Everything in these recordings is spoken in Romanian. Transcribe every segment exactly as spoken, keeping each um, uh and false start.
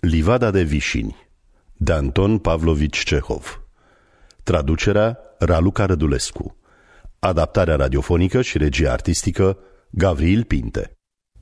Livada de vișini de Anton Pavlovici Cehov. Traducerea Raluca Rădulescu. Adaptarea radiofonică și regia artistică Gavril Pinte.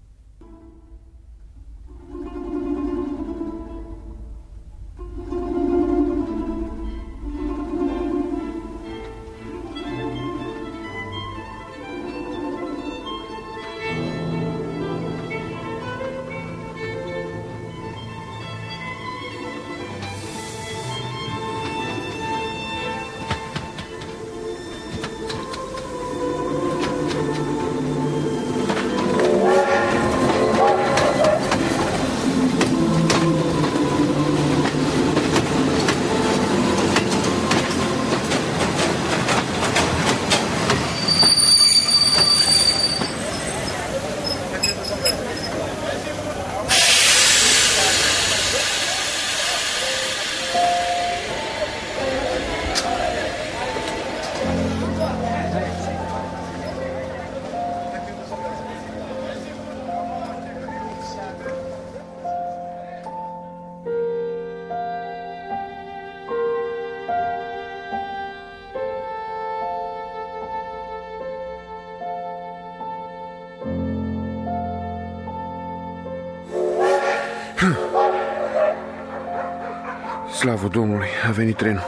Slavă Domnului, a venit trenul.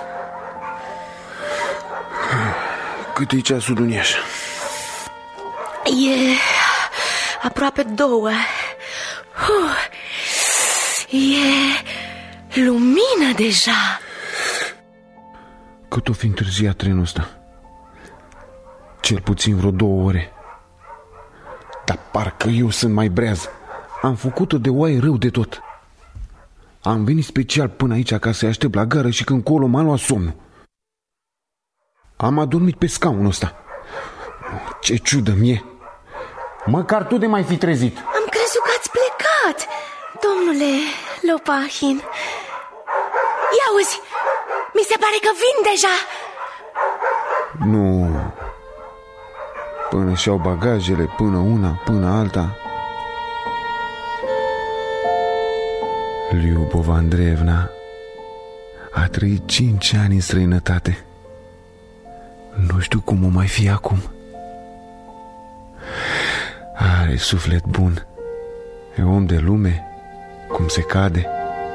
Cât e ceasul, Duniașa? E aproape două. uh, E lumină deja. Cât o fi întârziat trenul ăsta? Cel puțin vreo două ore. Dar parcă eu sunt mai breaz. Am făcut-o de oaie rău de tot. Am venit special până aici ca să-i aștept la gară și când colo m-a luat somnul. Am adormit pe scaunul ăsta. Ce ciudă mie. Măcar tu de mai fi trezit. Am crezut că ați plecat, domnule Lopahin. Ia auzi, mi se pare că vin deja. Nu. Până și-au bagajele, până una, până alta. Lyubova Andreevna a trăit cinci ani în străinătate. Nu știu cum o mai fi acum. Are suflet bun. E om de lume, cum se cade.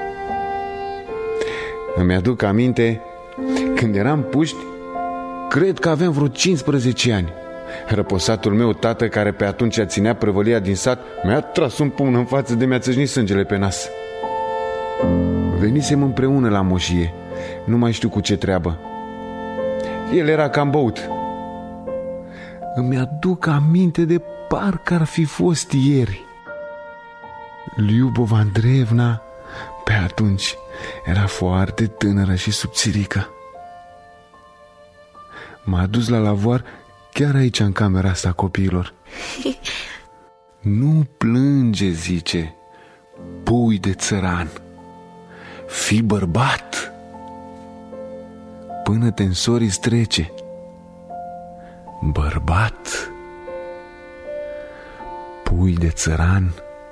Îmi aduc aminte, când eram puști, cred că aveam vreo cincisprezece ani. Răposatul meu tată, care pe atunci ținea prăvălia din sat, mi-a tras un pumn în față de mi-a țâșnit sângele pe nas. Venisem împreună la moșie. Nu mai știu cu ce treabă. El era cam băut. Îmi aduc aminte de parcă ar fi fost ieri. Lyubova Andreevna pe atunci era foarte tânără și subțirică. M-a dus la lavoar chiar aici, în camera asta a copiilor. Nu plânge, zice, pui de țăran. Fii bărbat până te însori trece. Bărbat, pui de țăran.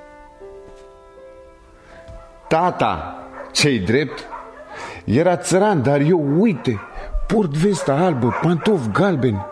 Tata, ce-i drept, era țăran, dar eu, uite, port vesta albă, pantofi galbeni.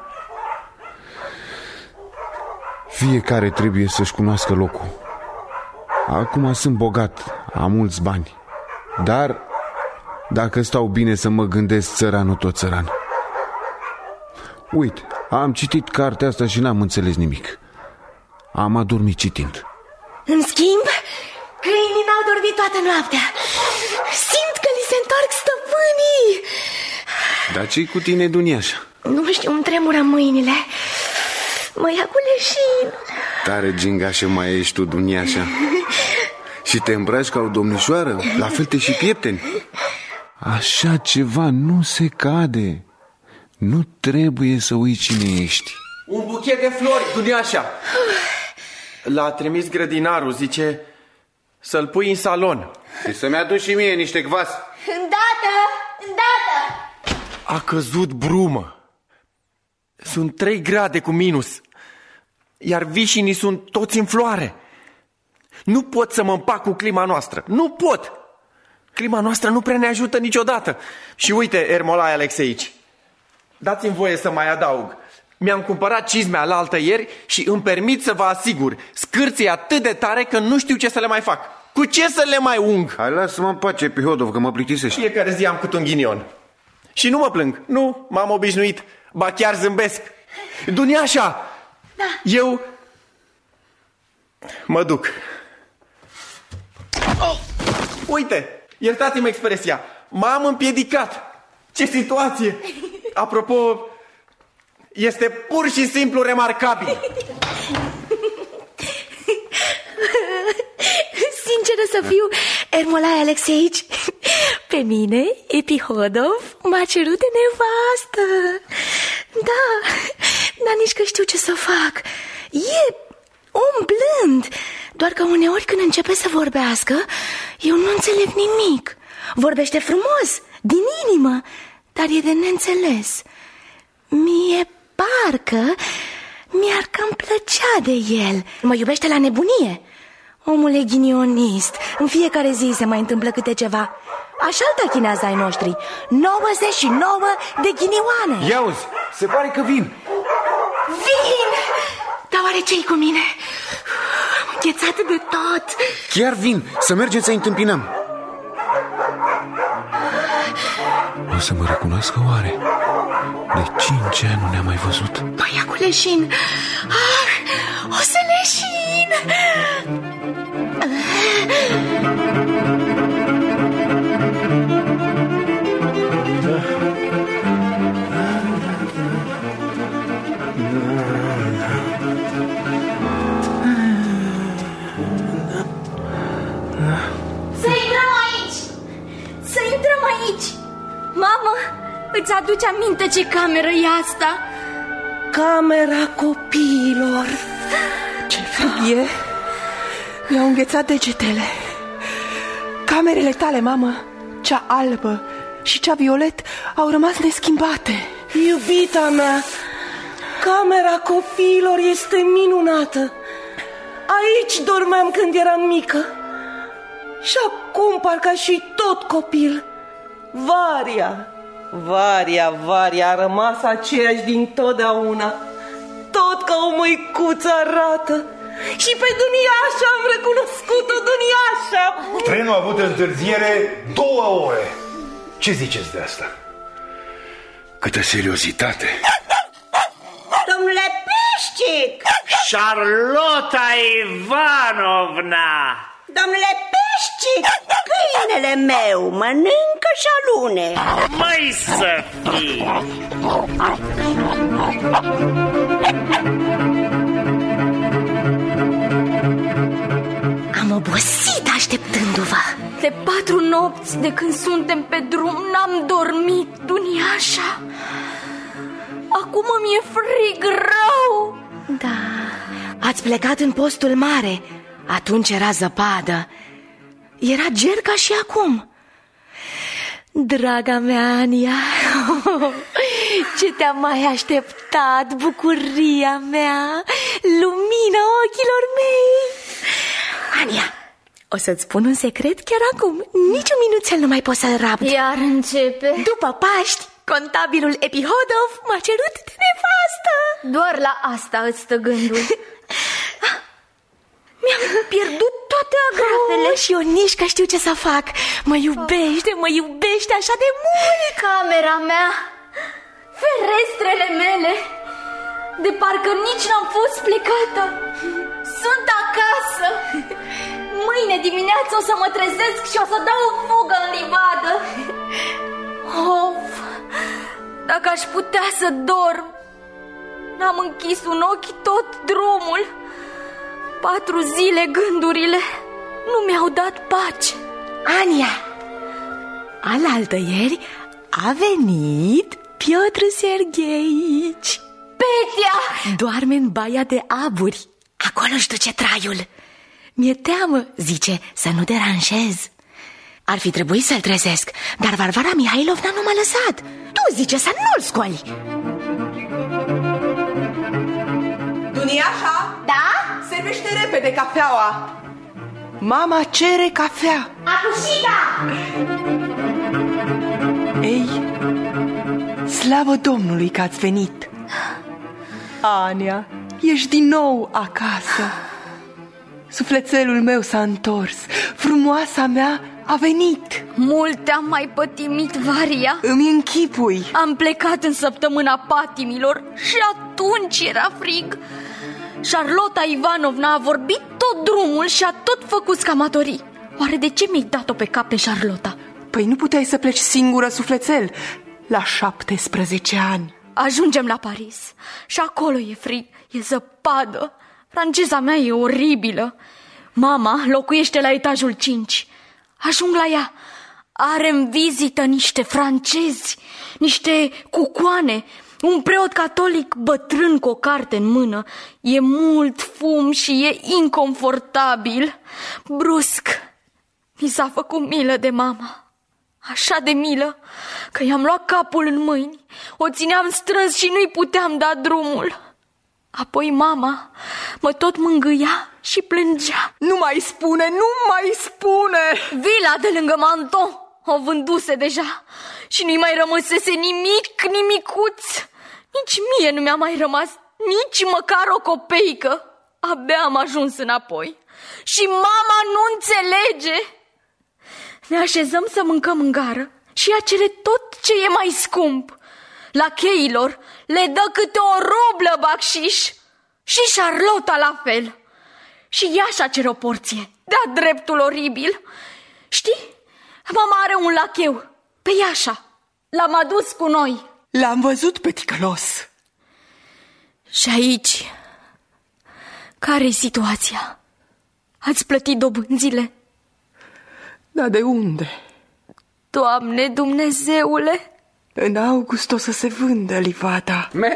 Fiecare trebuie să-și cunoască locul. Acum sunt bogat, am mulți bani, dar dacă stau bine să mă gândesc, țăranul tot țăran. Uite, am citit cartea asta și n-am înțeles nimic. Am adormit citind. În schimb, câinii n-au dormit toată noaptea. Simt că li se întorc stăpânii. Dar ce-i cu tine, Duniașa? Nu știu, îmi tremură mâinile. Mă ia cu leșin. Tare gingașă mai ești tu, Duniașa. Și te îmbraci ca o domnișoară, la fel te și piepteni. Așa ceva nu se cade. Nu trebuie să uiți cine ești. Un buchet de flori, Duniașa. L-a trimis grădinarul, zice să-l pui în salon. Și să-mi aduci și mie niște cvas. Îndată, îndată. A căzut brumă. Sunt trei grade cu minus, iar vișinii sunt toți în floare. Nu pot să mă împac cu clima noastră. Nu pot. Clima noastră nu prea ne ajută niciodată. Și uite, Ermolae Alexeici, dați-mi voie să mai adaug. Mi-am cumpărat cizme alaltă ieri și îmi permit să vă asigur, scârție atât de tare că nu știu ce să le mai fac. Cu ce să le mai ung? Hai, lasă-mă în pace, Epihodov, că mă plictisești. Fiecare zi am cât un ghinion. Și nu mă plâng, nu, m-am obișnuit, ba chiar zâmbesc. Duniașa, da. Eu mă duc. Oh, uite, iertați-mi expresia, m-am împiedicat. Ce situație! Apropo, este pur și simplu remarcabil. Sinceră să fiu, Ermolae Alexeici, pe mine, Epihodov m-a cerut de nevastă. Da, dar nici că știu ce să fac. E om blând, doar că uneori când începe să vorbească, eu nu înțeleg nimic. Vorbește frumos, din inimă, dar e de neînțeles. Mie parcă mi-ar cam plăcea de el. Mă iubește la nebunie. Omul e ghinionist. În fiecare zi se mai întâmplă câte ceva. Așa-l tachinează ai noștri. nouăzeci și nouă de ghinioane. Ia uzi, se pare că vin. Vin! Dar oare ce-i cu mine? Am înghețat de tot. Chiar vin, să mergem să-i întâmpinăm. O să mă recunoască oare? De cinci ani nu ne-am mai văzut. Băia cu leșin. Ah, o să leșin. Să intrăm aici! Să intrăm aici! Mamă, îți aduce aminte ce cameră e asta? Camera copiilor. Ce frig e. Mi-au înghețat degetele. Camerele tale, mamă, cea albă și cea violet, au rămas neschimbate. Iubita mea, camera copiilor este minunată. Aici dormeam când eram mică. Și acum parcă și tot copil. Varia, Varia, Varia a rămas aceeași din totdeauna. Tot ca o măicuță arată. Și pe Duniașa am recunoscut-o, Duniașa. Trenul a avut întârziere două ore. Ce ziceți de asta? Câtă seriozitate. Domnule Peșcic! Charlota Ivanovna! Domnule Peșcic, câinele meu mănâncă șalune. Mai să fie! Am obosit așteptându-vă. De patru nopți de când suntem pe drum n-am dormit, Duniașa. Acum mi-e frig rău. Da, ați plecat în postul mare. Atunci era zăpadă. Era ger ca și acum. Draga mea, Ania, ce te-am mai așteptat, bucuria mea, lumina ochilor mei. Ania, o să-ți spun un secret chiar acum. Nici un minuțel nu mai pot să-l rabd. Iar începe. După Paști, contabilul Epihodov m-a cerut de nevastă. Doar la asta îți stă gândul. Mi-am pierdut toate agrafele. Oh, și eu nici că știu ce să fac. Mă iubește, mă iubește așa de mult. Camera mea, ferestrele mele, de parcă nici n-am fost plecată. Sunt acasă. Mâine dimineață o să mă trezesc și o să dau o fugă în livadă. Of, dacă aș putea să dorm. N-am închis un ochi tot drumul. Patru zile gândurile nu mi-au dat pace. Ania, alaltă ieri a venit Piotr Sergheici. Petia! Doarme în baia de aburi. Acolo își duce traiul. Mi-e teamă, zice, să nu deranjez. Ar fi trebuit să-l trezesc, dar Varvara Mihailovna nu m-a lăsat. Tu zice să nu-l scoli. Duniașa? Da? Servește repede cafeaua. Mama cere cafea. Acușita! Ei, slavă Domnului că ați venit. Ania, ești din nou acasă. Sufletelul meu s-a întors. Frumoasa mea a venit. Mult am mai pătimit, Varia. Îmi închipui. Am plecat în săptămâna patimilor și atunci era frig. Charlota Ivanovna a vorbit tot drumul și a tot făcut scamatorii. Oare de ce mi-ai dat-o pe cap pe Charlota? Păi nu puteai să pleci singură, sufletel, la șaptesprezece ani. Ajungem la Paris și acolo e frig, e zăpadă. Franceza mea e oribilă. Mama locuiește la etajul cinci. Ajung la ea. Are în vizită niște francezi, niște cucoane, un preot catolic bătrân cu o carte în mână. E mult fum și e inconfortabil. Brusc mi s-a făcut milă de mama. Așa de milă că i-am luat capul în mâini. O țineam strâns și nu-i puteam da drumul. Apoi mama mă tot mângâia și plângea. Nu mai spune, nu mai spune! Vila de lângă Manton o vânduse deja și nu-i mai rămăsese nimic, nimicuț. Nici mie nu mi-a mai rămas nici măcar o copeică. Abia am ajuns înapoi și mama nu înțelege. Ne așezăm să mâncăm în gară și ea cere tot ce e mai scump. La cheilor le dă câte o rublă bacșiș și Charlota la fel. Și ea și-a cere o porție, de-a dreptul oribil. Știi, mama are un lacheu pe Iașa. L-am adus cu noi. L-am văzut pe ticălos. Și aici, care-i situația? Ați plătit dobânzile? Dar de unde? Doamne Dumnezeule! În august o să se vândă livada. Me!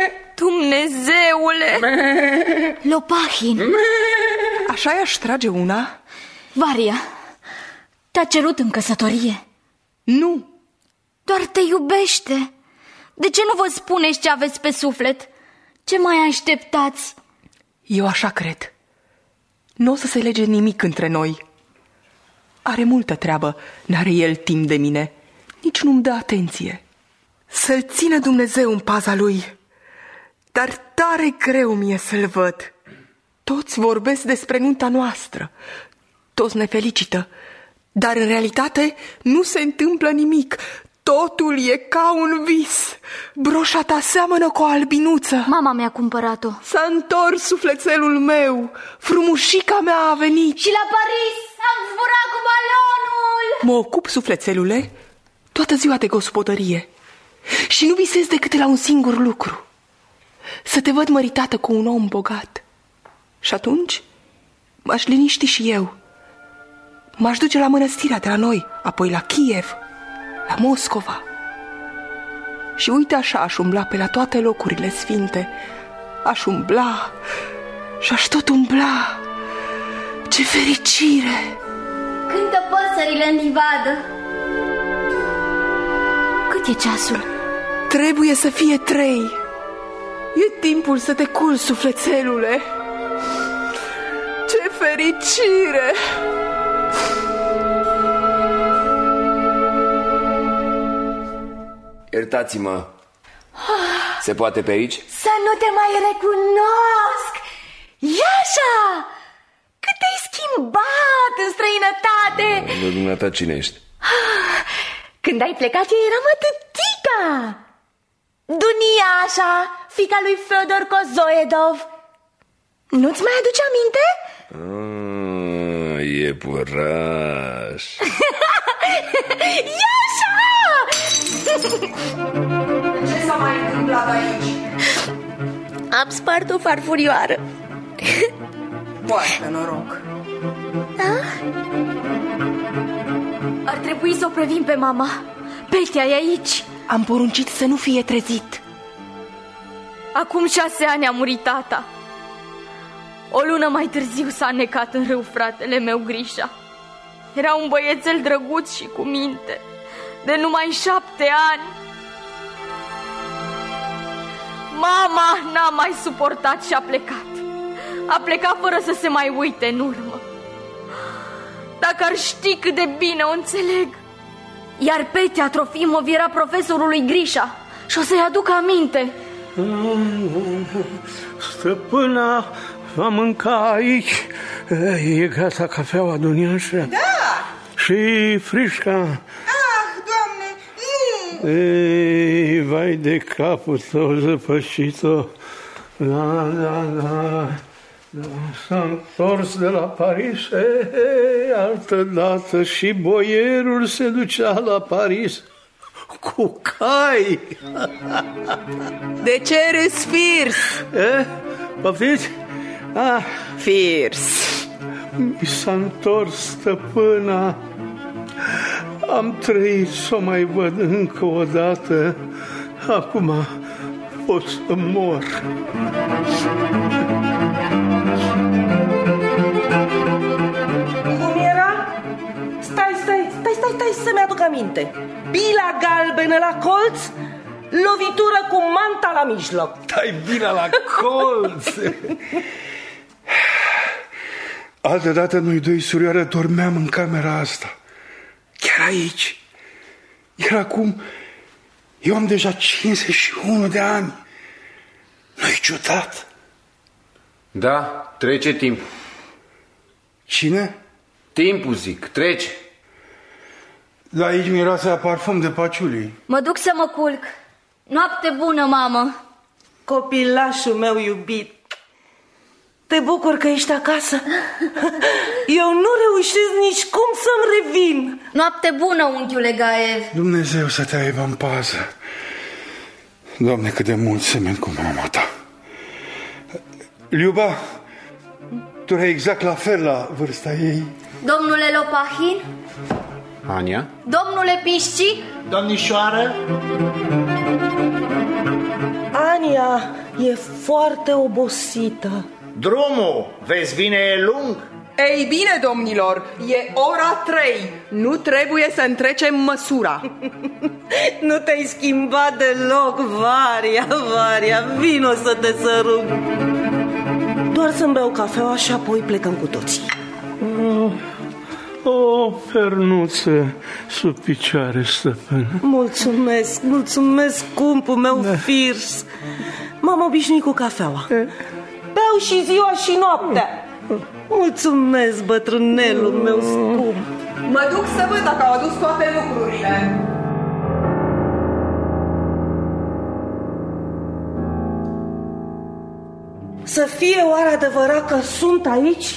Dumnezeule! Me! Lopahin! Me! Așa i-aș trage una? Varia, te-a cerut în căsătorie? Nu. Doar te iubește. De ce nu vă spuneți ce aveți pe suflet? Ce mai așteptați? Eu așa cred. Nu o să se lege nimic între noi. Are multă treabă, n-are el timp de mine. Nici nu-mi dă atenție. Să-l țină Dumnezeu în paza lui. Dar tare greu mie să-l văd. Toți vorbesc despre nunta noastră. Toți ne felicită. Dar în realitate nu se întâmplă nimic. Totul e ca un vis. Broșa ta seamănă cu o albinuță. Mama mi-a cumpărat-o. S-a întors sufletelul meu. Frumușica mea a venit. Și la Paris am zburat cu balonul. Mă ocup, sufletelule, toată ziua de gospodărie. Și nu visez decât la un singur lucru. Să te văd măritată cu un om bogat. Și atunci m-aș liniști și eu. M-aș duce la mănăstirea de la noi, apoi la Kiev, la Moscova. Și uite așa aș umbla pe la toate locurile sfinte. Aș umbla și aș tot umbla. Ce fericire! Cântă păsările în livadă. Cât e ceasul? Trebuie să fie trei. E timpul să te culci, sufletelule. Ce fericire! Iertați-mă. Se poate pe aici? Să nu te mai recunosc! Iașa! Cât te-ai schimbat în străinătate! De dumneata cine ești? Când ai plecat eu eram atâtica! Duniașa, fiica lui Fyodor Kozoedov. Nu-ți mai aduce aminte? Ah, e puraș. Iașa! Ce s-a mai întâmplat aici? Am spart o farfurioară. Poate noroc. Da? Ar trebui să o previn pe mama. Petea e aici. Am poruncit să nu fie trezit. Acum șase ani a murit tata. O lună mai târziu s-a necat în râu fratele meu, Grisha. Era un băiețel drăguț și cu minte, de numai șapte ani. Mama n-a mai suportat și a plecat. A plecat fără să se mai uite în urmă. Dacă ar ști cât de bine o înțeleg. Iar Petea Trofimov era profesorului Grișa și o să-i aduc aminte. Stăpâna va mânca aici. E gata cafeaua, Duniașa? Da. Și frișca? Ah, Doamne, nu. Ei, vai de capul tău zăpășit-o. Da, da, da. S-a întors de la Paris. Ei, altă dată și boierul se ducea la Paris cu cai. De ce râs, Firs? Eh? Poftiți? Ah, Firs. Mi s-a întors stăpâna. Am trăit să o mai văd încă o dată. Acum pot să mor. Cum era? Stai, stai, stai, stai, stai să-mi aduc aminte. Bila galbenă la colț, lovitură cu manta la mijloc. Stai bine la colț. Altă dată noi doi, surioară, dormeam în camera asta. Chiar aici. Iar acum eu am deja cincizeci și unu de ani. Nu-i ciudat? Da, trece timpul. Cine? Timpul, zic, trece. Da, aici miroase a parfum de paciulii. Mă duc să mă culc. Noapte bună, mamă. Copilașul meu iubit, te bucur că ești acasă? Eu nu reușesc nici cum să-mi revin. Noapte bună, unchiule Gaev. Dumnezeu să te aibă în pază. Doamne, cât de mult semen cu mama ta. Liuba, tu erai exact la fel la vârsta ei. Domnule Lopahin? Ania? Domnule Pișci? Domnișoară? Ania e foarte obosită. Drumul, vezi bine, e lung? Ei bine, domnilor, e ora trei. Nu trebuie să întrecem măsura. Nu te-ai schimbat deloc, Varia, Varia. Vino să te sărut. Doar să-mi beau cafeaua și apoi plecăm cu toții. Oh, o pernuță sub picioare, stăpân. Mulțumesc, mulțumesc, scumpul meu, da. Firs. M-am obișnuit cu cafeaua. Beau și ziua și noaptea. Mulțumesc, bătrânelul meu scump. Mă duc să văd dacă au adus toate lucrurile. Să fie oare adevărat că sunt aici?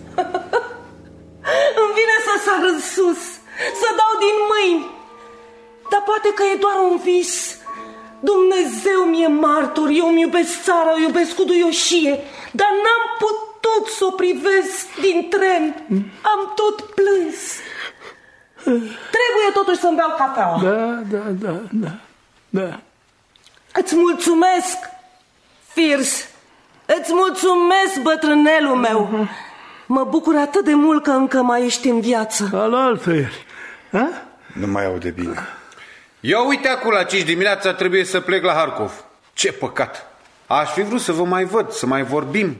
Îmi vine să sar în sus, să dau din mâini. Dar poate că e doar un vis. Dumnezeu mi-e martor, eu îmi iubesc țara, o iubesc cu duioșie, dar n-am putut să o privesc din tren. Am tot plâns. Trebuie totuși să-mi beau cafeaua. Da, da, da, da, da. Îți mulțumesc, Firs. Îți mulțumesc, bătrânelul meu. Mă bucur atât de mult că încă mai ești în viață. Alaltă ești, ha? Nu mai aude bine. Eu uite acum la cinci dimineața trebuie să plec la Harkov. Ce păcat. Aș fi vrut să vă mai văd, să mai vorbim.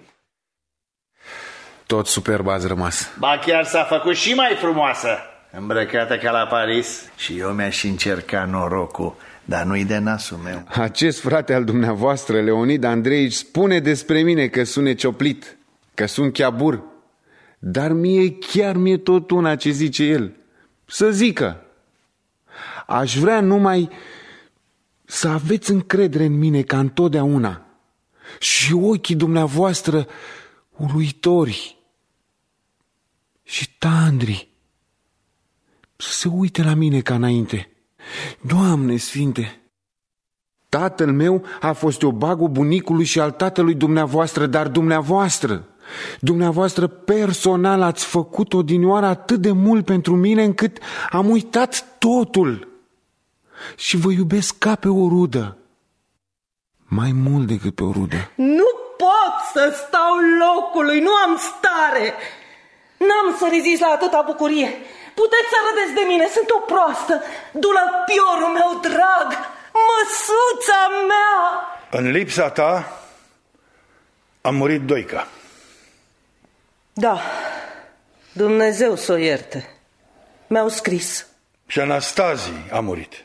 Tot superb ați rămas. Ba chiar s-a făcut și mai frumoasă, îmbrăcată ca la Paris. Și eu mi-aș încerca norocul, dar nu-i de nasul meu. Acest frate al dumneavoastră, Leonid Andreici, spune despre mine că sunt necioplit, că sunt chiabur. Dar mie chiar mi-e tot una ce zice el. Să zică. Aș vrea numai să aveți încredere în mine ca întotdeauna. Și ochii dumneavoastră uluitori și tandri să se uite la mine ca înainte. Doamne Sfinte, tatăl meu a fost Eobagu bunicului și al tatălui dumneavoastră, dar dumneavoastră, dumneavoastră personal ați făcut odinioară atât de mult pentru mine încât am uitat totul și vă iubesc ca pe o rudă, mai mult decât pe o rudă. Nu pot să stau locului, nu am stare. N-am să rezist la atâta bucurie. Puteți să râdeți de mine, sunt o proastă. Dulăpiorul meu drag, măsuța mea. În lipsa ta a murit Doica. Da, Dumnezeu să o ierte. Mi-au scris. Și Anastazii a murit.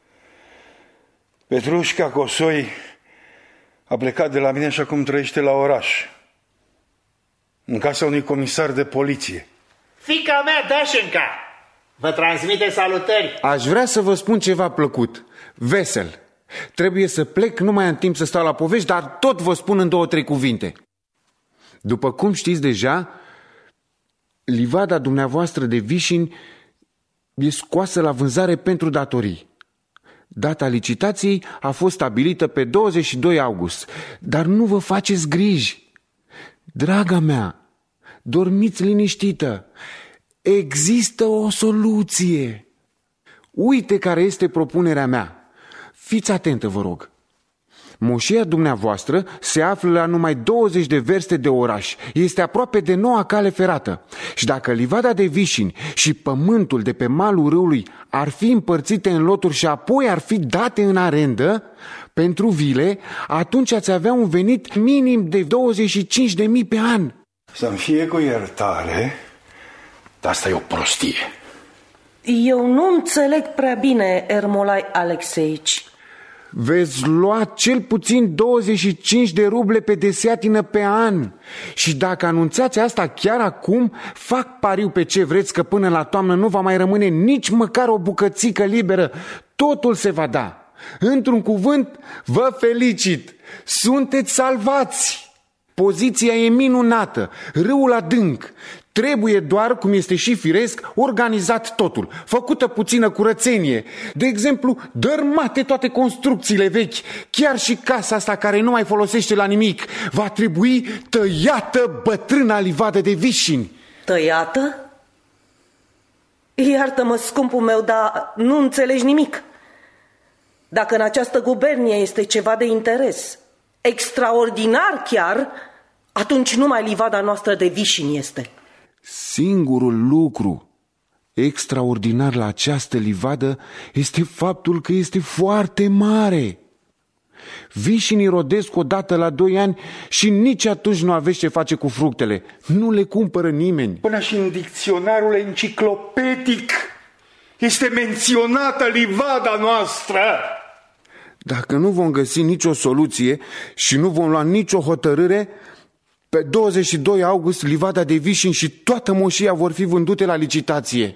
Petrușca Cosoi a plecat de la mine și acum trăiește la oraș, în casa unui comisar de poliție. Fiica mea, Dașenca, vă transmite salutări. Aș vrea să vă spun ceva plăcut, vesel. Trebuie să plec, nu mai am timp să stau la povești, dar tot vă spun în două, trei cuvinte. După cum știți deja, livada dumneavoastră de vișini e scoasă la vânzare pentru datorii. Data licitației a fost stabilită pe douăzeci și doi august, dar nu vă faceți griji. Draga mea, dormiți liniștită. Există o soluție. Uite care este propunerea mea. Fiți atentă, vă rog. Moșia dumneavoastră se află la numai douăzeci de verste de oraș. Este aproape de noua cale ferată. Și dacă livada de vișini și pământul de pe malul râului ar fi împărțite în loturi și apoi ar fi date în arendă pentru vile, atunci ați avea un venit minim de douăzeci și cinci de mii pe an. Să-mi fie cu iertare, dar asta e o prostie. Eu nu înțeleg prea bine, Ermolai Alexeici. Veți lua cel puțin douăzeci și cinci de ruble pe deseatină pe an. Și dacă anunțați asta chiar acum, fac pariu pe ce vreți că până la toamnă nu va mai rămâne nici măcar o bucățică liberă. Totul se va da. Într-un cuvânt, vă felicit. Sunteți salvați. Poziția e minunată, râul adânc. Trebuie doar, cum este și firesc, organizat totul, făcută puțină curățenie. De exemplu, dărmate toate construcțiile vechi, chiar și casa asta care nu mai folosește la nimic. Va trebui tăiată bătrâna livadă de vișini. Tăiată? Iartă-mă, scumpul meu, dar nu înțelegi nimic. Dacă în această gubernie este ceva de interes, extraordinar chiar, atunci numai livada noastră de vișini este. Singurul lucru extraordinar la această livadă este faptul că este foarte mare. Vișinii rodesc odată la doi ani și nici atunci nu aveți ce face cu fructele. Nu le cumpără nimeni. Până și în dicționarul enciclopedic este menționată livada noastră. Dacă nu vom găsi nicio soluție și nu vom lua nicio hotărâre, pe douăzeci și doi august livada de vișini și toată moșia vor fi vândute la licitație.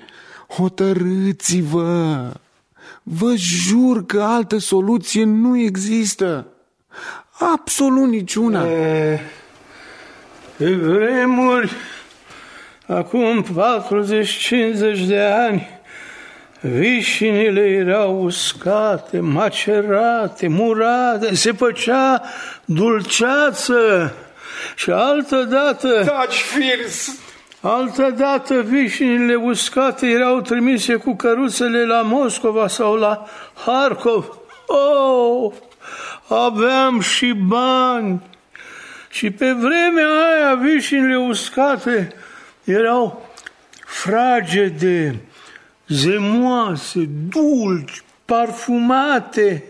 Hotărâți-vă! Vă jur că altă soluție nu există. Absolut niciuna. E, pe vremuri, acum patruzeci cincizeci de ani, vișinile erau uscate, macerate, murate, se făcea dulceață. Și altă dată, Taci, Firs! Altă dată vișinile uscate erau trimise cu căruțele la Moscova sau la Harkov. Oh, aveam și bani. Și pe vremea aia vișinile uscate erau fragede, zemoase, dulci, parfumate.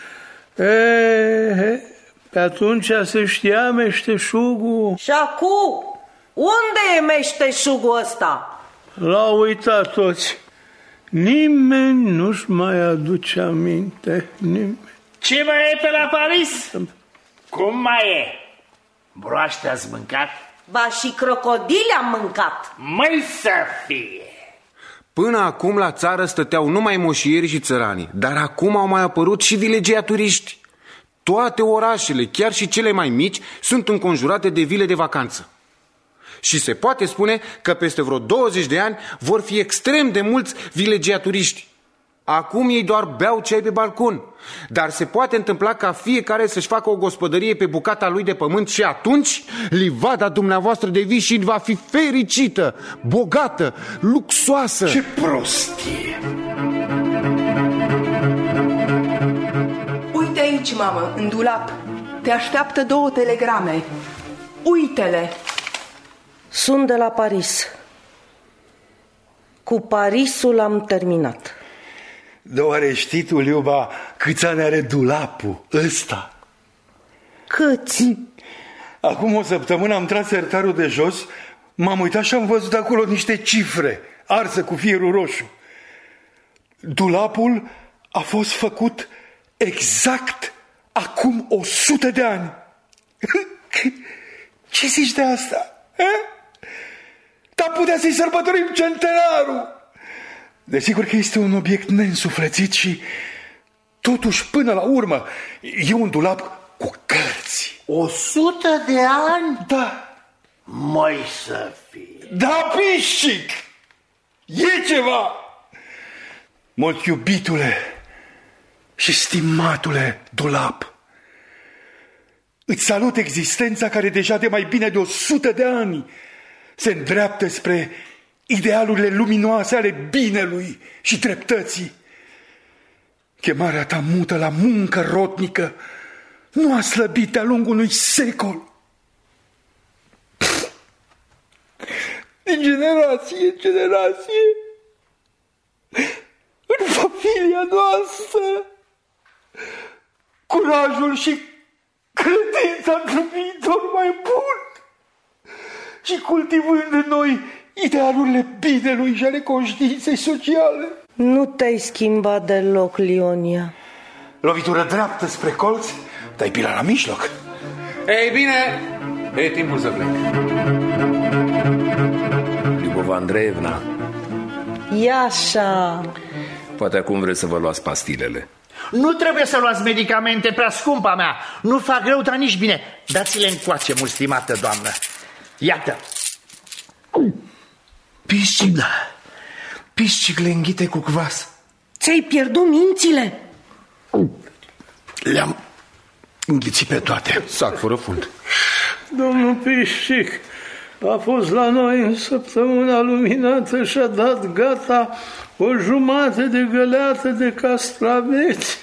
E, pe atunci se știa meșteșugul. Și acum, unde e meșteșugul ăsta? L-au uitat toți. Nimeni nu-și mai aduce aminte. Nimeni. Ce mai e pe la Paris? Cum mai e? Broaște ați mâncat? Ba și crocodile am mâncat. Măi să fie! Până acum la țară stăteau numai moșierii și țăranii, dar acum au mai apărut și vilegiaturiști. Toate orașele, chiar și cele mai mici, sunt înconjurate de vile de vacanță. Și se poate spune că peste vreo douăzeci de ani vor fi extrem de mulți vilegiaturiști. Acum ei doar beau ceai pe balcon, dar se poate întâmpla ca fiecare să-și facă o gospodărie pe bucata lui de pământ și atunci livada dumneavoastră de vișini va fi fericită, bogată, luxoasă. Ce prostie! Uite aici, mamă, în dulap. Te așteaptă două telegrame. Uite-le. Sunt de la Paris. Cu Parisul am terminat. Dar oare știi tu, Liuba, câți ani are dulapul ăsta? Câți? Acum o săptămână am tras sertarul de jos M-am uitat și am văzut acolo niște cifre arse cu fierul roșu. Dulapul a fost făcut exact acum o sută de ani. Ce zici de asta? Dar putea să-i sărbătorim centenarul. Desigur că este un obiect neînsuflețit și totuși până la urmă e un dulap cu cărți. O sută de ani? Da. Mai să fie. Da, Pișcic! E ceva! Mult iubitule și stimatule dulap, îți salut existența care deja de mai bine de o sută de ani se îndreaptă spre idealurile luminoase ale binelui și dreptății. Chemarea ta mută la muncă rotnică nu a slăbit de-a lungul unui secol. Din generație în generație, în familia noastră, curajul și credința într-un viitor mai bun și cultivând în noi idealurile binelui și ale conștiinței sociale. Nu te-ai schimbat deloc, Lionia. Lovitură dreaptă spre colț, dai pila la mijloc. Ei bine, e timpul să plec. Lyubova Andreevna. E așa. Poate acum vreți să vă luați pastilele. Nu trebuie să luați medicamente, prea scumpa mea. Nu fac rău, dar nici bine. Dați-le încoace, mult stimată doamnă. Iată. Pișcic, Pișcic le înghite cu cvas. Ți-ai pierdut mințile? Le-am înghițit pe toate. Sac fără fund. Domnul Pișcic a fost la noi în săptămâna luminată și a dat gata o jumătate de găleată de castraveți.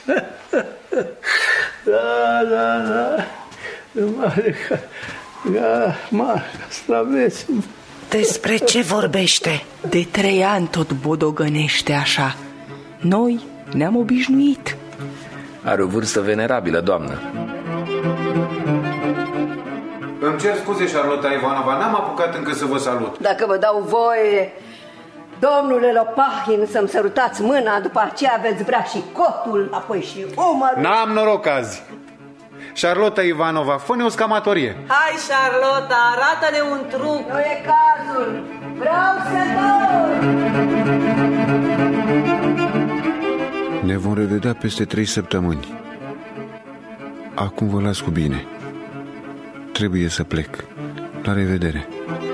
Da, da, da. Mare, da, mare castraveți. Despre ce vorbește? De trei ani tot bodogănește așa. Noi ne-am obișnuit. Are o vârstă venerabilă, doamnă. Îmi cer scuze, Charlotta Ivanova, n-am apucat încă să vă salut. Dacă vă dau voie, domnule Lopahin, să-mi sărutați mâna, după aceea veți vrea și cotul, apoi și umărul. N-am noroc azi. Charlotta Ivanova, fă-ne o scamatorie. Hai, Charlotta, arată-ne un truc. Nu e cazul, vreau să dor. Ne vom revedea peste trei săptămâni. Acum vă las cu bine. Trebuie să plec. La revedere.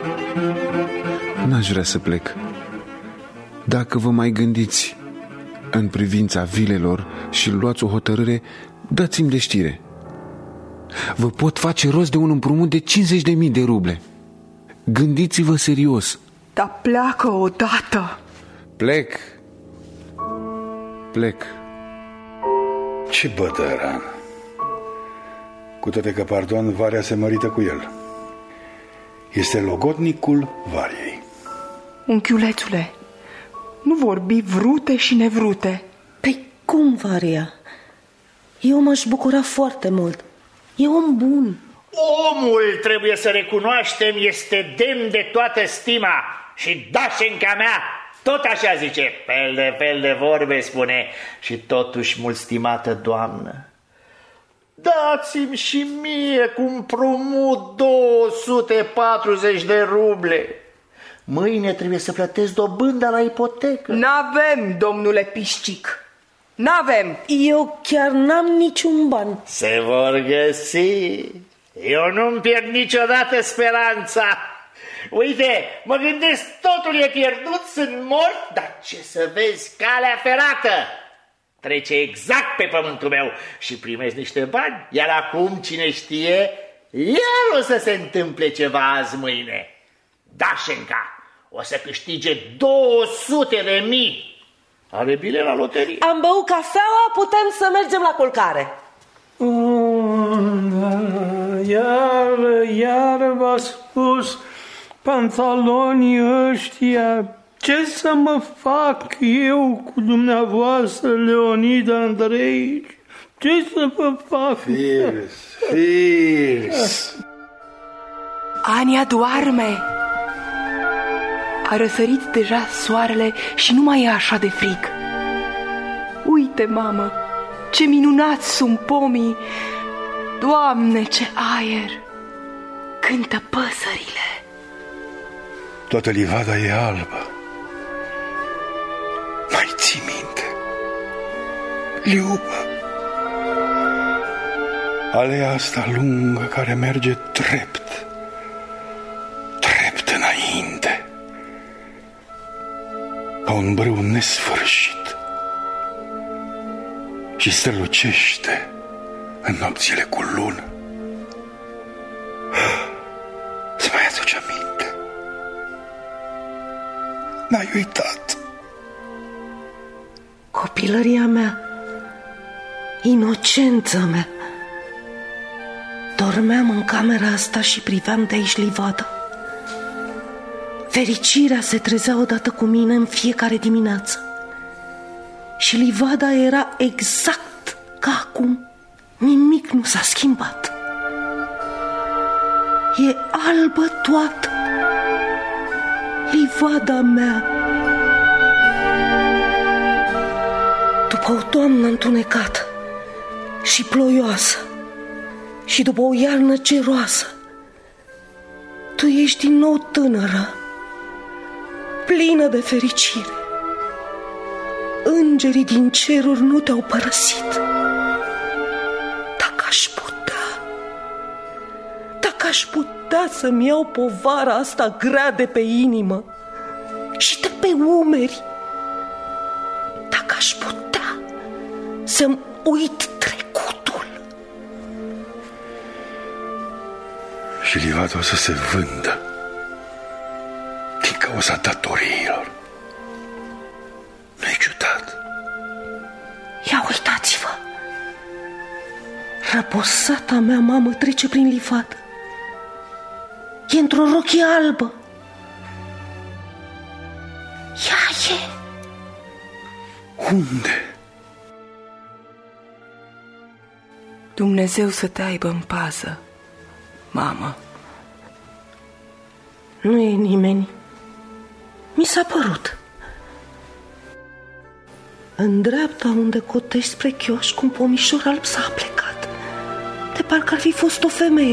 N-aș vrea să plec. Dacă vă mai gândiți în privința vilelor și luați o hotărâre, dați-mi de știre. Vă pot face rost de un împrumut de cincizeci de mii de ruble. Gândiți-vă serios. Dar pleacă odată. Plec. Plec. Ce bătăran. Cu toate că, pardon, Varia se mărită cu el. Este logodnicul Variei. Unchiulețule, nu vorbi vrute și nevrute. Păi cum, Varia? Eu m-aș bucura foarte mult. E om bun. Omul, trebuie să recunoaștem, este demn de toată stima. Și Dașenca mea tot așa zice, fel de fel de vorbe spune. Și totuși, mult stimată doamnă, dați-mi și mie cu împrumut două sute patruzeci de ruble. Mâine trebuie să plătesc dobânda la ipotecă. N-avem, domnule Pișcic, n-avem. Eu chiar n-am niciun ban. Se vor găsi. Eu nu-mi pierd niciodată speranța. Uite, mă gândesc, totul e pierdut, sunt mort, dar ce să vezi, calea ferată trece exact pe pământul meu și primesc niște bani. Iar acum, cine știe, iar o să se întâmple ceva azi mâine. Dașenca o să câștige două sute de mii. Are bine la loterie. Am băut cafeaua, putem să mergem la culcare. Oh, iar, iar v-a spus pantalonii ăștia. Ce să mă fac eu cu dumneavoastră, Leonid Andreici? Ce să mă fac? Firs, firs. Ania doarme. A răsărit deja soarele și nu mai e așa de frig. Uite, mamă, ce minunați sunt pomii! Doamne, ce aer! Cântă păsările! Toată livada e albă. Mai ții minte, Liuba, alea asta lungă care merge drept, drept înainte, ca un brâu nesfârșit și strălucește în nopțile cu lună. Să mai aduce aminte. N-ai uitat. Copilăria mea, inocența mea. Dormeam în camera asta și priveam de aici livada. Fericirea se trezea odată cu mine în fiecare dimineață. Și livada era exact ca acum. Nimic nu s-a schimbat. E albă toată. Livada mea. După o toamnă întunecată și ploioasă și după o iarnă ceroasă, tu ești din nou tânără, plină de fericire. Îngerii din ceruri nu te-au părăsit. Dacă aș putea, dacă aș putea să-mi iau povara asta grea de pe inimă și de pe umeri, dacă aș putea să-mi uit trecutul. Și livada o să se vândă din cauza datoriilor. Nu-i ciudat? Ia uitați-vă, răposata mea mamă trece prin livadă. E într-o rochie albă. Ea e. Unde? Dumnezeu să te aibă în pază, mamă. Nu e nimeni. Mi s-a părut. În dreapta unde cotești spre chioșc, un pomișor alb s-a plecat, de parcă ar fi fost o femeie.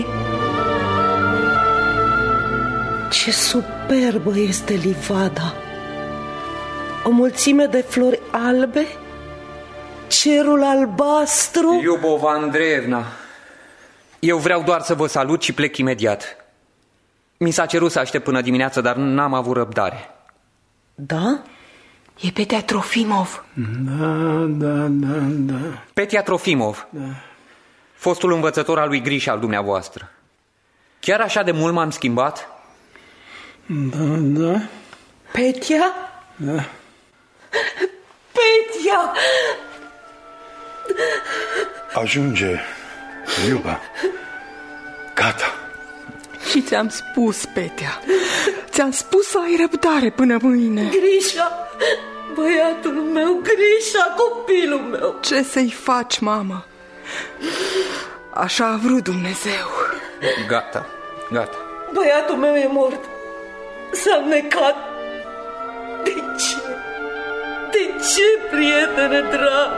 Ce superbă este livada! O mulțime de flori albe, cerul albastru. Iubova Andreevna, eu vreau doar să vă salut și plec imediat. Mi s-a cerut să aștept până dimineață, dar n-am avut răbdare. Da? E Petea Trofimov. Da, da, da, da. Petea Trofimov, da. Fostul învățător al lui Grișa al dumneavoastră. Chiar așa de mult m-am schimbat? Da, da. Petea? Da. Petea! Ajunge, Liuba. Gata. Și ți-am spus, Petea, ți-am spus să ai răbdare până mâine. Grișa, băiatul meu, Grișa, copilul meu. Ce să-i faci, mamă? Așa a vrut Dumnezeu. Gata, gata. Băiatul meu e mort. S-a necat. De ce? De ce, prietene drag?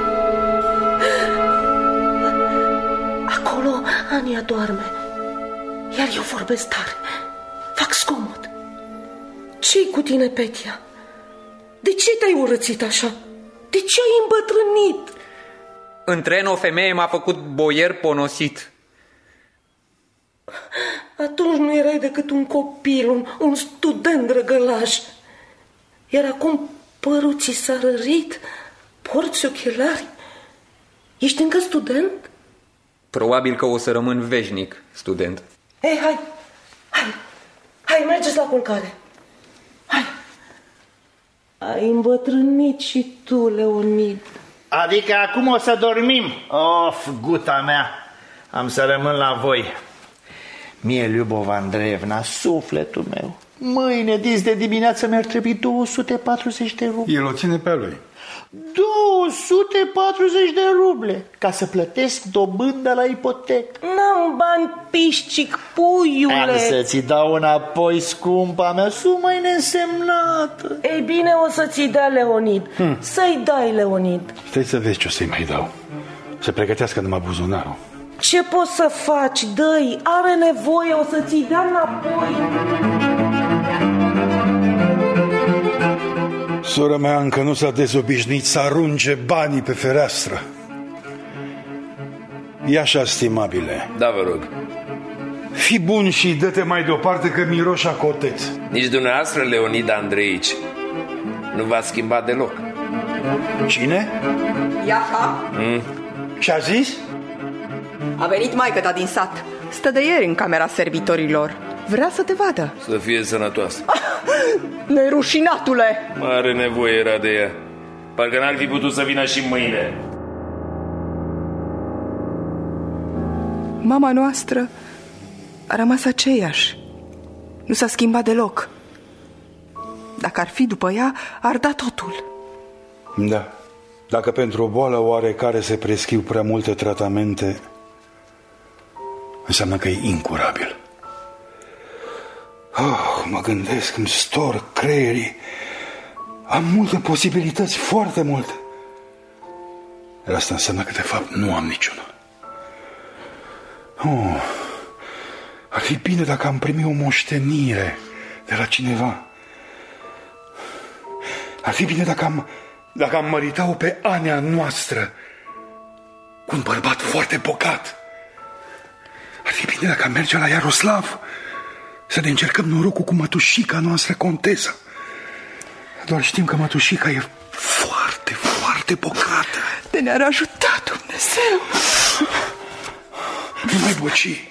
Acolo Ania doarme, iar eu vorbesc tare. Fac zgomot. Ce-i cu tine, Petia? De ce te-ai urățit așa? De ce ai îmbătrânit? În tren o femeie m-a făcut boier ponosit. Atunci nu erai decât un copil, un, un student drăgălaș. Iar acum părul ți s-a rărit, porți ochelari. Ești încă student? Probabil că o să rămân veșnic student. Ei, hai, hai, hai, mergeți la culcare. Hai. Ai îmbătrânit și tu, Leonid. Adică acum o să dormim? Of, guta mea, am să rămân la voi. Mie, Liubova Andreevna, sufletul meu, mâine, dis de dimineață, mi-ar trebui două sute patruzeci de rubi. El o ține pe lui. două sute patruzeci de ruble ca să plătesc dobânda la ipotecă. N-am bani, piscic, puiule. Am să-ți dau înapoi, scumpa mea, sumă neînsemnată. Ei bine, o să ți dea Leonid. hmm. Să-i dai, Leonid. Stai să vezi ce o să-i mai dau. Să pregătească numai buzunarul. Ce poți să faci? Dă-i, are nevoie, o să ți dea înapoi. Sora mea încă nu s-a dezobișnuit să arunce banii pe fereastră. E așa, stimabile. Da, vă rog. Fii bun și dă-te mai deoparte că miroși a coteț. Nici dumneavoastră, Leonid Andreici, nu v-ați schimbat deloc. Cine? Iaha. Mm. Ce-a zis? A venit maică-ta din sat. Stă de ieri în camera servitorilor. Vrea să te vadă. Să fie sănătoasă. Nerușinatule! Mare nevoie era de ea. Parcă n-ar fi putut să vină și mâine. Mama noastră a rămas aceeași. Nu s-a schimbat deloc. Dacă ar fi după ea, ar da totul. Da. Dacă pentru o boală oarecare se prescriu prea multe tratamente, înseamnă că e incurabil. Oh, mă gândesc, îmi stor creierii. Am multe posibilități, foarte multe. Dar asta înseamnă că de fapt nu am niciuna. Oh, ar fi bine dacă am primit o moștenire de la cineva. Ar fi bine dacă am, dacă am măritat-o pe Ania noastră cu un bărbat foarte bogat. Ar fi bine dacă am merge la Iaroslav să ne încercăm norocul cu mătușica noastră, contesa. Doar știm că mătușica e foarte, foarte bogată. De ne-ar ajuta Dumnezeu. Nu mai boci.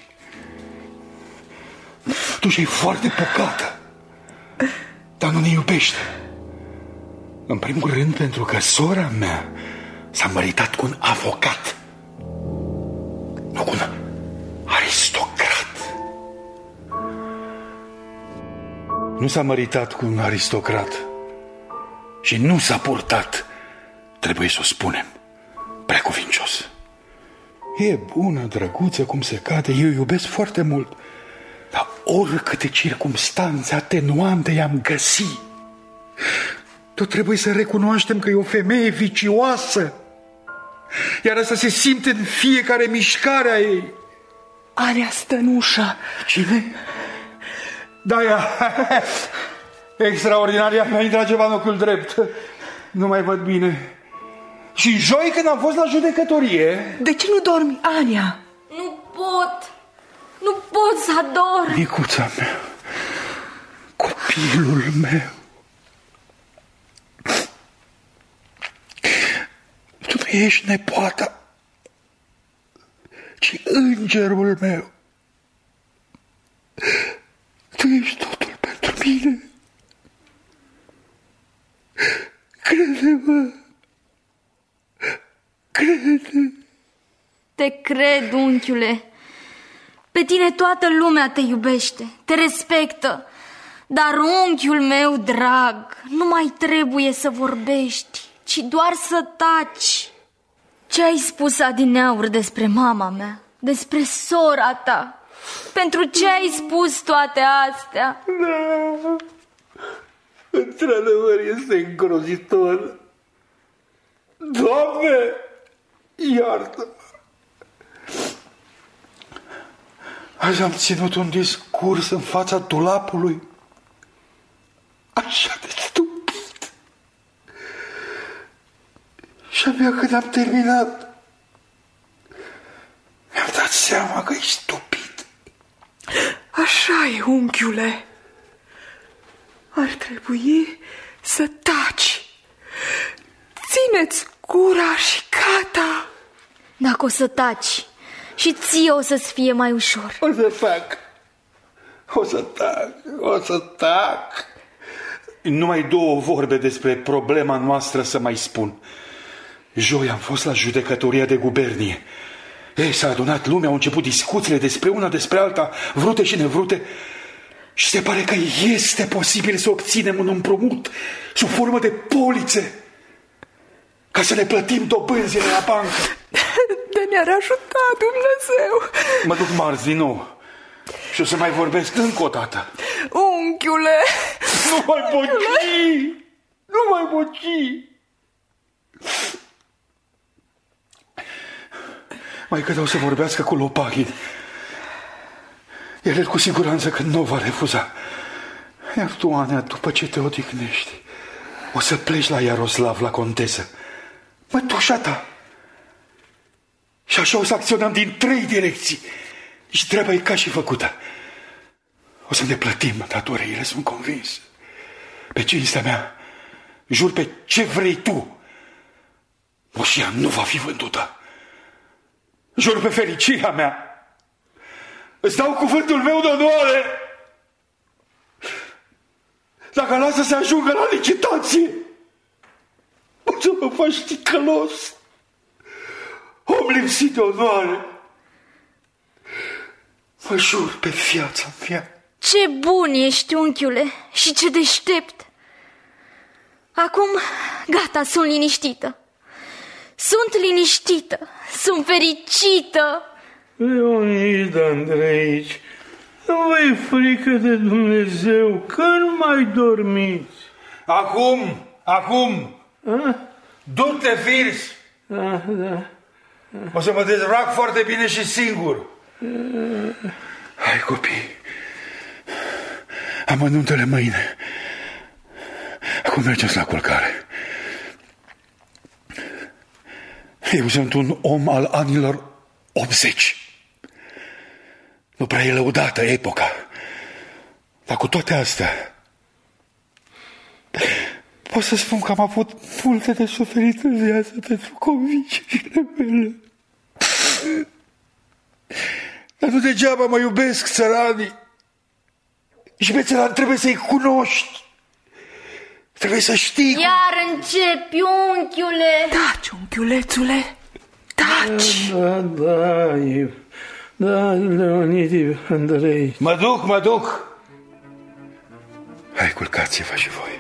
Tu și-ai foarte bogată, dar nu ne iubește. În primul rând pentru că sora mea s-a măritat cu un avocat, nu cu un aristocrat. Nu s-a măritat cu un aristocrat și nu s-a purtat, trebuie să o spunem, prea cuvincios. E bună, drăguță, cum se cade, eu iubesc foarte mult, dar oricâte circumstanțe atenuante i-am găsit, tot trebuie să recunoaștem că e o femeie vicioasă, iar asta se simte în fiecare mișcare a ei. Ania Stănușă. Cine? Da, ea. Extraordinar, ea mi-a intrat ceva în ochiul drept. Nu mai văd bine. Și joi când am fost la judecătorie... De ce nu dormi, Ania? Nu pot. Nu pot să ador. Micuța mea, copilul meu, tu nu ești nepoata, ci îngerul meu. Tu ești totul pentru mine. Crede-mă. Crede. Te cred, unchiule. Pe tine toată lumea te iubește, te respectă. Dar, unchiul meu drag, nu mai trebuie să vorbești, ci doar să taci. Ce ai spus adineauri despre mama mea, despre sora ta? Pentru ce ai spus toate astea? Da, într-adevăr este îngrozitor. Doamne, iartă-mă. Azi am ținut un discurs în fața dulapului, așa de stupid. Și abia când am terminat, mi-am dat seama că e stupid. Așa e, unchiule. Ar trebui să taci. Ține-ți gura și gata. Dacă o să taci, și ție o să-ți fie mai ușor. O să fac. O să tac. O să tac. Numai două vorbe despre problema noastră să mai spun. Joi am fost la judecătoria de gubernie. Ei, s-a adunat lumea, au început discuțiile despre una, despre alta, vrute și nevrute. Și se pare că este posibil să obținem un împrumut sub formă de polițe. ca să ne plătim dobânzile la bancă. De ne-ar ajuta Dumnezeu. Mă duc marți din nou și o să mai vorbesc încă o dată. Unchiule! Nu mai boci! Nu mai boci! Maică-ta o să vorbească cu Lopaghin. El cu siguranță că nu va refuza. Iar tu, Anea, după ce te odihnești, o să pleci la Iaroslav, la contesă. Mătușa ta. Și așa o să acționăm din trei direcții. Deci treaba e ca și făcută. O să ne plătim datoriile, sunt convins. Pe cinstea mea, jur pe ce vrei tu, moșia nu va fi vândută. Jur pe fericirea mea. Îți dau cuvântul meu de onoare. Dacă lasă să ajungă la licitație, o să mă faci ticălos, om lipsit de onoare. Mă jur pe viața mea. Ce bun ești, unchiule, și ce deștept. Acum, gata, sunt liniștită. Sunt liniștită, sunt fericită. Leonid Andreici, nu vă e frică de Dumnezeu? Când mai dormiți? Acum, acum. A? Du-te, Firs. Da, da. O să mă dezbrac foarte bine și singur. Hai, copii. Amănuntele mâine. Acum mergeți la culcare. Eu sunt un om al anilor optzeci. Nu prea e lăudată epoca. Dar cu toate astea, pot să spun că am avut multe de suferit în viață pentru convingerile mele. Dar nu degeaba mă iubesc țăranii. Și pe țărani trebuie să-i cunoști. Trebuie să știi. Iar începi, unchiule. Taci, unchiulețule, taci. Da, da, e... Da, Leonid Andrei. Mă duc, mă duc. Hai, culcați-vă și voi.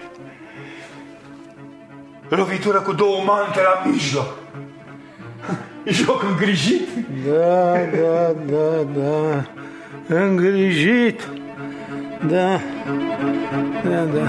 Lovitură cu două mante la mijloc. Joc îngrijit. Da, da, da, da. Îngrijit. Da. Da, da.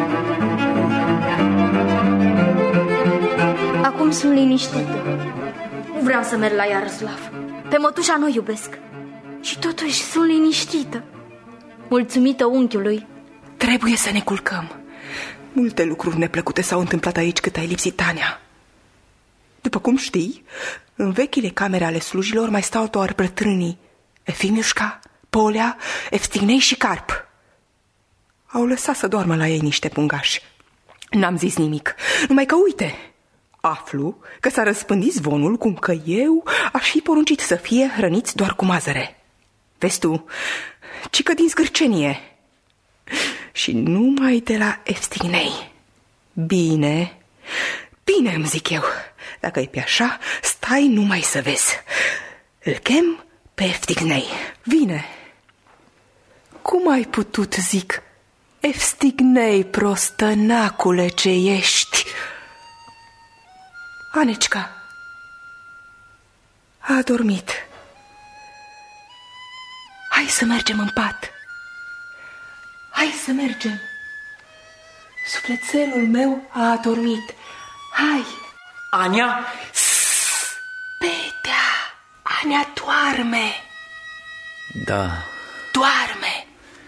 Acum sunt liniștită. Nu vreau să merg la Iaroslav. Pe mătușa nu iubesc. Și totuși sunt liniștită. Mulțumită unchiului. Trebuie să ne culcăm. Multe lucruri neplăcute s-au întâmplat aici cât ai lipsit, Tania. După cum știi, în vechile camere ale slujilor mai stau doar bătrânii Efimiușca, Polea, Efstignei și Carp. Au lăsat să doarmă la ei niște pungași. N-am zis nimic, numai că uite, aflu că s-a răspândit zvonul cum că eu aș fi poruncit să fie hrăniți doar cu mazăre. Vezi tu, ci că din scârcenie. Și numai de la Efstignei. Bine, bine îmi zic eu. Dacă e pe așa, stai numai să vezi. Îl chem pe Efstignei. Vine. Cum ai putut, zic, Efstignei, prostănacule ce ești? Anecica a adormit. Hai să mergem în pat. Hai să mergem. Sufletelul meu a adormit. Hai. Ania? Petea, Ania doarme. Da. Doarme.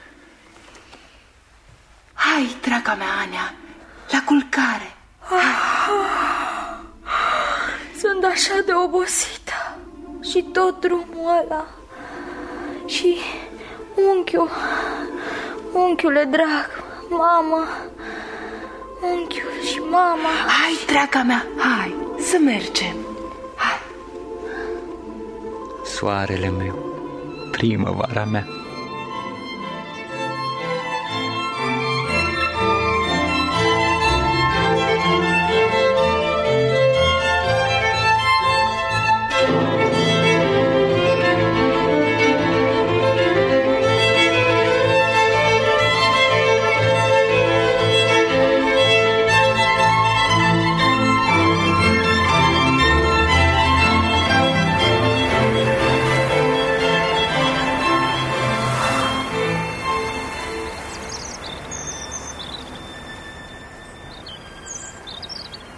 Hai, draga mea, Ania, la culcare. Sunt așa de obosită. Și tot drumul ăla. Și unchiul, unchiule drag, mama, unchiul și mama. Hai, draga mea, hai, să mergem. Hai. Soarele meu, primăvara mea.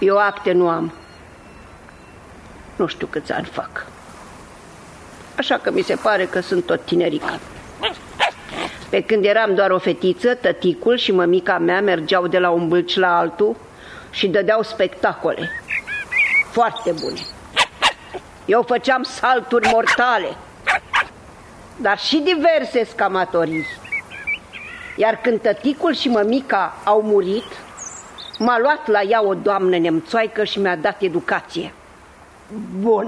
Eu acte nu am. Nu știu câți ani fac. Așa că mi se pare că sunt tot tinerică. Pe când eram doar o fetiță, tăticul și mămica mea mergeau de la un bâlci la altul și dădeau spectacole foarte bune. Eu făceam salturi mortale, dar și diverse scamatorii. Iar când tăticul și mămica au murit, m-a luat la ea o doamnă nemțoaică și mi-a dat educație. Bun.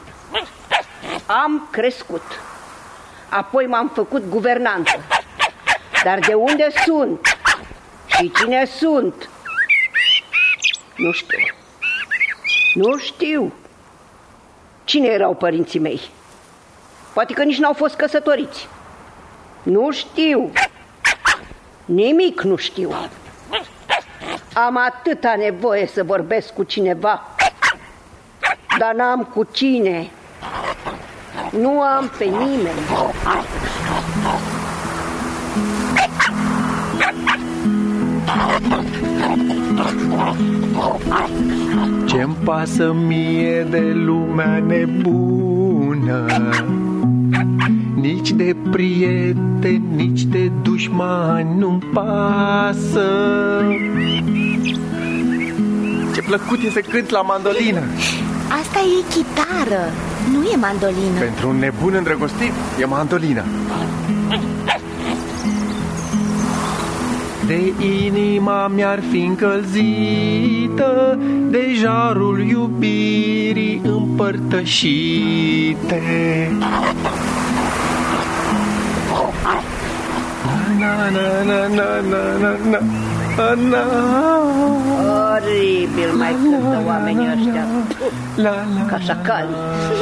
Am crescut. Apoi m-am făcut guvernantă. Dar de unde sunt și cine sunt, nu știu. Nu știu. Cine erau părinții mei? Poate că nici n-au fost căsătoriți. Nu știu. Nimic nu știu. Am atâta nevoie să vorbesc cu cineva, dar n-am cu cine. Nu am pe nimeni. Ce-mi pasă mie de lumea nebună, nici de prieteni, nici de dușmani nu-mi pasă. Ce plăcut e să cânt la mandolină. Asta e chitară, nu e mandolină. Pentru un nebun îndrăgostit e mandolină. De inima mi-ar fi încălzită, de jarul iubirii împărtășite. Na na na na na na na na na. Oribil mai cântă oamenii ăștia, ca șacali.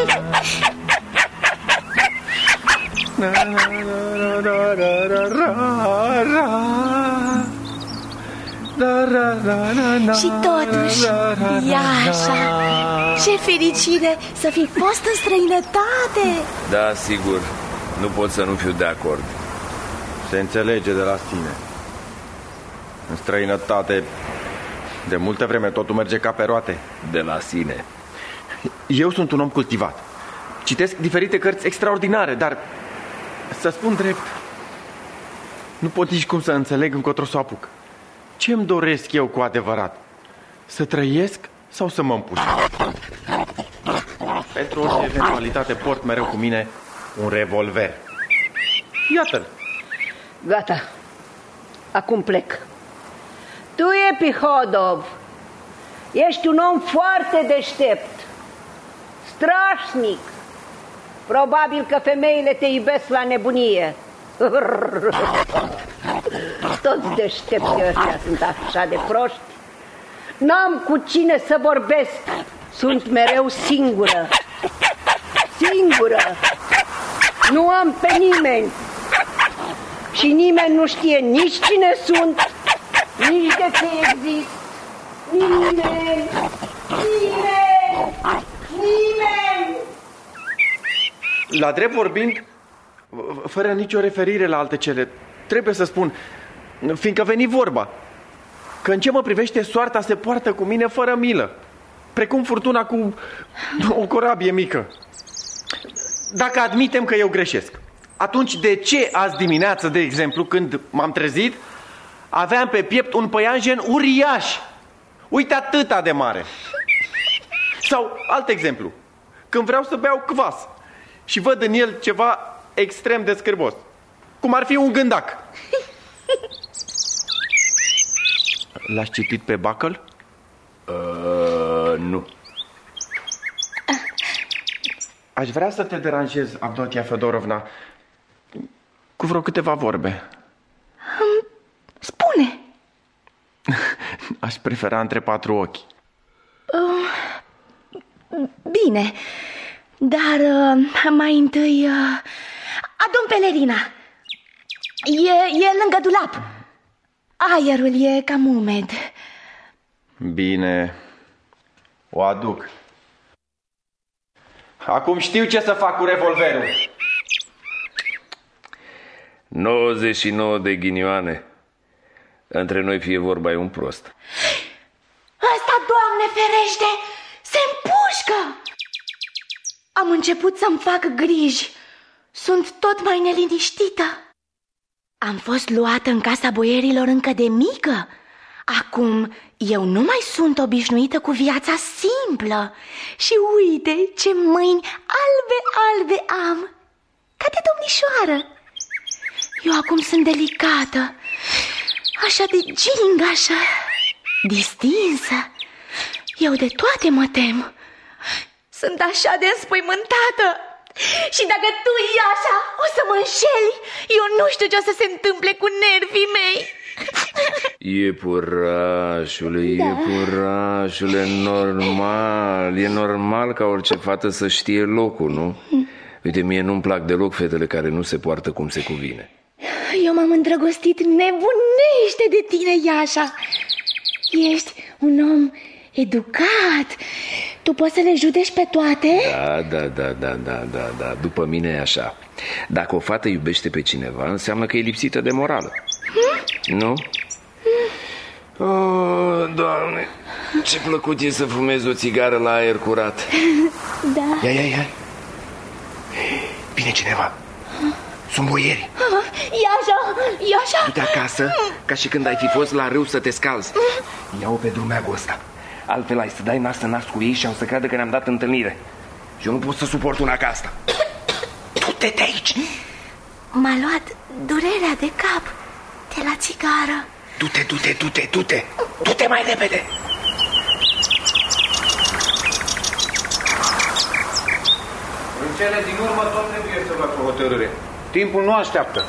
Și totuși, ia așa, ce fericire să fi fost în străinătate. Da, sigur, nu pot să nu fiu de acord. Se înțelege de la sine. În străinătate, de multă vreme totul merge ca pe roate. De la sine. Eu sunt un om cultivat. Citesc diferite cărți extraordinare, dar, să spun drept, nu pot nici cum să înțeleg încotro să o apuc. Ce-mi doresc eu cu adevărat? Să trăiesc sau să mă împușc? Pentru orice eventualitate port mereu cu mine un revolver. Iată-l. Gata. Acum plec. Tu, Epihodov, ești un om foarte deștept, strașnic. Probabil că femeile te iubesc la nebunie. Toți deștepții ăștia sunt așa de proști. N-am cu cine să vorbesc. Sunt mereu singură. Singură. Nu am pe nimeni. Și nimeni nu știe nici cine sunt, nici de ce exist. Nimeni. Nimeni. Nimeni. La drept vorbind, fără nicio referire la alte cele, trebuie să spun, fiindcă veni vorba, că în ce mă privește soarta se poartă cu mine fără milă, precum furtuna cu o corabie mică. Dacă admitem că eu greșesc, atunci de ce azi dimineață, de exemplu, când m-am trezit, aveam pe piept un păianjen uriaș, uite atâta de mare? Sau alt exemplu, când vreau să beau cvas și văd în el ceva extrem de scârbos, cum ar fi un gândac. L-aș citit pe Bacăl? Uh, nu. Aș vrea să te deranjez, Avdotia Fedorovna, cu vreo câteva vorbe. Um, spune. Aș prefera între patru ochi. Uh, bine, dar uh, mai întâi uh, adu-mi pelerina. E, e lângă dulap. Aerul e cam umed. Bine, o aduc. Acum știu ce să fac cu revolverul. nouăzeci și nouă de ghinioane. Între noi fie vorba e un prost. Ăsta, Doamne ferește, se împușcă! Am început să-mi fac griji. Sunt tot mai neliniștită. Am fost luată în casa boierilor încă de mică. Acum eu nu mai sunt obișnuită cu viața simplă. Și uite ce mâini albe-albe am, ca de domnișoară. Eu acum sunt delicată, așa de gingașă, distinsă. Eu de toate mă tem. Sunt așa de înspăimântată. Și dacă tu e așa, o să mă înșeli. Eu nu știu ce o să se întâmple cu nervii mei. Iepurașule, da. iepurașule, normal. E normal ca orice fată să știe locul, nu? Uite, mie nu-mi plac deloc fetele care nu se poartă cum se cuvine. Eu m-am îndrăgostit nebunește de tine, Iașa. Ești un om educat. Tu poți să le judeci pe toate? Da, da, da, da, da, da, da. După mine e așa. Dacă o fată iubește pe cineva, înseamnă că e lipsită de morală. Hmm? Nu? Hmm. Oh, Doamne, ce plăcut e să fumezi o țigară la aer curat. Da. Ia, ia, ia. Vine cineva. Sunt boieri. Iașa, Iașa. Du-te acasă, ca și când ai fi fost la râu să te scalzi. Ia-o pe drumeagul ăsta. Altfel ai să dai nas în nas cu ei și am să creadă că ne-am dat întâlnire. Și eu nu pot să suport una ca asta. Du-te de aici. M-a luat durerea de cap de la țigară. Du-te, du-te, du-te, du-te. Du-te mai repede. În cele din urmă tot trebuie să luați o hotărâre. Timpul nu așteaptă.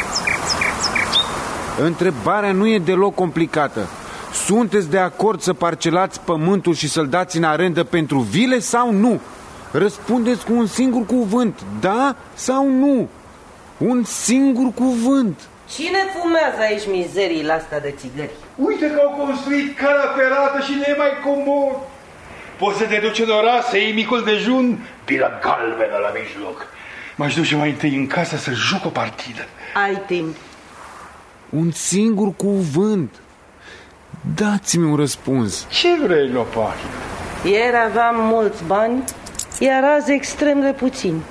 Întrebarea nu e deloc complicată. Sunteți de acord să parcelați pământul și să-l dați în arendă pentru vile sau nu? Răspundeți cu un singur cuvânt, da sau nu? Un singur cuvânt. Cine fumează aici mizeriile astea de țigări? Uite că au construit calea ferată și ne e mai comod. Poți să te duci în oraș, să iei micul dejun, pila galbenă la mijloc. M-aș duce mai întâi în casă să joc o partidă. Ai timp. Un singur cuvânt. Dați-mi un răspuns. Ce vrei, Lopache? Ieri aveam mulți bani, iar azi extrem de puțini.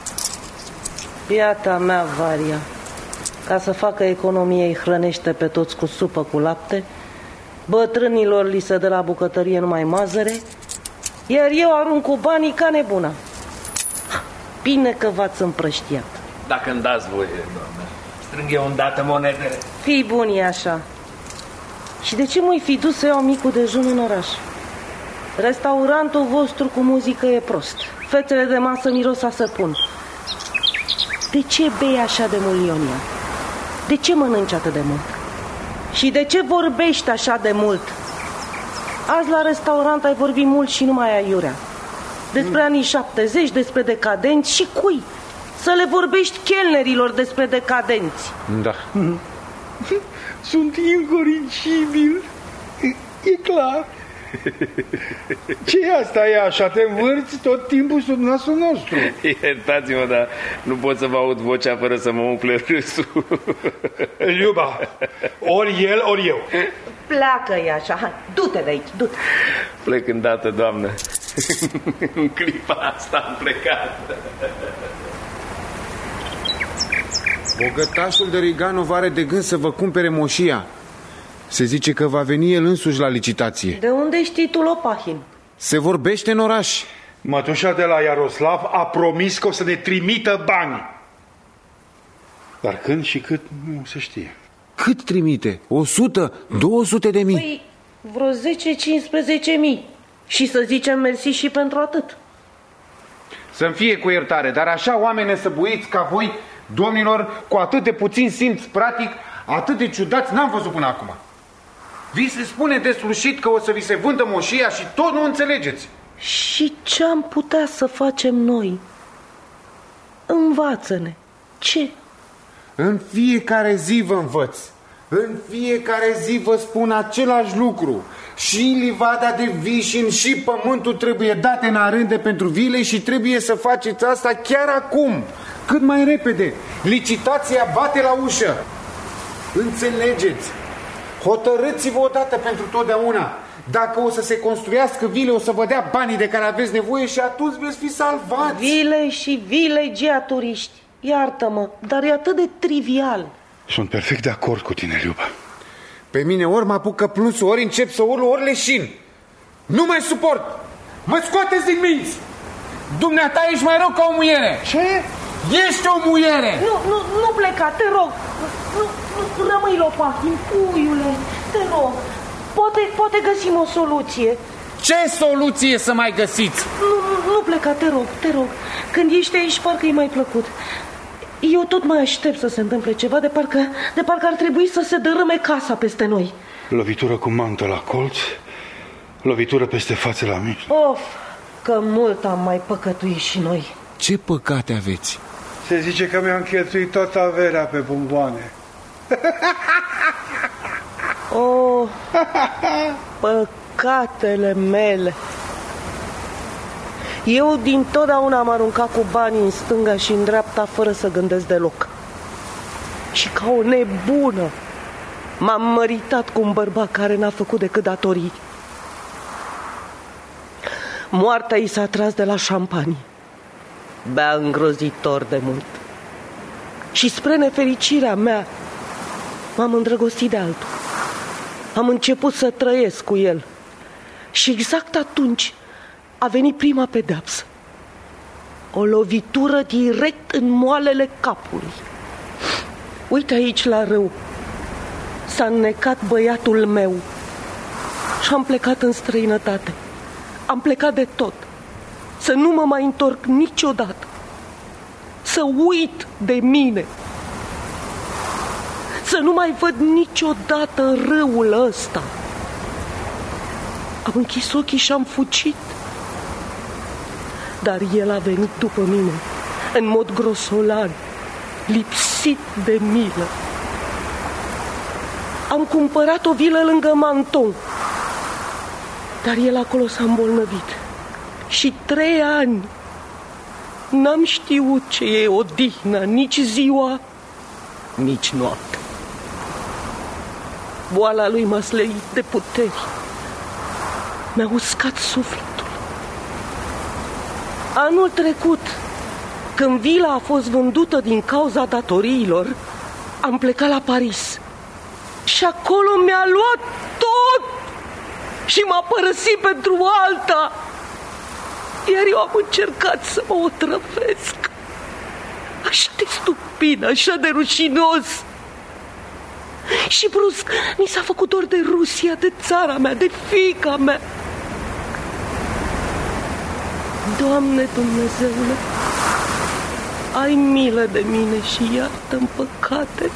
Biata mea, Varia, ca să facă economie, îi hrănește pe toți cu supă cu lapte, bătrânilor li se dă la bucătărie numai mazăre, iar eu arunc cu banii ca nebuna. Bine că v-ați împrăștiat. Dacă îmi dați voie, doamne, strâng eu îndată monedele. Fii bun, e așa. Și de ce m-ai fi dus să iau micul dejun în oraș? Restaurantul vostru cu muzică e prost. Fețele de masă miros a săpun. De ce bei așa de mult, Ionia? De ce mănânci atât de mult? Și de ce vorbești așa de mult? Azi la restaurant ai vorbit mult și nu mai aiurea. Despre anii șaptezeci, despre decadenți și cui? Să le vorbești chelnerilor despre decadenți. Da. Sunt incorrigibil. E clar. Ce-i asta e așa? Te învârți tot timpul sub nasul nostru. Iertați-mă, dar nu pot să vă aud vocea fără să mă umple râsul. Liuba, ori el, ori eu. Pleacă, e așa. Hai, du-te de aici, du-te. Plec îndată, doamnă. În clipa asta am plecat. Bogătașul de Riganov are de gând să vă cumpere moșia. Se zice că va veni el însuși la licitație. De unde știi tu, Lopahin? Se vorbește în oraș. Mătușa de la Iaroslav a promis că o să ne trimită bani. Dar când și cât nu se știe. Cât trimite? O sută? Două sute de mii? Păi, vreo zece-cincisprezece mii. Și să zicem mersi și pentru atât. Să-mi fie cu iertare, dar așa oameni nesăbuiți ca voi, domnilor, cu atât de puțin simț pratic, atât de ciudați, n-am văzut până acum. Vi se spune deslușit că o să vi se vândă moșia și tot nu înțelegeți. Și ce am putea să facem noi? Învață-ne. Ce? În fiecare zi vă învăț. În fiecare zi vă spun același lucru. Și livada de vișin și pământul trebuie date în arende pentru vile și trebuie să faceți asta chiar acum, cât mai repede. Licitația bate la ușă. Înțelegeți? Hotărâți-vă odată pentru totdeauna. Dacă o să se construiască vile, o să vă dea banii de care aveți nevoie și atunci veți fi salvați. Vile și vilegea turiști. Iartă-mă, dar e atât de trivial. Sunt perfect de acord cu tine, Liuba. Pe mine ori mă apucă plânsul, ori încep să urlu, ori leșin. Nu mai suport. Mă scoateți din minți. Dumneata ești mai rău ca o muiere. Ce? Ești o muiere. Nu, nu, nu pleca, te rog. Nu, nu, rămâi lopatin, puiule, te rog. Poate, poate găsim o soluție. Ce soluție să mai găsiți? Nu, nu, nu pleca, te rog, te rog. Când ești aici, parcă e mai plăcut. Eu tot mai aștept să se întâmple ceva, de parcă, de parcă ar trebui să se dărâme casa peste noi. Lovitură cu mantă la colț, lovitură peste față la mijloc. Of, că mult am mai păcătuit și noi. Ce păcate aveți? Se zice că mi-am cheltuit toată averea pe bomboane. Oh, păcatele mele. Eu dintotdeauna am aruncat cu banii în stânga și în dreapta fără să gândesc deloc. Și ca o nebună m-am măritat cu un bărbat care n-a făcut decât datorii. Moartea i s-a tras de la șampanie. Bea îngrozitor de mult. Și spre nefericirea mea m-am îndrăgostit de altul. Am început să trăiesc cu el. Și exact atunci a venit prima pedeapsă. O lovitură direct în moalele capului. Uite aici la râu. S-a înnecat băiatul meu. Și am plecat în străinătate. Am plecat de tot. Să nu mă mai întorc niciodată. Să uit de mine. Să nu mai văd niciodată râul ăsta. Am închis ochii și am fugit. Dar el a venit după mine, în mod grosolan, lipsit de milă. Am cumpărat o vilă lângă Menton, dar el acolo s-a îmbolnăvit. Și trei ani n-am știut ce e odihnă, nici ziua, nici noapte. Boala lui m-a slăit de puteri. Mi-a uscat sufletul. Anul trecut, când vila a fost vândută din cauza datoriilor, am plecat la Paris. Și acolo mi-a luat tot și m-a părăsit pentru alta. Iar eu am încercat să mă otrăvesc. Așa de stupid, așa de rușinos. Și brusc mi s-a făcut dor de Rusia, de țara mea, de fiica mea. Doamne Dumnezeule, ai milă de mine și iartă-mi păcatele.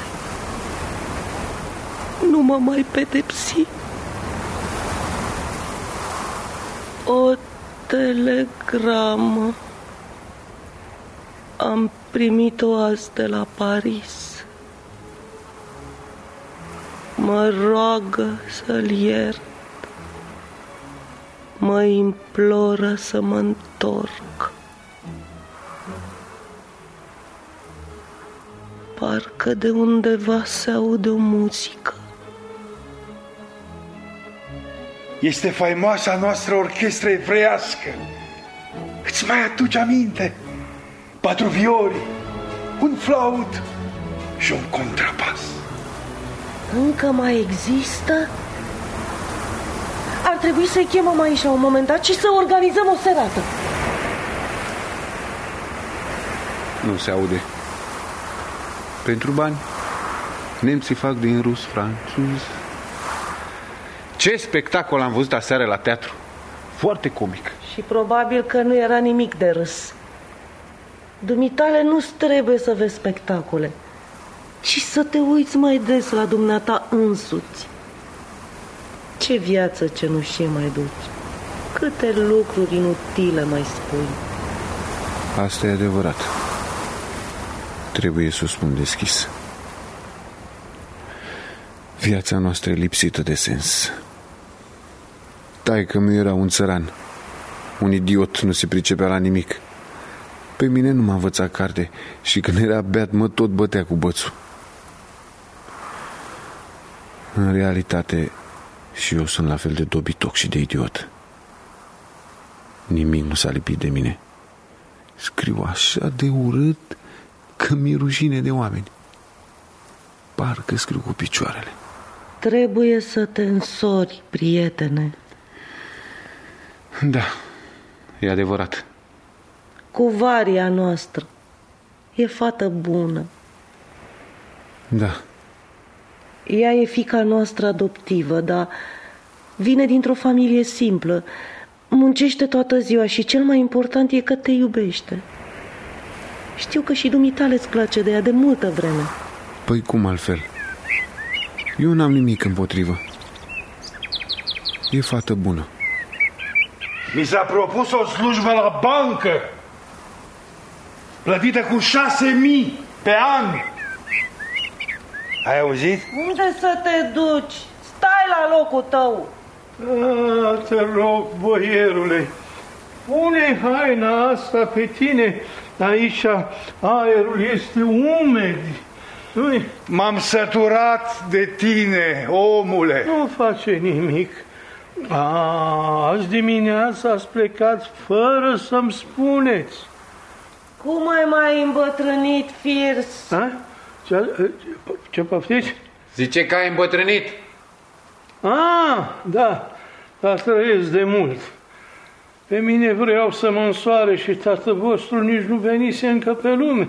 Nu mă mai pedepsi. O telegramă. Am primit-o azi de la Paris. Mă roagă să-l iert. Mă imploră să mă întorc. Parcă de undeva se aude o muzică. Este faimoasa noastră orchestră evreiască. Îți mai aduci aminte? Patru violi, un flaut și un contrabas. Încă mai există? Ar trebui să-i chemăm aici la un moment dat și să organizăm o serată. Nu se aude. Pentru bani, nemții fac din rus francez. Ce spectacol am văzut aseară la teatru. Foarte comic. Și probabil că nu era nimic de râs. Dumitale nu-ți trebuie să vezi spectacole, ci să te uiți mai des la dumneata însuți. Ce viață cenușie mai duci. Câte lucruri inutile mai spui. Asta e adevărat. Trebuie să o spun deschis. Viața noastră e lipsită de sens. Taică-miu era un țăran, un idiot, nu se pricepea la nimic. Pe mine nu m-a învățat carte și când era beat mă tot bătea cu bățul. În realitate, Și eu sunt la fel de dobitoc și de idiot. Nimic nu s-a lipit de mine. Scriu așa de urât că mi-e rușine de oameni. Parcă scriu cu picioarele. Trebuie să te însori, prietene. Da, e adevărat. Cu Varia noastră. E fată bună. Da. Ea e fiica noastră adoptivă, dar vine dintr-o familie simplă. Muncește toată ziua și cel mai important e că te iubește. Știu că și dumitale îți place de ea de multă vreme. Păi cum altfel? Eu n-am nimic împotrivă. E fată bună. Mi s-a propus o slujbă la bancă, plătită cu șase mii pe an. Ai auzit? Unde să te duci? Stai la locul tău. A, te rog, boierule, pune haina asta pe tine. Aici aerul este umed. Nu-i? M-am săturat de tine, omule. Nu face nimic. A, azi dimineața ați plecat fără să-mi spuneți. Cum ai mai îmbătrânit, Firs? A? Ce, ce poftiți? Zice că ai îmbătrânit. Ah, da, dar trăiesc de mult. Pe mine vreau să mă însoare și tatăl vostru nici nu venise încă pe lume.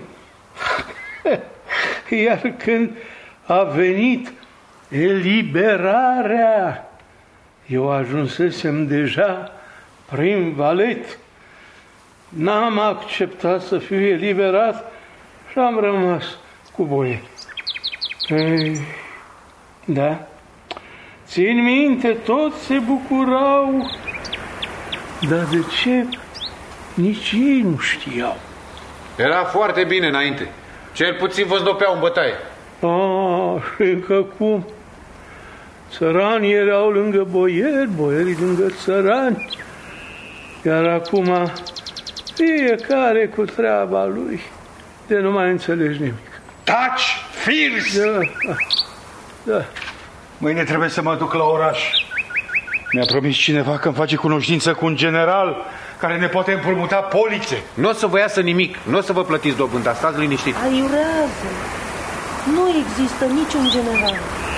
Iar când a venit eliberarea, eu ajunsesem deja prin valet. N-am acceptat să fiu eliberat și am rămas cu boier. Ei, da, țin minte, toți se bucurau, dar de ce nici ei nu știau? Era foarte bine înainte. Cel puțin vă zdopeau în bătaie. Ah, și încă cum? Țăranii erau lângă boieri, boierii lângă țărani. Iar acum fiecare cu treaba lui, de nu mai înțelegi nimic. Taci, Firs! Da, da. Mâine trebuie să mă duc la oraș. Mi-a promis cineva că îmi face cunoștință cu un general care ne poate împrumuta polițe. Nu o să vă iasă nimic, nu o să vă plătiți dobânda, stați liniștit. Aiurează. Nu există niciun general.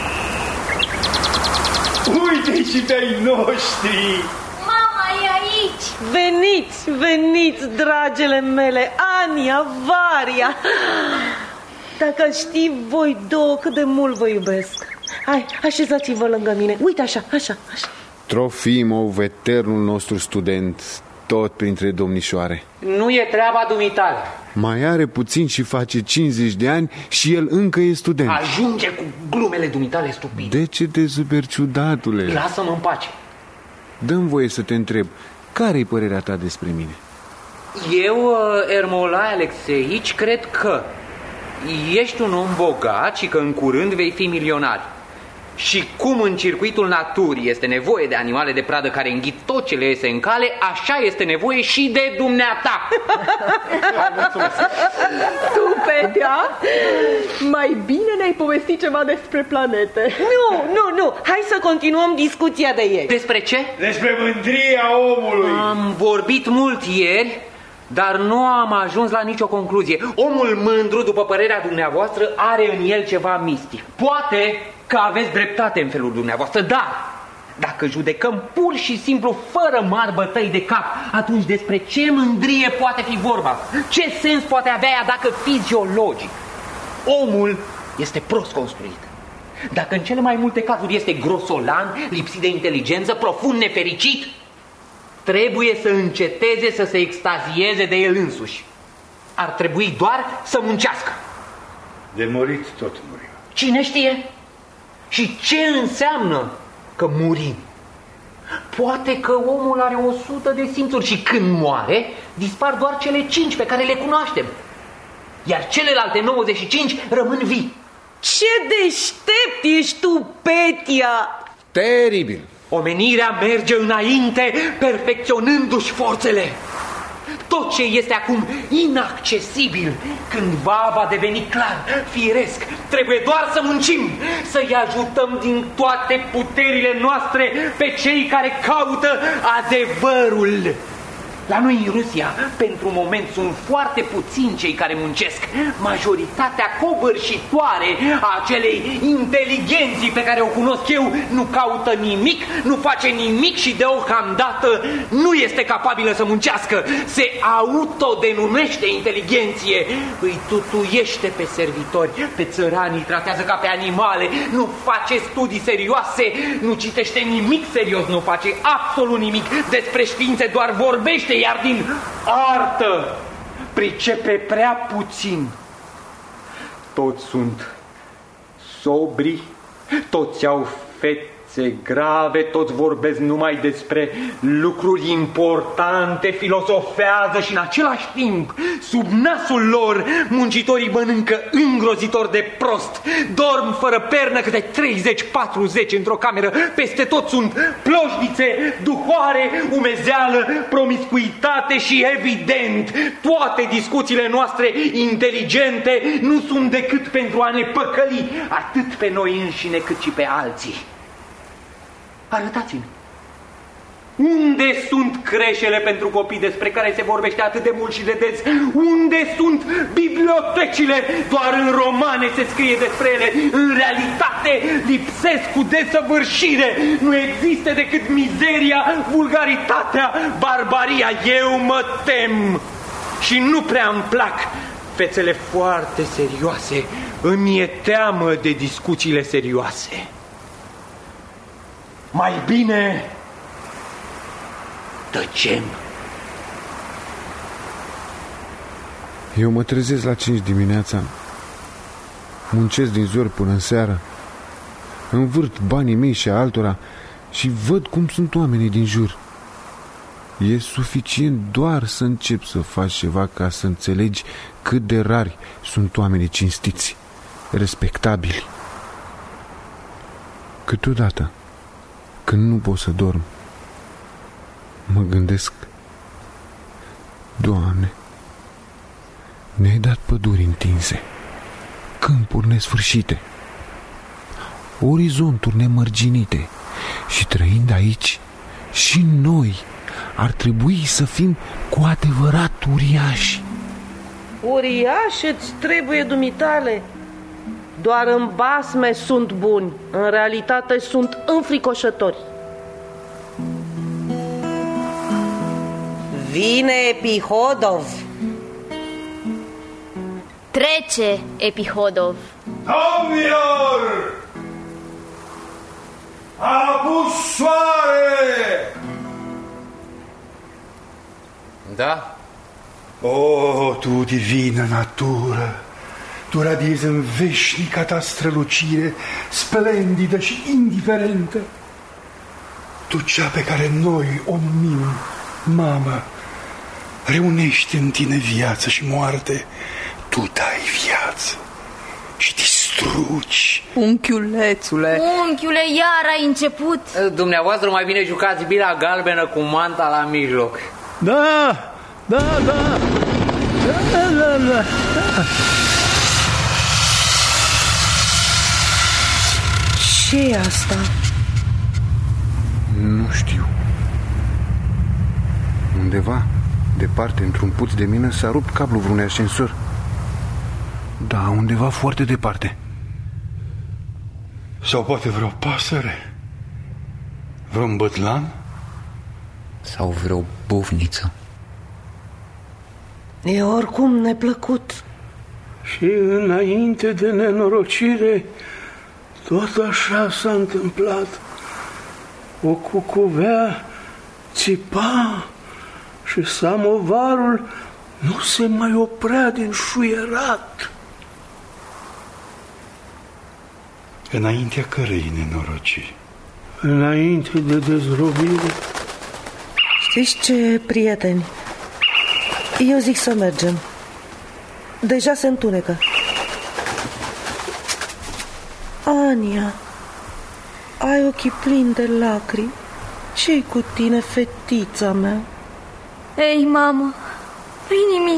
Uite și pe-ai noștri! Mama e aici! Veniți, veniți, dragele mele, Ania, Varia. Dacă știi voi două cât de mult vă iubesc. Hai, așezați-vă lângă mine. Uite așa, așa, așa. Trofimov, eternul nostru student, tot printre domnișoare. Nu e treaba dumitale. Mai are puțin și face cincizeci de ani și el încă e student. Ajunge cu glumele dumitale stupide. De ce te super, ciudatule? Lasă-mă în pace. Dă-mi voie să te întreb, care-i părerea ta despre mine? Eu, Ermolai Alexeici, cred că ești un om bogat și că în curând vei fi milionar. Și cum în circuitul naturii este nevoie de animale de pradă care înghit tot ce le iese în cale, așa este nevoie și de dumneata. Tu, Petea, mai bine ne-ai povestit ceva despre planete. Nu, nu, nu, hai să continuăm discuția de ieri. Despre ce? Despre mândria omului. Am vorbit mult ieri, dar nu am ajuns la nicio concluzie. Omul mândru, după părerea dumneavoastră, are în el ceva mistic. Poate că aveți dreptate în felul dumneavoastră, dar dacă judecăm pur și simplu, fără mari bătăi de cap, atunci despre ce mândrie poate fi vorba? Ce sens poate avea ea dacă fiziologic omul este prost construit? Dacă în cele mai multe cazuri este grosolan, lipsit de inteligență, profund nefericit, trebuie să înceteze să se extazieze de el însuși. Ar trebui doar să muncească. De murit tot murim. Cine știe? Și ce înseamnă că murim? Poate că omul are o sută de simțuri și când moare, dispar doar cele cinci pe care le cunoaștem. Iar celelalte nouăzeci și cinci rămân vii. Ce deștept ești tu, Petia! Teribil! Omenirea merge înainte, perfecționându-și forțele. Tot ce este acum inaccesibil, cândva va deveni clar, firesc. Trebuie doar să muncim, să-i ajutăm din toate puterile noastre pe cei care caută adevărul. La noi în Rusia, pentru moment, sunt foarte puțini cei care muncesc. Majoritatea covârșitoare a acelei inteligenții pe care o cunosc eu nu caută nimic, nu face nimic și deocamdată nu este capabilă să muncească. Se autodenumește inteligenție, îi tutuiește pe servitori, pe țărani, îi tratează ca pe animale, nu face studii serioase, nu citește nimic serios, nu face absolut nimic despre științe, doar vorbește, iar din artă pricepe prea puțin. Toți sunt sobri, toți au fețe grave, toți vorbesc numai despre lucruri importante, filosofează și în același timp, sub nasul lor, muncitorii mănâncă îngrozitor de prost, dorm fără pernă câte treizeci patruzeci într-o cameră, peste tot sunt ploșnițe, duhoare, umezeală, promiscuitate și evident, toate discuțiile noastre inteligente nu sunt decât pentru a ne păcăli atât pe noi înșine cât și pe alții. Arătați-mi, unde sunt creșele pentru copii despre care se vorbește atât de mult și de des? Unde sunt bibliotecile? Doar în romane se scrie despre ele. În realitate lipsesc cu desăvârșire. Nu există decât mizeria, vulgaritatea, barbaria. Eu mă tem și nu prea îmi plac fețele foarte serioase. Îmi e teamă de discuțiile serioase. Mai bine tăcem. Eu mă trezesc la cinci dimineața, muncesc din zori până în seară, învârt banii mei și a altora și văd cum sunt oamenii din jur. E suficient doar să încep să faci ceva ca să înțelegi cât de rari sunt oamenii cinstiți, respectabili. Câteodată, când nu pot să dorm, mă gândesc: Doamne, ne-ai dat păduri întinse, câmpuri nesfârșite, orizonturi nemărginite și trăind aici, și noi ar trebui să fim cu adevărat uriași. Uriași îți trebuie, dumitale. Doar în basme sunt buni, în realitate sunt înfricoșători. Vine Epihodov. Trece Epihodov. Domnilor! A pus soare! Da? O, tu divină natură, tu radiezi în veșnica ta strălucire, splendidă și indiferentă. Tu, cea pe care noi o numim mamă, reunești în tine viață și moarte. Tu dai viață și distrugi. Unchiulețule. Unchiule, iar ai început. Dumneavoastră mai bine jucați bila galbenă cu manta la mijloc. Da, da, da. Da, da, da. Ce-i asta? Nu știu. Undeva, departe, într-un puț de mină, s-a rupt cablul vreunui ascensor. Da, undeva foarte departe. Sau poate vreo pasăre? Vreun bătlan? Sau vreo bufniță? E oricum neplăcut. Și înainte de nenorocire, tot așa s-a întâmplat. O cucuvea țipa și samovarul nu se mai oprea din șuierat. Înaintea cărei nenorociri? Înainte de dezrobire. Știți ce, prieteni? Eu zic să mergem. Deja se întunecă. Ania, ai ochii plini de lacrimi. Ce-i cu tine, fetița mea? Ei, mamă, Nu-i nimic.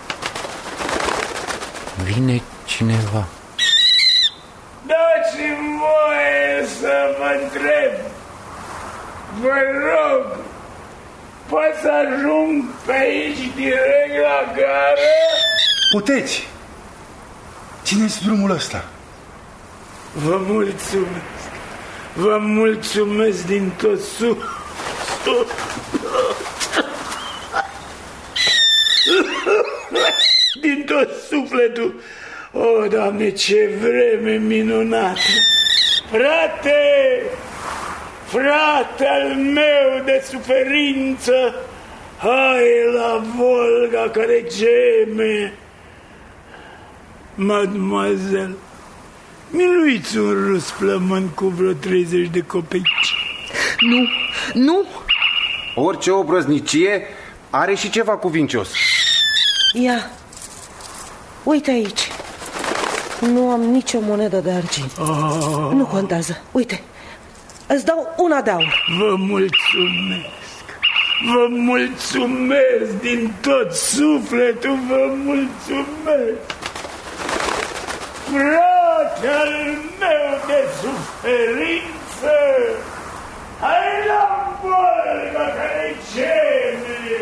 Vine cineva. Dați-mi voie să vă întreb. Vă rog, pot să ajung pe aici direct la gară? Puteți. Țineți drumul ăsta. Vă mulțumesc. Vă mulțumesc din tot sufletul. Din tot sufletul. O, Doamne, ce vreme minunată! Frate! Frate al meu de suferință! Hai la Volga care geme! Mademoiselle, miluiți un rus plămân cu vreo treizeci de copeici. Nu, nu! Orice obrăznicie are și ceva cuvincios. Ia, uite aici. Nu am nicio monedă de argint. Oh. Nu contează, uite. Îți dau una de aur. Vă mulțumesc. Vă mulțumesc din tot sufletul. Vă mulțumesc. Frate al meu de suferință, hai la Volga care geme.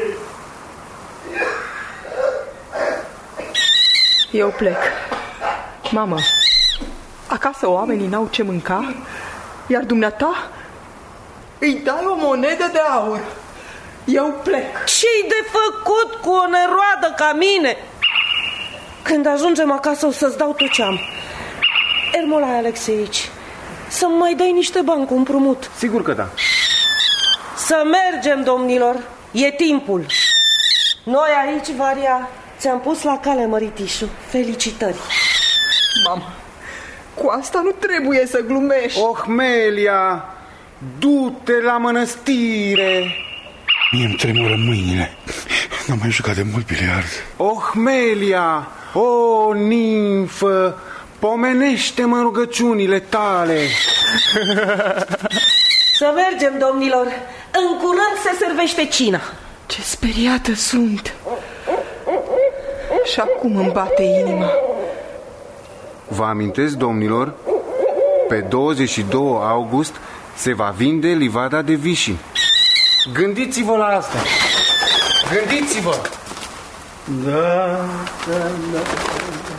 Eu plec. Mamă, acasă oamenii n-au ce mânca, iar dumneata îi dai o monedă de aur. Eu plec. Ce-i de făcut cu o neroadă ca mine? Când ajungem acasă o să-ți dau tot ce am. Ermolai Alexeici, să-mi mai dai niște bani cu împrumut. Sigur că da. Să mergem, domnilor, e timpul. Noi aici, Varia, ți-am pus la cale măritișul. Felicitări. Mamă, cu asta nu trebuie să glumești. Oh, Melia, du-te la mănăstire. Mie-mi tremură mâinile. N-am mai jucat de mult biliard. Oh, Melia, o nimfă, pomenește-mă rugăciunile tale. Să mergem, domnilor. În curând se servește cina. Ce speriată sunt. Și acum îmi bate inima. Vă amintesc, domnilor, pe douăzeci și doi august se va vinde livada de Vișin. Gândiți-vă la asta. Gândiți-vă. Da, da, da, da.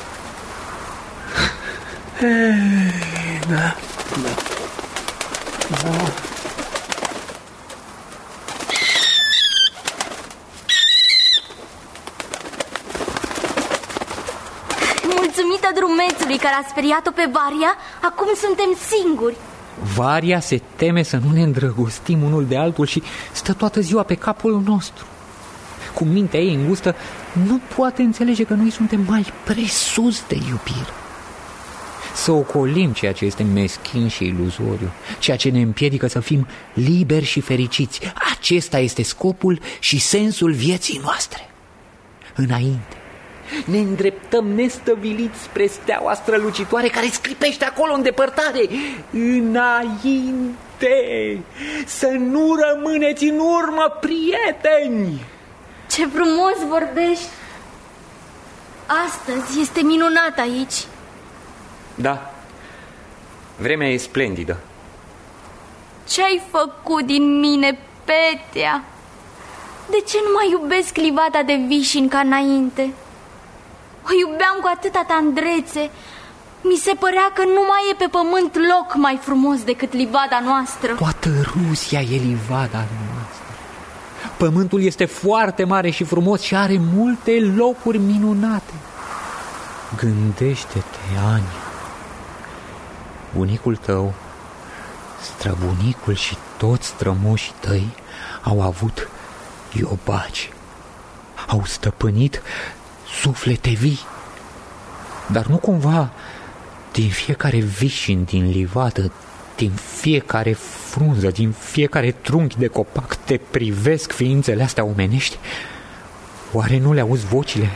Hey, da, da. Da. Mulțumită drumețului care a speriat-o pe Varia, acum suntem singuri. Varia se teme să nu ne îndrăgostim unul de altul și stă toată ziua pe capul nostru. Cu mintea ei îngustă, nu poate înțelege că noi suntem mai presus de iubire. Să ocolim ceea ce este meschin și iluzoriu, ceea ce ne împiedică să fim liberi și fericiți. Acesta este scopul și sensul vieții noastre. Înainte, ne îndreptăm nestăviliți spre steaua strălucitoare care sclipește acolo în depărtare. Înainte, să nu rămâneți în urmă, prieteni! Ce frumos vorbești! Astăzi este minunat aici. Da, vremea e splendidă. Ce-ai făcut din mine, Petea? De ce nu mai iubesc livada de Vișin ca înainte? O iubeam cu atâta tandrețe. Mi se părea că nu mai e pe pământ loc mai frumos decât livada noastră. Toată Rusia e livada noastră. Pământul este foarte mare și frumos și are multe locuri minunate. Gândește-te, Ani. Bunicul tău, străbunicul și toți strămoșii tăi au avut iobaci. Au stăpânit suflete vii. Dar nu cumva din fiecare vișin din livadă, din fiecare frunză, din fiecare trunchi de copac te privesc ființele astea omenești? Oare nu le auzi vocile?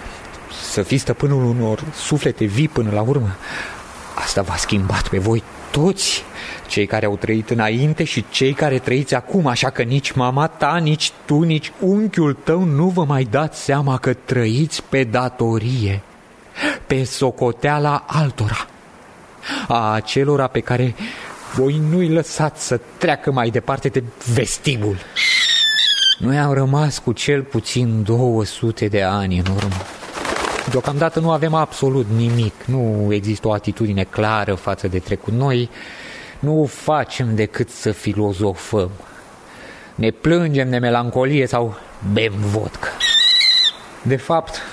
Să fii stăpânul unor suflete vii până la urmă, asta v-a schimbat pe voi toți cei care au trăit înainte și cei care trăiți acum, așa că nici mama ta, nici tu, nici unchiul tău nu vă mai dați seama că trăiți pe datorie, pe socoteala altora, a acelora pe care voi nu-i lăsați să treacă mai departe de vestibul. Noi am rămas cu cel puțin două sute de ani în urmă. Deocamdată nu avem absolut nimic, nu există o atitudine clară față de trecut. Noi nu facem decât să filozofăm, ne plângem de melancolie sau bem vodcă. De fapt,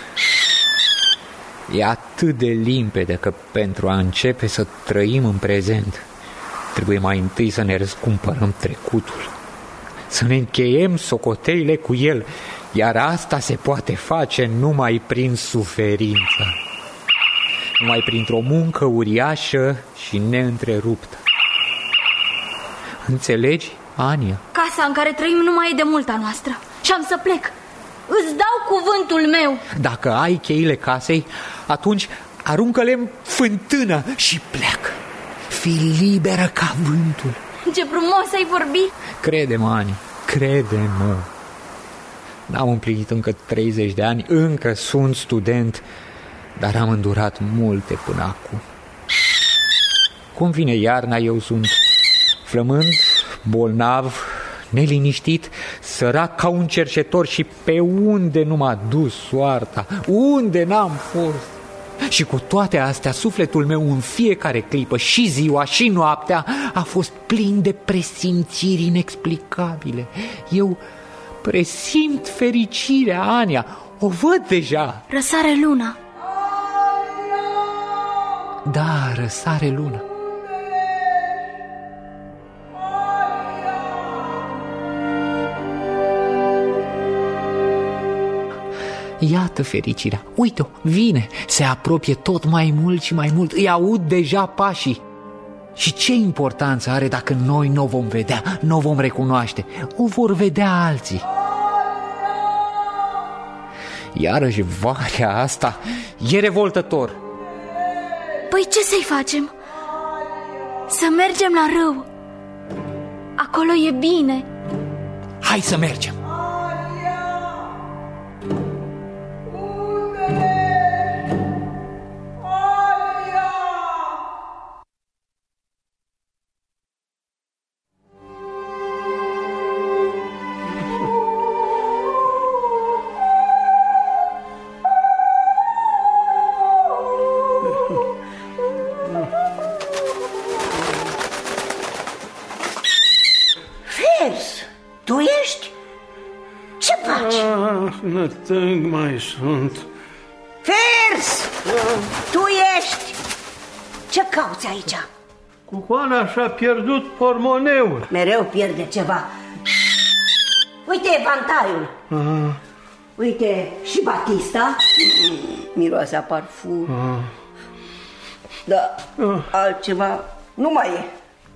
e atât de limpede că pentru a începe să trăim în prezent, trebuie mai întâi să ne răscumpărăm trecutul, să ne încheiem socoteile cu el, iar asta se poate face numai prin suferință, numai printr-o muncă uriașă și neîntreruptă. Înțelegi, Ania? Casa în care trăim nu mai e de mult a noastră și am să plec. Îți dau cuvântul meu. Dacă ai cheile casei, atunci aruncă-le în fântână și pleacă. Fii liberă ca vântul. Ce frumos ai vorbit. Crede-mă, Ani, crede-mă. N-am împlinit încă treizeci de ani, încă sunt student, dar am îndurat multe până acum. Cum vine iarna, eu sunt flămând, bolnav, neliniștit, sărac ca un cercetor și pe unde nu m-a dus soarta, unde n-am fost. Și cu toate astea, sufletul meu în fiecare clipă, și ziua și noaptea, a fost plin de presimțiri inexplicabile. Eu presimt fericirea, Ania, o văd deja. Răsare luna. Da, răsare luna. Iată fericirea, uite-o, vine, se apropie tot mai mult și mai mult, îi aud deja pașii. Și ce importanță are dacă noi nu o vom vedea, nu o vom recunoaște, o vor vedea alții. Iarăși varea asta e revoltător. Păi ce să-i facem? Să mergem la râu. Acolo e bine. Hai să mergem. Tu ești? Ce faci? Ah, nătâng mai sunt. Fers! Tu ești? Ce cauți aici? Cucoana și-a pierdut pormoneul. Mereu pierde ceva. Uite evantaiul. Ah. Uite și Batista. Miroase a parfum. Ah. Da, ah. altceva nu mai e.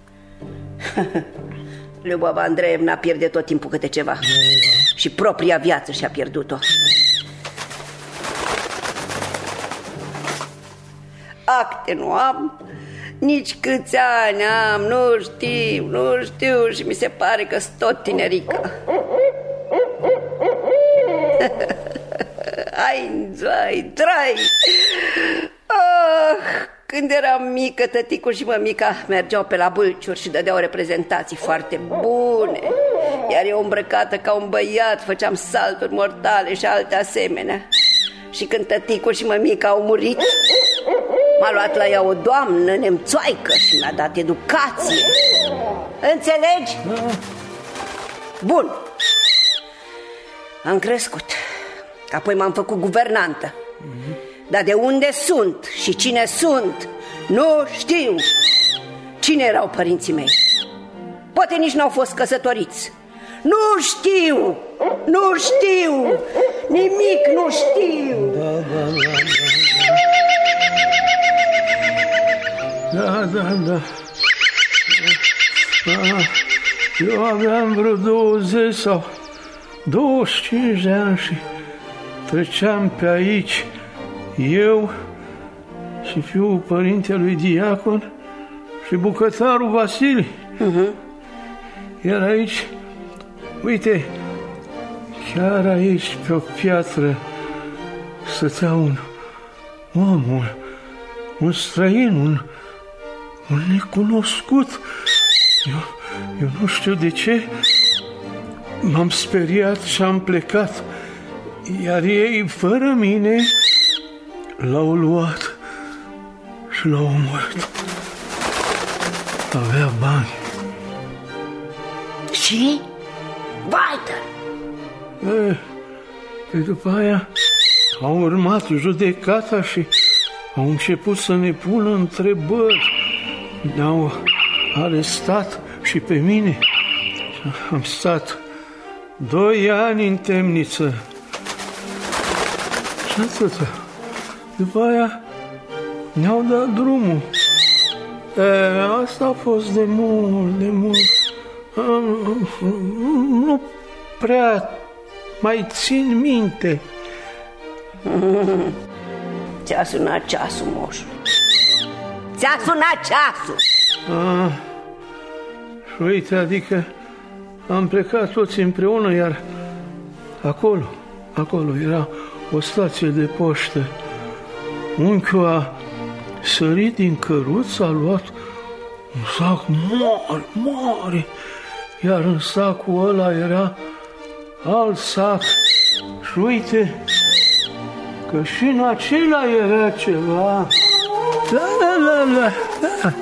Lyubova Andreevna pierde tot timpul câte ceva. Și propria viață și-a pierdut-o. Acte nu am, nici câți ani am, nu știu, nu știu. Și mi se pare că-s tot tinerică. Ai, ai, trai. Ah, când eram mică, tăticul și mămica mergeau pe la bâlciuri și dădeau reprezentații foarte bune. Iar eu, îmbrăcată ca un băiat, făceam salturi mortale și alte asemenea. Și când tăticul și mămica au murit, m-a luat la ea o doamnă nemțoaică și mi-a dat educație. Înțelegi? Bun. Am crescut. Apoi m-am făcut guvernantă. Dar de unde sunt și cine sunt, nu știu. Cine erau părinții mei? Poate nici n-au fost căsătoriți. Nu știu, nu știu, nimic nu știu. Da, da, da, da. Da, da, da. Eu aveam vreo douăzeci sau douăzeci și cinci de ani și treceam pe aici, eu și fiul părintelui diacon, și și bucătarul Vasile. Uh-huh. Iar aici, uite, chiar aici, pe o piatră, stătea un om, un, un străin, un, un necunoscut. Eu, eu nu știu de ce, m-am speriat și am plecat, iar ei, fără mine, l-au luat și l-au omorât. Avea bani. Și? Vaită! E, pe după aia au urmat judecata și au început să ne pună întrebări. Ne-au arestat și pe mine. Am stat doi ani în temniță. Și atâta. După aia ne-au dat drumul. E, asta a fost de mult, de mult. Nu prea mai țin minte. Ți-a sunat ceasul, moșul. Ți-a sunat ceasul. Ah, și uite, adică am plecat toți împreună, iar acolo, acolo era o stație de poștă. Unchiul a sărit din căruță, a luat un sac mare, mare, iar în sacul ăla era alt sac. Și uite că și în acela era ceva. La, la, la, la, la.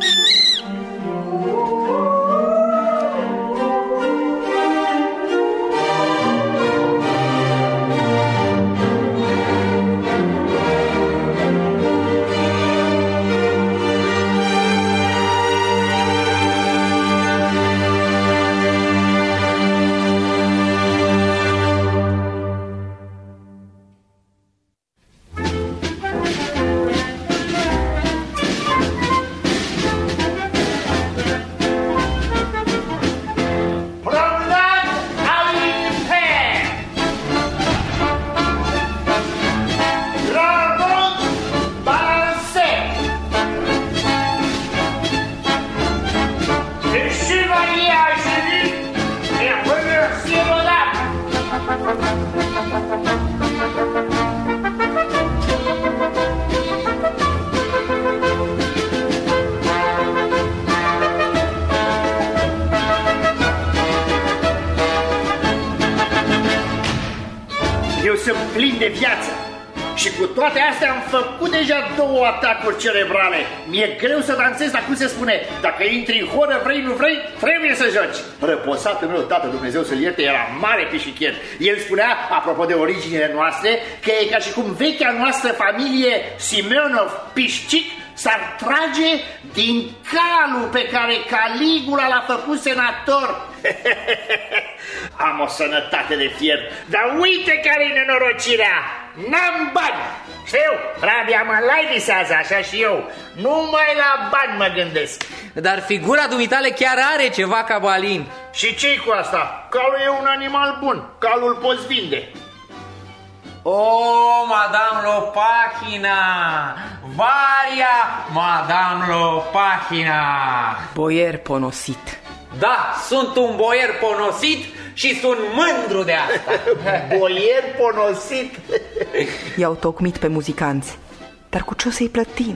Două atacuri cerebrale. Mi-e greu să dansez, dar cum se spune, dacă intri în horă, vrei, nu vrei, trebuie să joci. Răposatul meu, tată, Dumnezeu să-l ierte, era mare pișichet. El spunea, apropo de originile noastre, că e ca și cum vechea noastră familie Simeonov Pișcic s-ar trage din calul pe care Caligula l-a făcut senator. Am o sănătate de fier, dar uite care-i nenorocirea. N-am bani. Știu, Rabia mă laidisează, așa și eu. Numai la bani mă gândesc. Dar figura dumitale chiar are ceva, Cabalin. Și ce-i cu asta? Calul e un animal bun, calul poți vinde. O, Madame Lopachina! Varia, Madame Lopachina! Boier ponosit. Da, sunt un boier ponosit și sunt mândru de asta. Boier ponosit? I-au tocmit pe muzicanți. Dar cu ce o să-i plătim?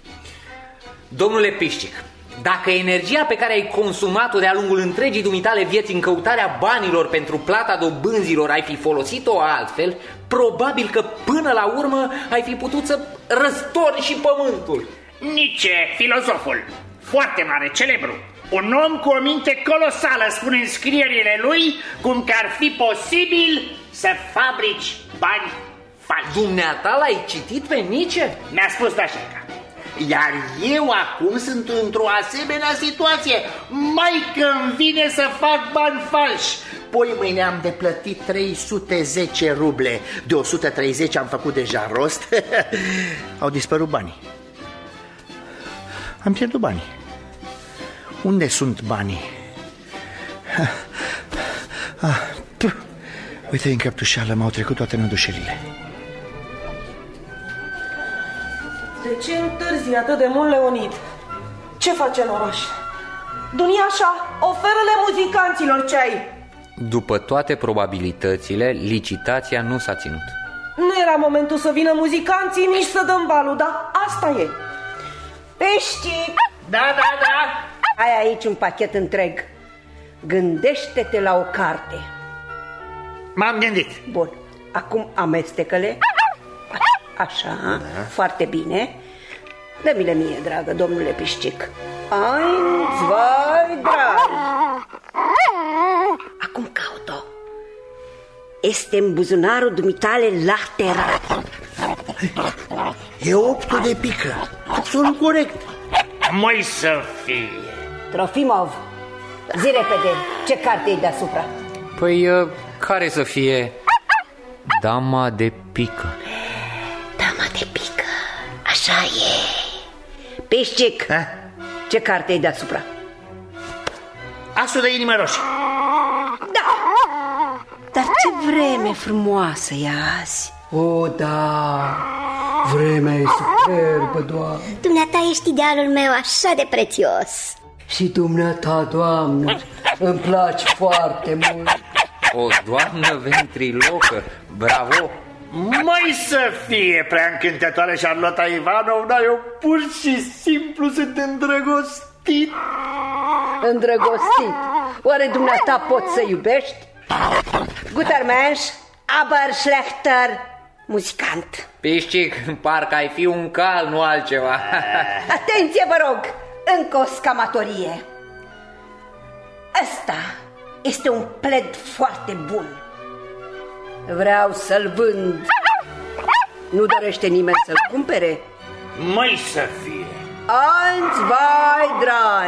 Domnule Pișcic, dacă energia pe care ai consumat-o de-a lungul întregii dumitale vieți în căutarea banilor pentru plata dobânzilor ai fi folosit-o altfel, probabil că până la urmă ai fi putut să răstorni și pământul. Nici filozoful, foarte mare, celebru, un om cu o minte colosală, spune în scrierile lui cum că ar fi posibil să fabrici bani falși. Dumneata l-ai citit pe Nietzsche? Mi-a spus așa. Iar eu acum sunt într-o asemenea situație. Mai că-mi vine să fac bani falși. Poi mâine am de plătit trei sute zece ruble. De o sută treizeci am făcut deja rost. Au dispărut banii. Am pierdut banii. Unde sunt banii? Ah, uite, în căptușeală m-au trecut toate nădușelile. De ce întârzi atât de mult, Leonid? Ce face în oraș? Duniașa, oferă-le muzicanților ce ai. După toate probabilitățile, licitația nu s-a ținut. Nu era momentul să vină muzicanții, nici să dăm balul, dar asta e. Pești! Da, da, da. Ai aici un pachet întreg. Gândește-te la o carte. M-am gândit. Bun, acum amestecă-le. Așa, da. Foarte bine. Dă-mi-le mie, dragă, domnule Pișcic. Eins, zwei, drei. Acum caut-o. Este în buzunarul dumitale lateral. E optul de pică. Absolut corect. Măi să fie. Trofimov, zi repede, ce carte e deasupra? Păi, care să fie? Dama de pică. Dama de pică, așa e. Pișcic, ha? Ce carte e deasupra? Asul de inimă roșie. Da. Dar ce vreme frumoasă e azi. O, da, vremea e superbă, Doamne. Dumneata ești idealul meu așa de prețios. Și dumneata, Doamne, îmi place foarte mult. O doamnă ventrilocă, bravo. Măi să fie prea încântătoare Șarlota Ivanovna, eu pur și simplu sunt îndrăgostit. Îndrăgostit? Oare dumneata poți să iubești? Guter Mensch, aber schlechter muzicant. Pișcic, parcă ai fi un cal, nu altceva. Atenție, vă rog, încă o scamatorie. Ăsta este un pled foarte bun. Vreau să-l vând. Nu dorește nimeni să-l cumpere? Măi să fie. Eins, zwei, drei.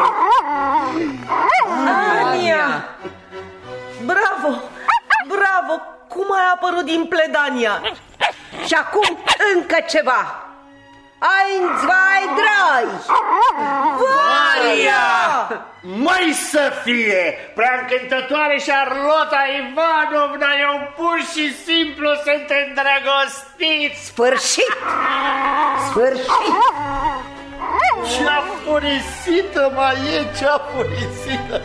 Ania! Bravo! Bravo! Cum ai apărut din pledania? Și acum încă ceva. Eins, zwei, drei. Varia! Măi să fie! Prea încântătoare Șarlota Ivanovna, eu pur și simplu sunt îndrăgostit. Sfârșit! Sfârșit! Ce-a furisită mai e, ce-a furisită!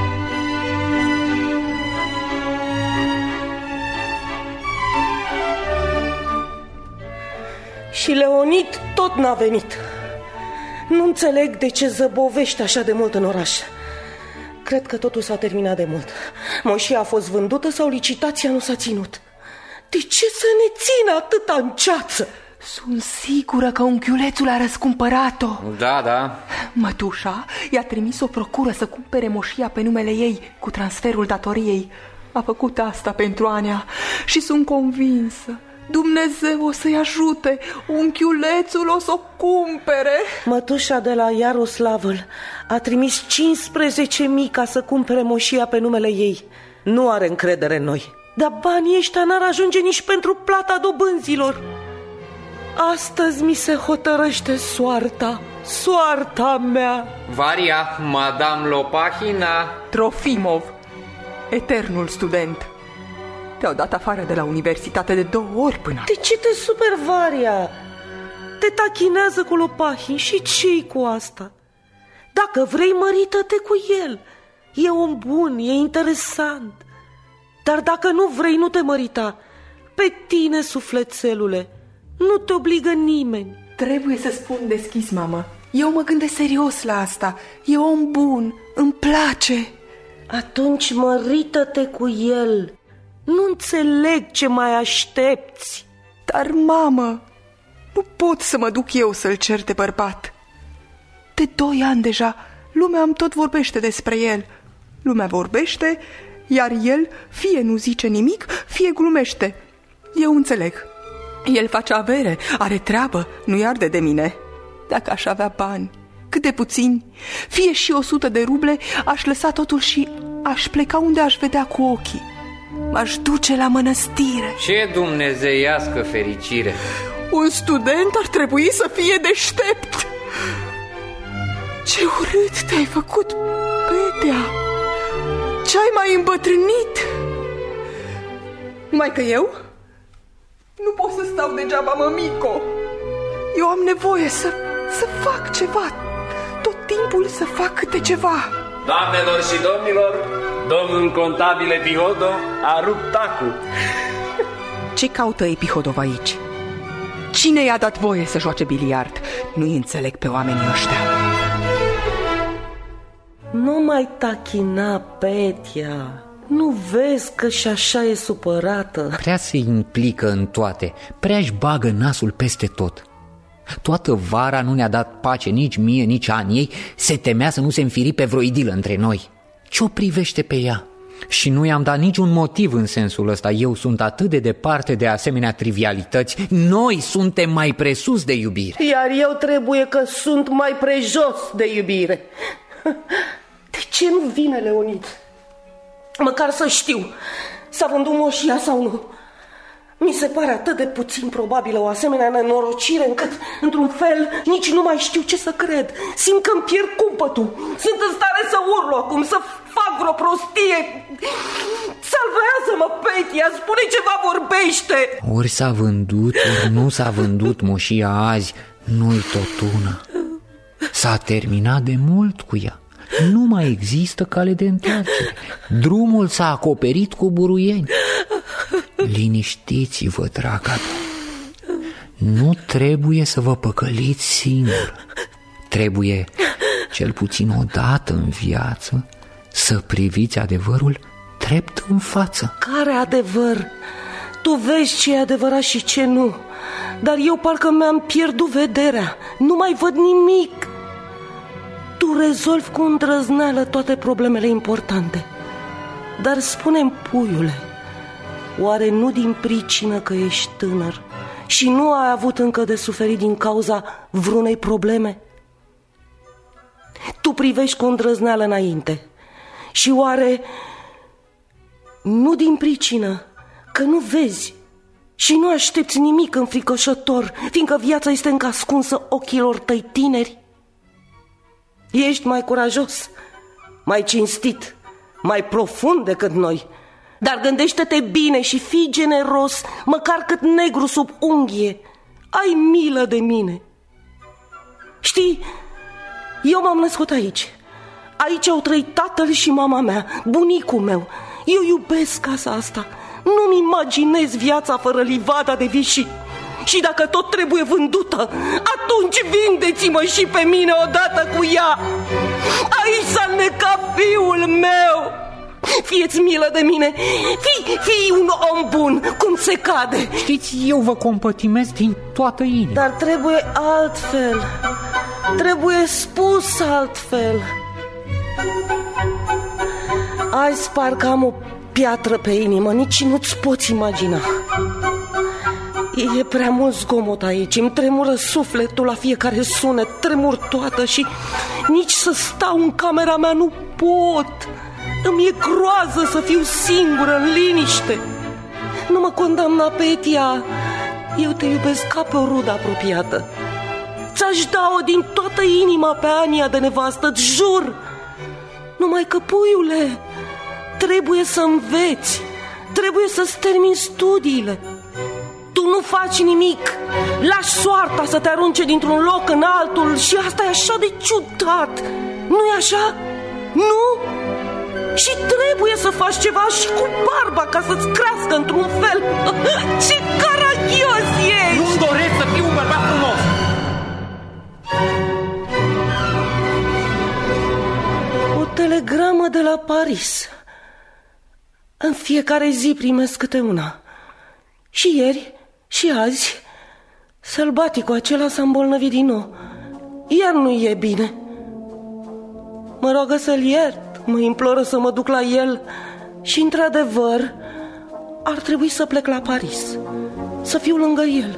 Și Leonid tot n-a venit. Nu înțeleg de ce zăbovește așa de mult în oraș. Cred că totul s-a terminat de mult. Moșia a fost vândută sau licitația nu s-a ținut. De ce să ne țină atâta în ceață? Sunt sigură că unchiulețul a răscumpărat-o. Da, da. Mătușa i-a trimis o procură să cumpere moșia pe numele ei cu transferul datoriei. A făcut asta pentru Ania și sunt convinsă Dumnezeu o să-i ajute, unchiulețul o să o cumpere. Mătușa de la Iaroslavl a trimis cincisprezece mii ca să cumpere moșia pe numele ei. Nu are încredere în noi. Dar banii ăștia n-ar ajunge nici pentru plata dobânzilor. Astăzi mi se hotărăște soarta, soarta mea. Varia, Madame Lopahina. Trofimov, eternul student. Te-au dat afară de la universitate de două ori până. De ce te super, Varia? Te tachinează cu Lopahin și ce-i cu asta? Dacă vrei, mărită-te cu el. E om bun, e interesant. Dar dacă nu vrei, nu te mărita. Pe tine, sufletelule, nu te obligă nimeni. Trebuie să spun deschis, mama. Eu mă gândesc serios la asta. E om bun, îmi place. Atunci mărită-te cu el. Nu înțeleg ce mai aștepți. Dar, mamă, nu pot să mă duc eu să-l cer de bărbat. De doi ani deja, lumea îmi tot vorbește despre el. Lumea vorbește, iar el fie nu zice nimic, fie glumește. Eu înțeleg. El face avere, are treabă, nu-i arde de mine. Dacă aș avea bani, cât de puțini, fie și o sută de ruble, aș lăsa totul și aș pleca unde aș vedea cu ochii. M-aș duce la mănăstire. Ce dumnezeiască fericire! Un student ar trebui să fie deștept. Ce urât te-ai făcut, Petea! Ce-ai mai îmbătrânit? Numai că eu nu pot să stau degeaba, mămico. Eu am nevoie să, să fac ceva tot timpul să fac câte ceva. Doamnelor și domnilor, domnul contabil Epihodov a rupt tacul. Ce caută Epihodov aici? Cine i-a dat voie să joace biliard? Nu-i înțeleg pe oamenii ăștia. Nu mai tachina, Petia. Nu vezi că și așa e supărată? Prea se implică în toate, prea-și bagă nasul peste tot. Toată vara nu ne-a dat pace nici mie, nici Aniei. Se temea să nu se înfiri pe vreo idilă între noi. Ce o privește pe ea? Și nu i-am dat niciun motiv în sensul ăsta. Eu sunt atât de departe de asemenea trivialități. Noi suntem mai presus de iubire. Iar eu trebuie că sunt mai prejos de iubire. De ce nu vine Leonid? Măcar să știu, s-a vândut moșia sau nu. Mi se pare atât de puțin probabilă o asemenea nenorocire încât, într-un fel, nici nu mai știu ce să cred. Simt că-mi pierd cumpătul. Sunt în stare să urlu acum, să fac vreo prostie. Salvează-mă, Petia, spune ceva, vorbește. Ori s-a vândut, ori nu s-a vândut moșia azi. Nu-i tot una. S-a terminat de mult cu ea. Nu mai există cale de întoarcere. Drumul s-a acoperit cu buruieni. Liniștiți-vă, draga mea. Nu trebuie să vă păcăliți singur. Trebuie, cel puțin o dată în viață, să priviți adevărul drept în față. Care adevăr? Tu vezi ce e adevărat și ce nu. Dar eu parcă mi-am pierdut vederea. Nu mai văd nimic. Tu rezolvi cu îndrăzneală toate problemele importante. Dar spune-mi, puiule, oare nu din pricină că ești tânăr și nu ai avut încă de suferit din cauza vreunei probleme? Tu privești cu îndrăzneală înainte și oare nu din pricină că nu vezi și nu aștepți nimic înfricoșător, fiindcă viața este încă ascunsă ochilor tăi tineri? Ești mai curajos, mai cinstit, mai profund decât noi. Dar gândește-te bine și fii generos, măcar cât negru sub unghie. Ai milă de mine. Știi, eu m-am născut aici. Aici au trăit tatăl și mama mea, bunicul meu. Eu iubesc casa asta. Nu-mi imaginez viața fără livada de Vichy. Și dacă tot trebuie vândută, atunci vindeți-mă și pe mine odată cu ea. Aici s-a înnecat fiul meu. Fieți milă de mine. Fii, fii un om bun, cum se cade. Știți, eu vă compătimesc din toată inima. Dar trebuie altfel. Trebuie spus altfel. Azi parcă am o piatră pe inimă. Nici nu-ți poți imagina. E prea mult zgomot aici. Îmi tremură sufletul la fiecare sunet. Tremur toată și nici să stau în camera mea nu pot. Îmi e groază să fiu singură în liniște. Nu mă condamna, Petia. Eu te iubesc ca pe o rudă apropiată. Ți-aș da-o din toată inima pe Ania de nevastă-ți jur. Numai că, puiule, trebuie să înveți. Trebuie să-ți termini studiile. Tu nu faci nimic. Lași soarta să te arunce dintr-un loc în altul. Și asta e așa de ciudat. Nu-i așa? Nu? Și trebuie să faci ceva și cu barba ca să-ți crească într-un fel. Ce caragios ești! Nu-mi doresc să fiu un bărbat frumos. O telegramă de la Paris. În fiecare zi primesc câte una. Și ieri și azi sălbaticul acela s-a îmbolnăvit din nou. Iar nu e bine. Mă roagă să-l iert, mă imploră să mă duc la el. Și într-adevăr ar trebui să plec la Paris, să fiu lângă el.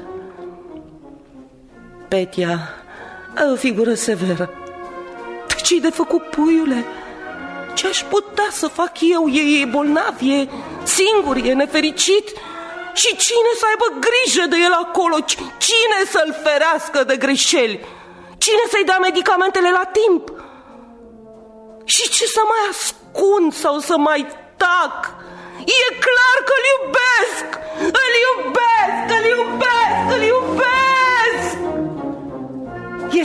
Petia, ai o figură severă. Ce-i de făcut, puiule? Ce-aș putea să fac eu? E, e bolnav, e singur, e nefericit. Și cine să aibă grijă de el acolo? Cine să-l ferească de greșeli? Cine să-i dea medicamentele la timp? Și ce să mai ascund sau să mai tac? E clar că îl iubesc! Îl iubesc! Îl iubesc! Îl iubesc! Este o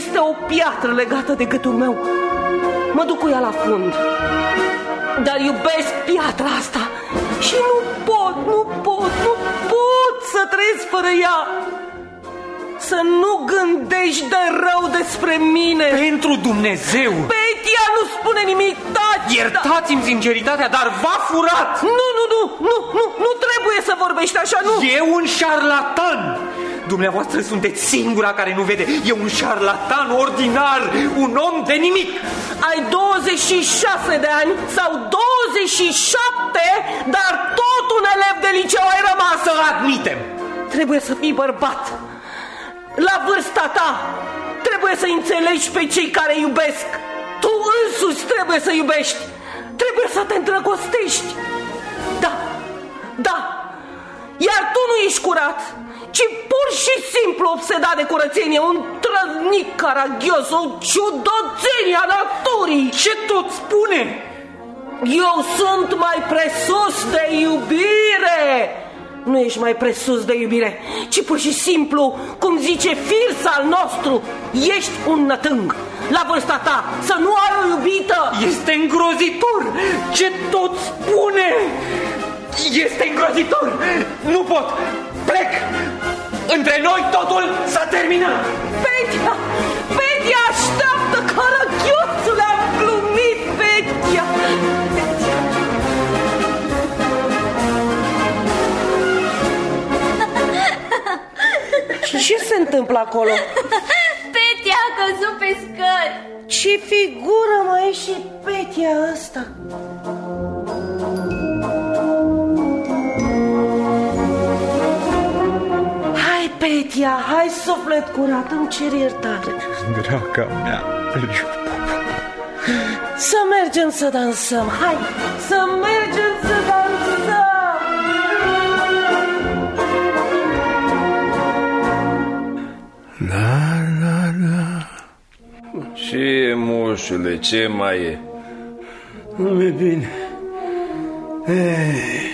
piatră legată de gâtul meu. Mă duc cu ea la fund, dar iubesc piatra asta și nu pot, nu pot, nu pot să trăiesc fără ea. Să nu gândești de rău despre mine. Pentru Dumnezeu! Petia nu spune nimic, taci! Iertați-mi sinceritatea, dar v-a furat! Nu, nu, nu, nu, nu, nu trebuie să vorbești așa, nu! E un șarlatan! Dumneavoastră sunteți singura care nu vede. E un șarlatan ordinar, un om de nimic. Ai douăzeci și șase de ani sau douăzeci și șapte, dar tot un elev de liceu ai rămas. Să admitem. Trebuie să fii bărbat. La vârsta ta trebuie să înțelegi pe cei care iubesc. Tu însuți trebuie să iubești. Trebuie să te îndrăgostești. Da, da. Iar tu nu ești curat, ci pur și simplu obsedat de curățenie, un trăznic caragios, o ciudățenie a naturii. Ce tot spune? Eu sunt mai presus de iubire. Nu ești mai presus de iubire, ci pur și simplu, cum zice Firs al nostru, ești un nătâng. La vârsta ta să nu ai o iubită. Este îngrozitor. Ce tot spune? Este îngrozitor. Nu pot. Plec. Între noi totul s-a terminat. Petia, Petia, așteaptă, caragiosule, am glumit, Petia. Și ce se întâmplă acolo? Petia a căzut pe scări. Ce figură mai e și Petia ăsta? Hai, Petia, hai, suflet curat, îmi cer iertare. Draga mea, să mergem să dansăm, hai, să mergem să dansăm. La, la, la. Ce, moșule, ce mai e? Nu e bine. Ei,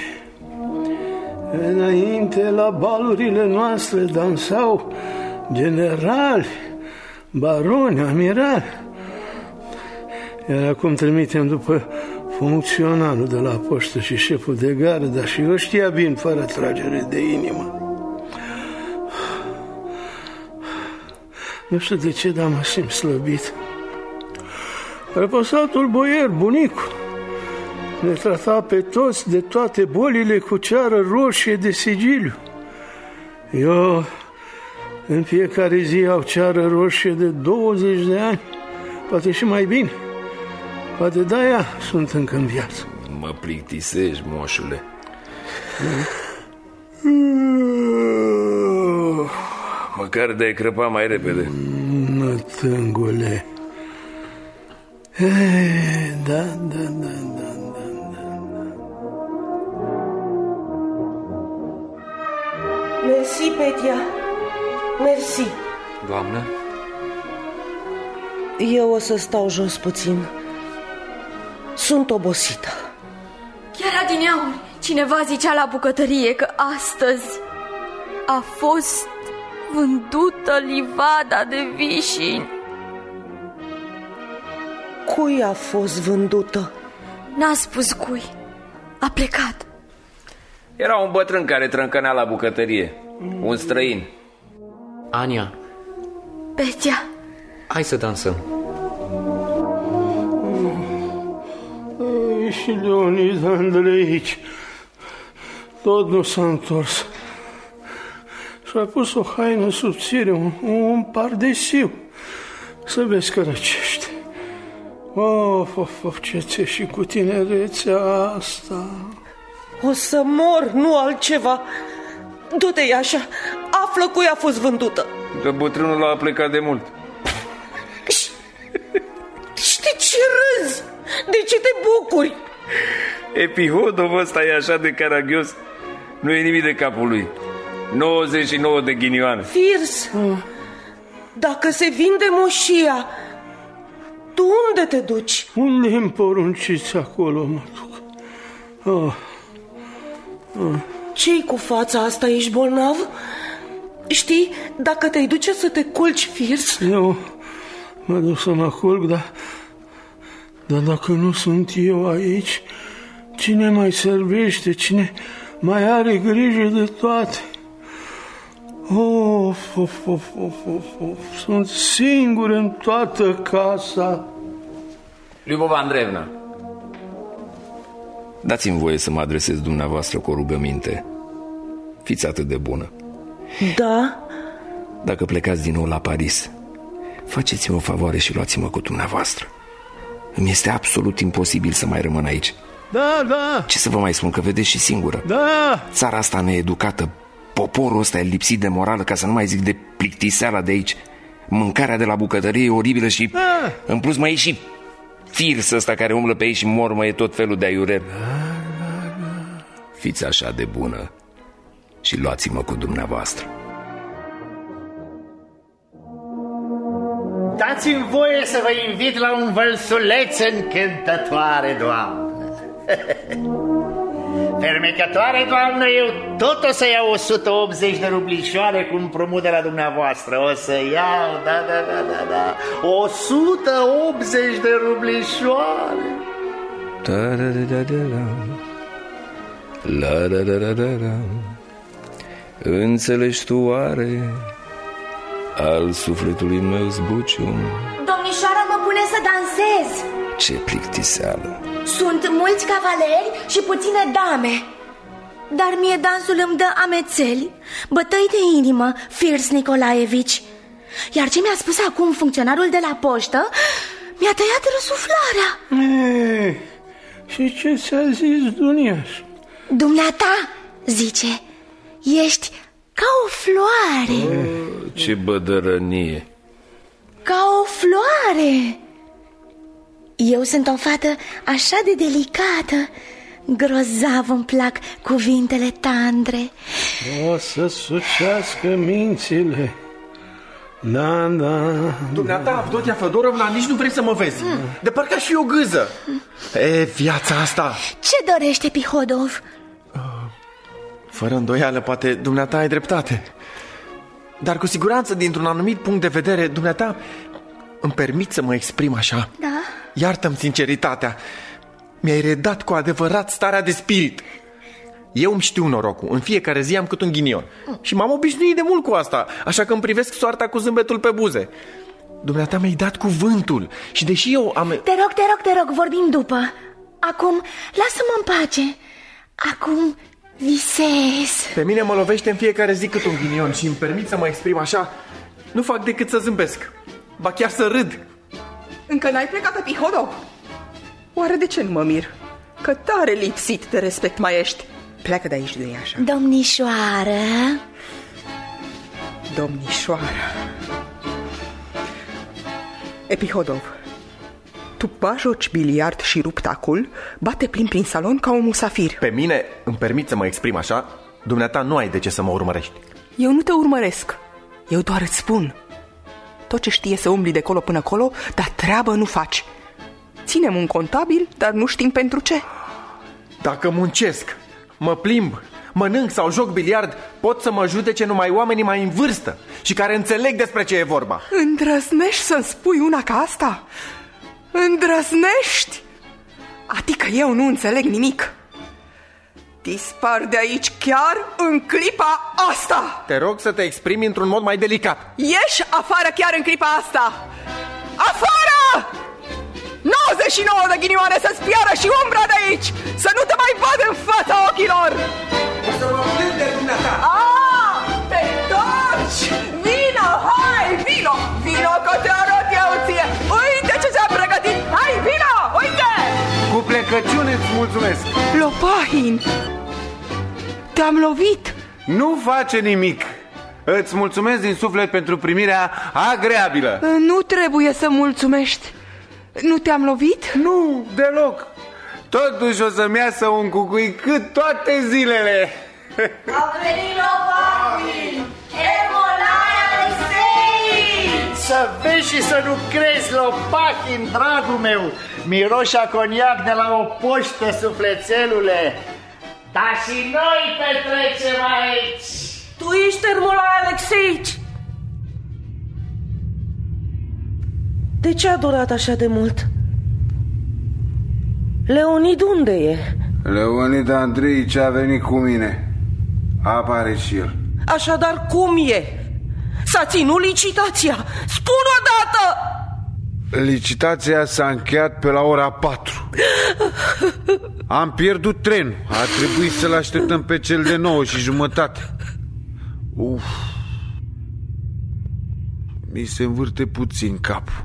înainte, la balurile noastre dansau generali, baroni, amirali. Iar acum trimitem după funcționarul de la poștă și șeful de gară, dar și ăștia vin fără tragere de inimă. Nu știu de ce, dar mă simt slăbit. Răposatul boier, bunicul, ne trata pe toți de toate bolile cu ceară roșie de sigiliu. Eu în fiecare zi au ceară roșie de douăzeci de ani, poate și mai bine. Poate de-aia sunt încă în viață. Mă plictisești, moșule. Măcar de-ai crăpa mai repede. Nătângule. Ei, da, da, da, da, da, da. Mersi, Petia. Mersi. Doamnă? Eu o să stau jos puțin. Sunt obosită. Chiar adineauri cineva zicea la bucătărie că astăzi a fost vândută livada de vișini. Cui a fost vândută? N-a spus cui. A plecat. Era un bătrân care trâncănea la bucătărie. Un străin. Ania, Petia, hai să dansăm. Ei, și Leonid Andreici tot nu s-a întors. Și-a pus o haină subțire, un, un pardesiu, să vezi că răcește. Of, of, of, ce ți-e și cu tinerețea asta. O să mor, nu altceva. Du-te, așa, află cui a fost vândută. Că bătrânul a plecat de mult. Și de ce râzi? De ce te bucuri? Epihodov ăsta e așa de caragios. Nu e nimic de capul lui. nouăzeci și nouă de ghinioane. Firs, dacă se vinde moșia, tu unde te duci? Unde îmi porunciți, acolo mă duc. Oh. Oh. Ce-i cu fața asta? Ești bolnav? Știi, dacă te-ai duce să te culci, Firs... Eu mă duc să mă culc, dar, dar dacă nu sunt eu aici, cine mai servește, cine mai are grijă de toate? Of, of, of, of, of, of. Sunt singur în toată casa. Lyubova Andreevna, dați-mi voie să mă adresez dumneavoastră cu o rugăminte. Fiți atât de bună. Da? Dacă plecați din nou la Paris, faceți-mi o favoare și luați-mă cu dumneavoastră. Îmi este absolut imposibil să mai rămân aici. Da, da. Ce să vă mai spun, că vedeți și singură. Da. Țara asta needucată, poporul ăsta e lipsit de morală, ca să nu mai zic de plictiseala de aici. Mâncarea de la bucătărie e oribilă și da. În plus mai e și firs ăsta care umblă pe aici și mormăie tot felul de aiurel. Da, da, da. Fiți așa de bună și luați-mă cu dumneavoastră. Dați-mi voie să vă invit la un vălsuleț încântătoare, doamnă. Fermecătoare, doamnă, eu tot o să iau o sută optzeci de rublișoare cu împrumut de la dumneavoastră. O să iau, da, da, da, da, da, o sută optzeci de rublișoare. Da, da, da, da, da. La, da, da, da, da, da. Înțelegi tu oare al sufletului meu zbucium? Domnișoara mă pune să dansez. Ce plictiseală. Sunt mulți cavaleri și puține dame, dar mie dansul îmi dă amețeli, bătăi de inimă, Firs Nicolaevici. Iar ce mi-a spus acum funcționarul de la poștă, mi-a tăiat răsuflarea. Ei, și ce ți-a zis Duniaș? Dumneata, zice, ești ca o floare. Oh, ce bădărănie. Ca o floare. Eu sunt o fată așa de delicată. Grozav îmi plac cuvintele tandre. O să sucească mințile. Da, da. Dumneata, Avdotia Fedorovna, nici nu vrei să mă vezi. mm. De parcă aș fi o gâză. E, viața asta. Ce dorește Pihodov? uh, Fără îndoială, poate dumneata ai dreptate. Dar cu siguranță, dintr-un anumit punct de vedere, dumneata îmi permit să mă exprim așa. Da. Iartă-mi sinceritatea. Mi-ai redat cu adevărat starea de spirit. Eu îmi știu norocul. În fiecare zi am cât un ghinion. Și m-am obișnuit de mult cu asta. Așa că îmi privesc soarta cu zâmbetul pe buze. Dumneata mi-ai dat cuvântul. Și deși eu am... Te rog, te rog, te rog, vorbim după. Acum, lasă-mă în pace. Acum visez. Pe mine mă lovește în fiecare zi cât un ghinion. Și îmi permit să mă exprim așa. Nu fac decât să zâmbesc. Ba chiar să râd. Încă n-ai plecat, Pihodov? Oare de ce nu mă mir? Că tare lipsit de respect mai ești. Pleacă de aici, de așa. Domnișoară. Domnișoară. Epihodov, tu bajoci biliard și ruptacul, bate plin prin salon ca un musafir. Pe mine îmi permit să mă exprim așa. Dumneata nu ai de ce să mă urmărești. Eu nu te urmăresc. Eu doar îți spun. Tot ce știe să umbli de colo până colo, dar treabă nu faci. Ținem un contabil, dar nu știm pentru ce. Dacă muncesc, mă plimb, mănânc sau joc biliard, pot să mă judece numai oamenii mai în vârstă și care înțeleg despre ce e vorba. Îndrăznești să-mi spui una ca asta? Îndrăznești? Adică eu nu înțeleg nimic. Dispar de aici chiar în clipa asta. Te rog să te exprimi într-un mod mai delicat. Ieși afară chiar în clipa asta. Afară! nouăzeci și nouă de ghinioane să-ți piară și umbra de aici, să nu te mai văd în fața ochilor. O să mă plâng de dumneata. Aaaa, te torci! Vino, hai, vino! Vino că te arăt eu ție! Uite ce ți-am pregătit! Hai, vino, uite! Cu plecăciune îți mulțumesc. Lopahin, te-am lovit. Nu face nimic. Îți mulțumesc din suflet pentru primirea agreabilă. Nu trebuie să mulțumești. Nu te-am lovit? Nu, deloc. Totuși o să-mi iasă un cucui cât toate zilele. A venit Lopahin! Ermolai Alexei! Să vezi și să nu crezi, Lopahin, dragul meu. Miroși a coniac de la o poștă, sufletelule. Dar și noi petrecem aici. Tu ești Ermolai Alexeici. De ce a durat așa de mult? Leonid unde e? Leonid Andreici a venit cu mine. Apare și el. Așadar cum e? S-a ținut licitația. Spune odată! Licitația s-a încheiat pe la ora patru. Am pierdut trenul. A trebuit să-l așteptăm pe cel de nouă și jumătate. Uf. Mi se învârte puțin capul.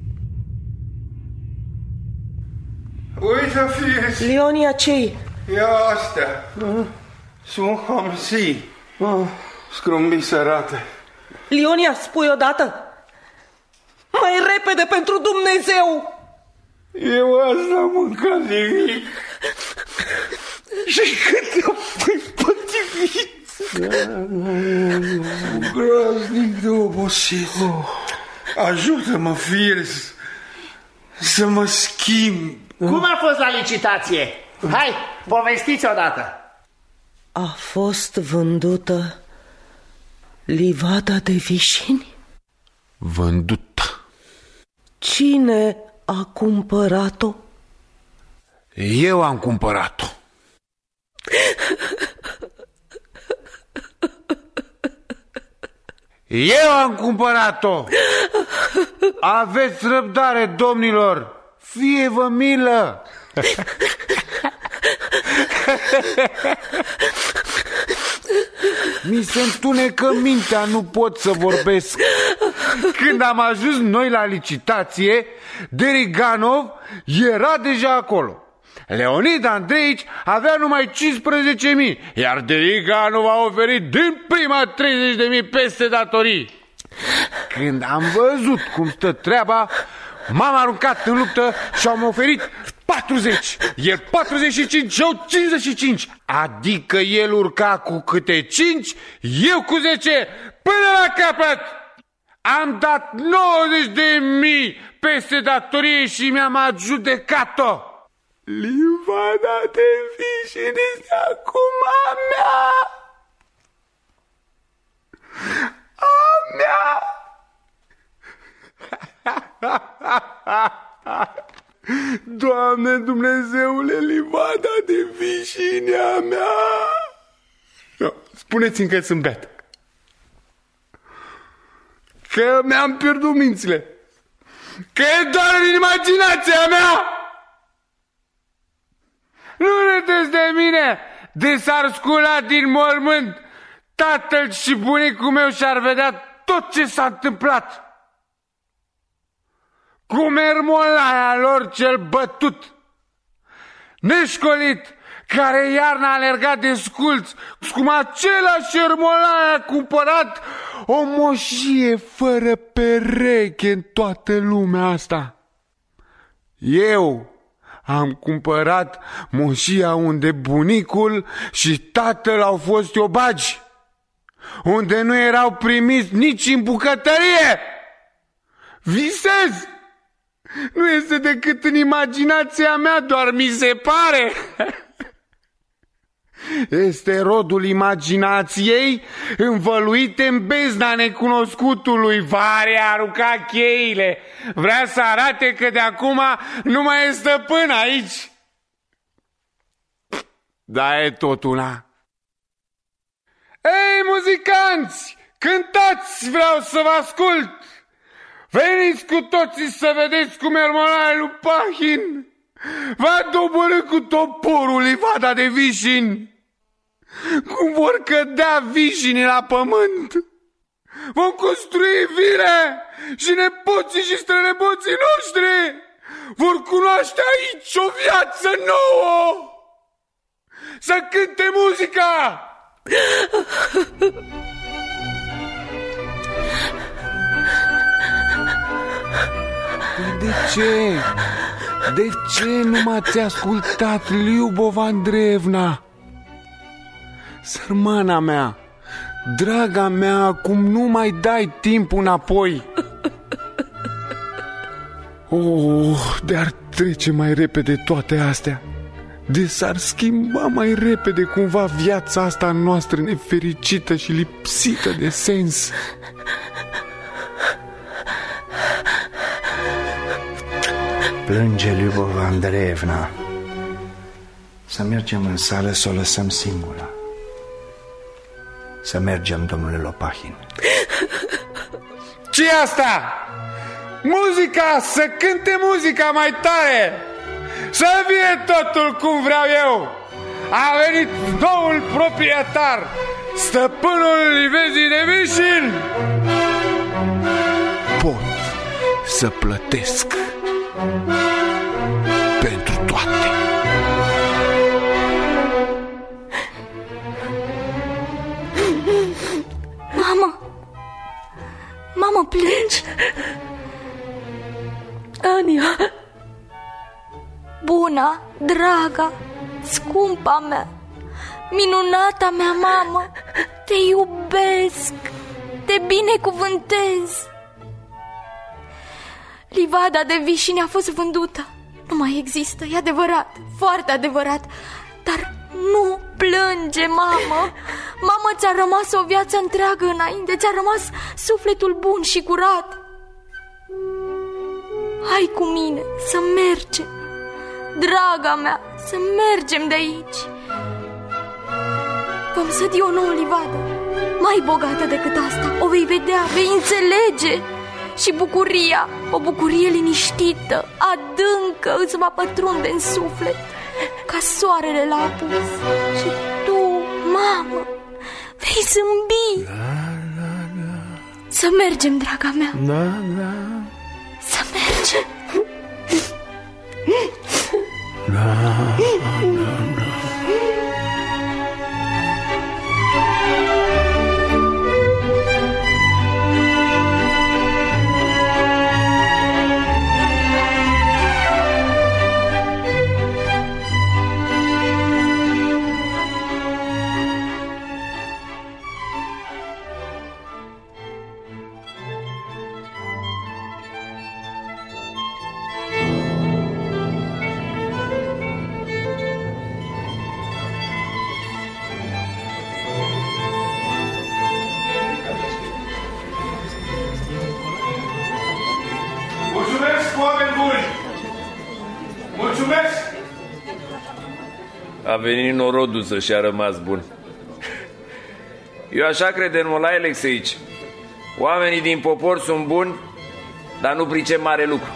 Uite, fie. Leonia, ce-i? Ia astea. uh, Sunt hamsi. uh, Scrumbii sărate. Leonia, spui odată. Mai repede, pentru Dumnezeu! Eu asta am mâncat nimic. Și cât o pui potrivit. Sunt groaznic de obosit. Ajută-mă, Fiers, să mă schimb. Cum a fost la licitație? Hai, povestiți odată. A fost vândută livada de vișini? Vândută. Cine a cumpărat-o? Eu am cumpărat-o. Eu am cumpărat-o. Aveți răbdare, domnilor. Fie-vă milă. Mi se întunecă mintea, nu pot să vorbesc. Când am ajuns noi la licitație, Deriganov era deja acolo. Leonid Andreici avea numai cincisprezece mii, iar Deriganov a oferit din prima treizeci de mii peste datorii. Când am văzut cum stă treaba, m-am aruncat în luptă și am oferit patruzeci, el patruzeci și cinci, eu cincizeci și cinci. Adică el urca cu câte cinci, eu cu zece, până la capăt. Am dat nouăzeci de mii peste datorie și mi-am adjudecat-o. Livada de vișini este acum a mea. A mea. Doamne Dumnezeule, livada de vișini a mea. Spuneți-mi că sunt beat, că mi-am pierdut mințile, că e doar în imaginația mea. Nu râdeți de mine, de s-ar scula din mormânt tatăl și bunicul meu și-ar vedea tot ce s-a întâmplat. Cu mermolaia lor cel bătut, neșcolit, care iarna a alergat de sculți, cum același ermolaia a cumpărat o moșie fără pereche în toată lumea asta. Eu am cumpărat moșia unde bunicul și tatăl au fost iobagi, unde nu erau primiți nici în bucătărie. Visez! Nu este decât în imaginația mea, doar mi se pare. Este rodul imaginației învăluit în bezna necunoscutului. Vare a aruncat cheile. Vrea să arate că de acum nu mai e stăpân aici. Da, e tot una. Ei, muzicanți, cântați, vreau să vă ascult. Veniți cu toții să vedeți cum ermolaia lui Pahin va doborî cu toporul livada de vișini, cum vor cădea vișinii la pământ. Vom construi vile și nepoții și strănepoții noștri vor cunoaște aici o viață nouă. Să cânte muzica! De ce? De ce nu m-ați ascultat, Liubova Andreevna? Sărmana mea, draga mea, acum nu mai dai timpul înapoi. Oh, de-ar trece mai repede toate astea, de s-ar schimba mai repede cumva viața asta noastră nefericită și lipsită de sens. plânge Lyubova Andreevna. Să mergem în sală să o lăsăm singură. Să mergem, domnule Lopahin. Ce asta? Muzica, să cânte muzica mai tare, să fie totul cum vreau eu. A venit noul proprietar, stăpânul livezii de Vișin. Pot să plătesc pentru toate. Mamă! Mamă, plângi? Ania! Buna, draga, scumpa mea, minunata mea mamă, te iubesc, te binecuvântez. Livada de Vișini a fost vândută. Nu mai există, e adevărat, foarte adevărat. Dar nu plânge, mamă. Mamă, ți-a rămas o viață întreagă înainte, ți-a rămas sufletul bun și curat. Hai cu mine să mergem, draga mea, să mergem de aici. Vom sădi o nouă livadă, mai bogată decât asta. O vei vedea, vei înțelege. Și bucuria, o bucurie liniștită, adâncă, îți va pătrunde în suflet, ca soarele la apus. Și tu, mamă, vei zâmbi. Să mergem, draga mea. Da, da. Să mergem. Da, da, da. A venit norodul să-și a rămas bun. Eu așa cred, Ermolai Alexeici. Oamenii din popor sunt buni, dar nu pricep mare lucru.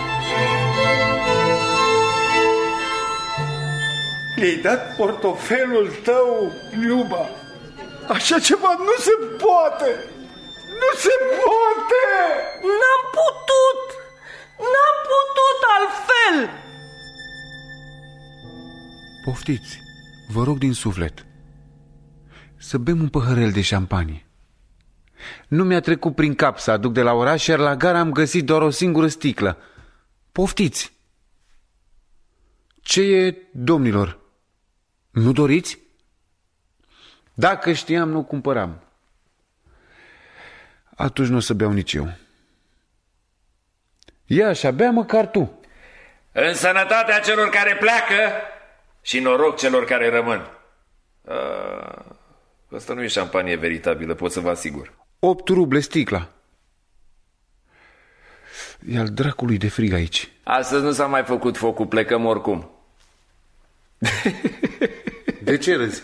Le-ai dat portofelul tău, Liuba. Așa ceva nu se poate. Nu se poate. N-am putut. N-am putut altfel. Poftiți, vă rog din suflet, să bem un păhărel de șampanie. Nu mi-a trecut prin cap să aduc de la oraș, iar la gara am găsit doar o singură sticlă. Poftiți! Ce e, domnilor? Nu doriți? Dacă știam, nu cumpăram. Atunci nu o să beau nici eu. Ia așa, bea măcar tu. În sănătatea celor care pleacă și noroc celor care rămân. Asta nu e șampanie veritabilă, pot să vă asigur. Opt ruble sticla. E al dracului de frig aici. Astăzi nu s-a mai făcut focul, plecăm oricum. De ce râzi?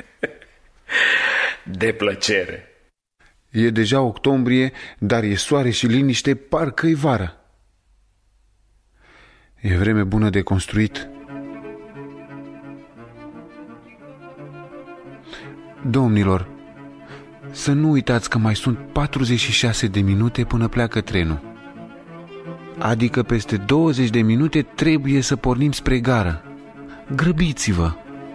De plăcere. E deja octombrie, dar e soare și liniște, parcă-i vară. E vreme bună de construit. Domnilor, să nu uitați că mai sunt patruzeci și șase de minute până pleacă trenul. Adică peste douăzeci de minute trebuie să pornim spre gară. Grăbiți-vă!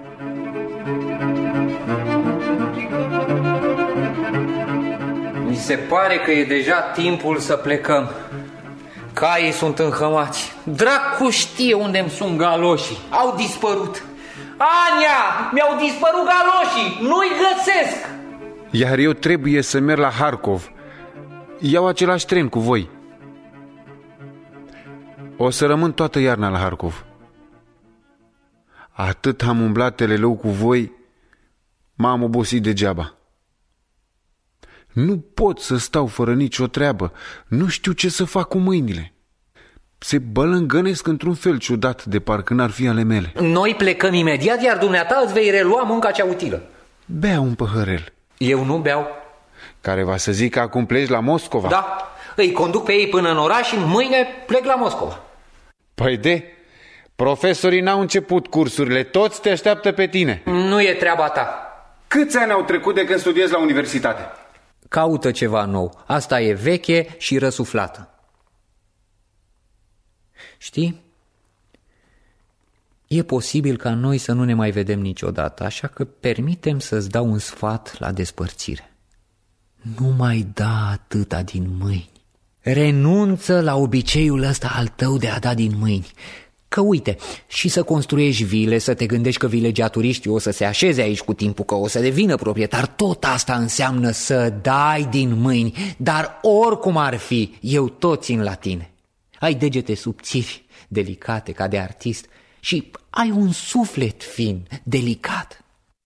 Mi se pare că e deja timpul să plecăm. Caii sunt înhămați. Dracu știe unde îmi sunt galoșii. Au dispărut. Ania! Mi-au dispărut galoșii! Nu-i găsesc! Iar eu trebuie să merg la Harkov. Iau același tren cu voi. O să rămân toată iarna la Harkov. Atât am umblat teleleu cu voi, m-am obosit degeaba. Nu pot să stau fără nicio treabă. Nu știu ce să fac cu mâinile. se bălângănesc într-un fel ciudat, de parcă n-ar fi ale mele. Noi plecăm imediat, iar dumneata îți vei relua munca cea utilă. Bea un păhărel. Eu nu beau. Care va să zic că acum pleci la Moscova? Da, îi conduc pe ei până în oraș și mâine plec la Moscova. Păi de, profesorii n-au început cursurile, toți te așteaptă pe tine. Nu e treaba ta. Câți ani au trecut de când studiezi la universitate? Caută ceva nou. Asta e veche și răsuflată. Știi? E posibil ca noi să nu ne mai vedem niciodată, așa că permitem să-ți dau un sfat la despărțire. Nu mai da atâta din mâini. Renunță la obiceiul ăsta al tău de a da din mâini. Că uite, și să construiești vile, să te gândești că vilegiaturiștii o să se așeze aici cu timpul, că o să devină proprietar, tot asta înseamnă să dai din mâini. Dar oricum ar fi, eu tot țin la tine. Ai degete subțiri, delicate, ca de artist, și ai un suflet fin, delicat.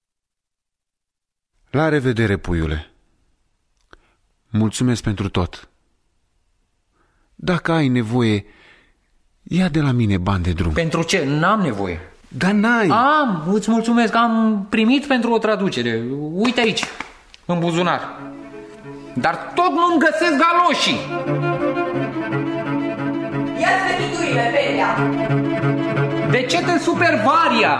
La revedere, puiule. Mulțumesc pentru tot. Dacă ai nevoie, ia de la mine bani de drum. Pentru ce? N-am nevoie. Dar n-ai. Am, îți mulțumesc, am primit pentru o traducere. Uite aici, în buzunar. Dar tot nu-mi găsesc galoșii. Ia-ți veniturile, Belia. De ce te super varia?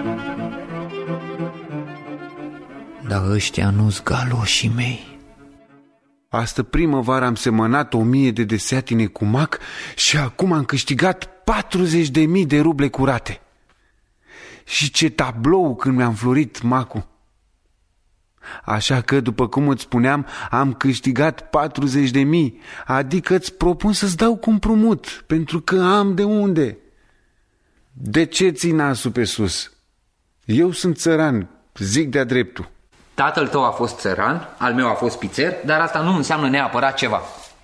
Dar ăștia nu-s galoșii mei. Astă primăvară am semănat o mie de deseatine cu mac și acum am câștigat patruzeci de mii de ruble curate. Și ce tablou când mi-a înflorit macul. Așa că, după cum îți spuneam, am câștigat patruzeci de mii, adică îți propun să-ți dau cu împrumut, pentru că am de unde. De ce ții nasul pe sus? Eu sunt țăran, zic de-a dreptul. Tatăl tău a fost țăran, al meu a fost pițer, dar asta nu înseamnă neapărat ceva.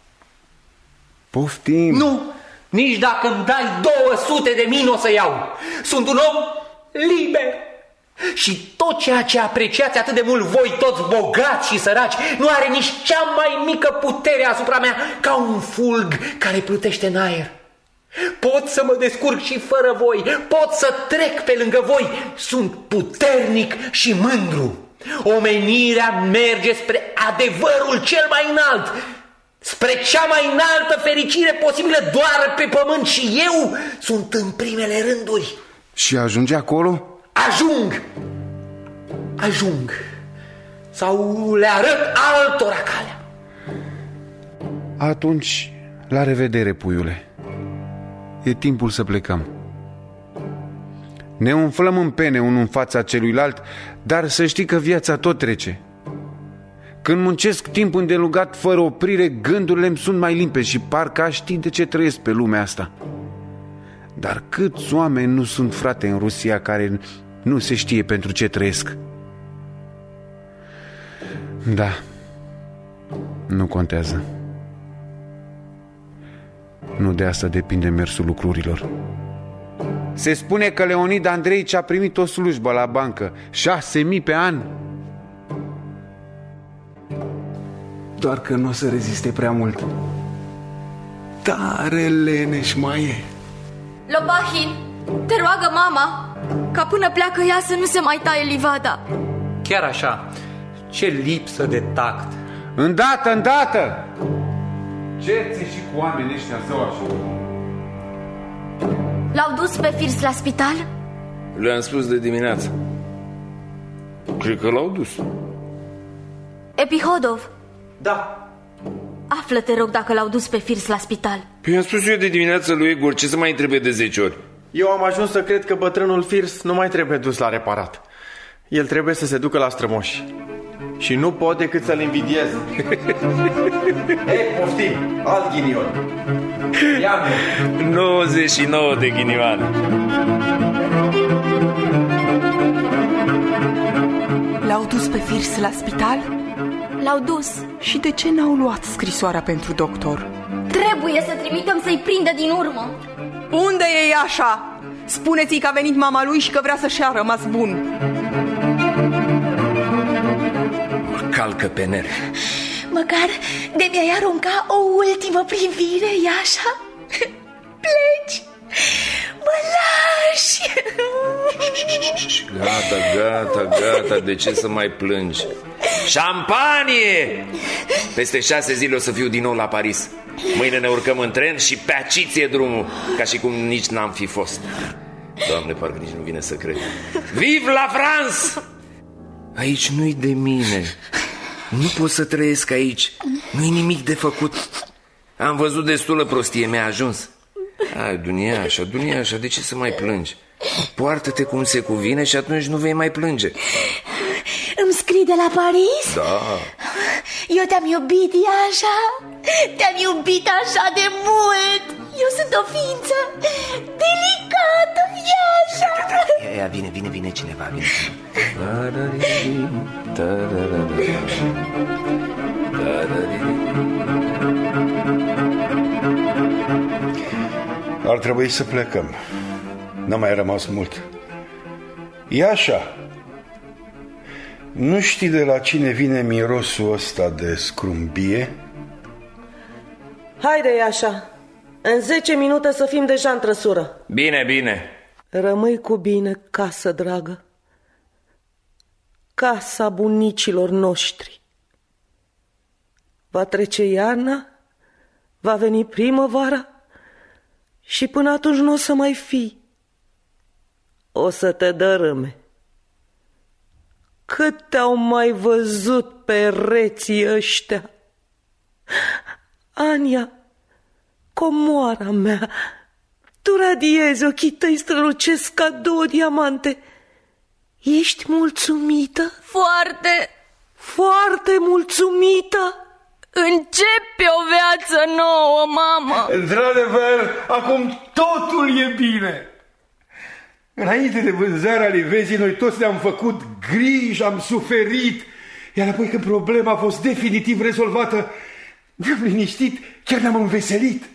Poftim. Nu, nici dacă îmi dai două sute de mii n-o să iau. Sunt un om liber. Și tot ceea ce apreciați atât de mult voi, toți bogați și săraci, nu are nici cea mai mică putere asupra mea, ca un fulg care plutește în aer. Pot să mă descurc și fără voi, pot să trec pe lângă voi, sunt puternic și mândru. Omenirea merge spre adevărul cel mai înalt, spre cea mai înaltă fericire posibilă doar pe pământ, și eu sunt în primele rânduri. Și ajunge acolo? Ajung! Ajung! Sau le arăt altora calea. Atunci, la revedere, puiule. E timpul să plecăm. Ne umflăm în pene unul în fața celuilalt, dar să știi că viața tot trece. Când muncesc timp îndelungat fără oprire, gândurile îmi sunt mai limpezi și parcă aș ști de ce trăiesc pe lumea asta. Dar câți oameni nu sunt, frate, în Rusia, care nu se știe pentru ce trăiesc? Da, nu contează. Nu de asta depinde mersul lucrurilor. Se spune că Leonid Andreici a primit o slujbă la bancă, șase mii pe an. Doar că nu o să reziste prea mult. Tare leneș mai e. Lopahin, te roagă mama ca până pleacă ea să nu se mai taie livada. Chiar așa, ce lipsă de tact. Îndată, îndată! Ce ți și cu oamenii ăștia zău așa? L-au dus pe Firs la spital? Le-am spus de dimineață. Cred că l-au dus. Epihodov. Da. Află, te rog, dacă l-au dus pe Firs la spital. Păi am spus eu de dimineață lui Egor, ce să mai întrebe de zece ori? Eu am ajuns să cred că bătrânul Firs nu mai trebuie dus la reparat. El trebuie să se ducă la strămoși. Și nu pot decât să-l invidiez. Ei, poftim, alt ghinion. nouăzeci și nouă de ghinioane. L-au dus pe Firs la spital? L-au dus. Și de ce n-au luat scrisoarea pentru doctor? Trebuie să trimitem să-i prindă din urmă. Unde e așa? Spuneți-i că a venit mama lui și că vrea să-și a rămas bun. Calcă pe nervi. Măcar de mi-ai arunca o ultimă privire, e așa? pleci? Mă lași? Gata, gata, gata, de ce să mai plângi? Șampanie! Peste șase zile o să fiu din nou la Paris. Mâine ne urcăm în tren și pe aici ție drumul, ca și cum nici n-am fi fost. Doamne, parcă nici nu vine să cred. Vive la France! Aici nu-i de mine. Nu pot să trăiesc aici. Nu-i nimic de făcut. Am văzut destulă prostie, mi-a ajuns. Hai, Duniașa, Duniașa, de ce să mai plângi? Poartă-te cum se cuvine și atunci nu vei mai plânge. Îmi scrii de la Paris? Da. Eu te-am iubit, Iașa. Te-am iubit așa de mult. Eu sunt o ființă delicată, Iașa. Ia, vine, vine, vine cineva, vine. Ar trebui să plecăm. N-a mai rămas mult. Iașa, nu știi de la cine vine mirosul ăsta de scrumbie? Haide, Iașa, în zece minute să fim deja în trăsură. Bine, bine. Rămâi cu bine, casă dragă. Casa bunicilor noștri. Va trece iarna, va veni primăvara și până atunci nu o să mai fii. O să te dărâme. Cât te-au mai văzut pereții ăștia? Ania, comoara mea, tu radiezi, ochii tăi strălucesc ca două diamante. Ești mulțumită? Foarte, foarte mulțumită. Începe o viață nouă, mamă. Într-adevăr, acum totul e bine. Înainte de vânzarea livezii, noi toți ne-am făcut griji, am suferit. Iar apoi când problema a fost definitiv rezolvată, ne-am liniștit, chiar ne-am înveselit.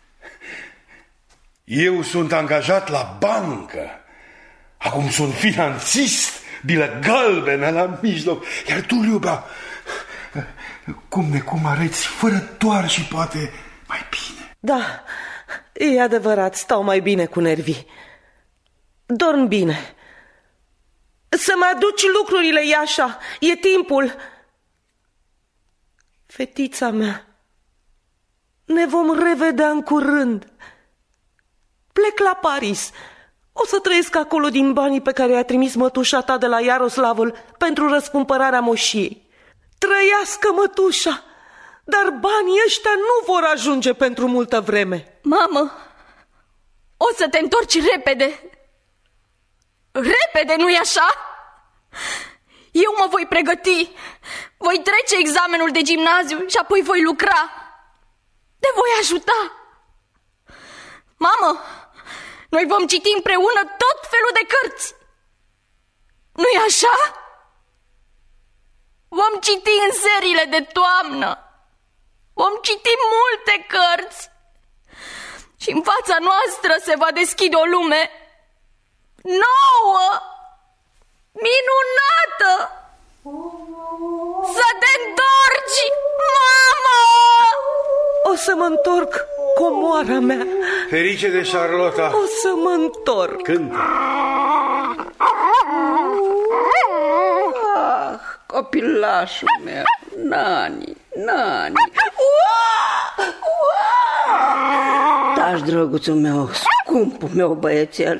Eu sunt angajat la bancă. Acum sunt finanțist, bilă galbenă la mijloc. Iar tu, Liuba, cum necum arăți, fără toar și poate mai bine. Da, e adevărat, stau mai bine cu nervii. Dorm bine. Să-mi aduci lucrurile, Iașa, e timpul. Fetița mea, ne vom revedea în curând. Plec la Paris. O să trăiesc acolo din banii pe care i-a trimis mătușa ta de la Iaroslavl pentru răscumpărarea moșiei. Trăiască mătușa, dar banii ăștia nu vor ajunge pentru multă vreme. Mamă, o să te întorci repede. Repede, nu-i așa? Eu mă voi pregăti. Voi trece examenul de gimnaziu și apoi voi lucra. Te voi ajuta. Mamă, noi vom citi împreună tot felul de cărți. Nu-i așa? Vom citi în seriile de toamnă. Vom citi multe cărți. Și în fața noastră se va deschide o lume nouă, minunată. Să te întorci, mamă! O să mă întorc, comoara mea. Ferice de Charlotta. O să mă întorc. Cântă. Ah, copilașul meu, Nani, Nani. Taci, drăguțul meu, scumpul meu băiețel.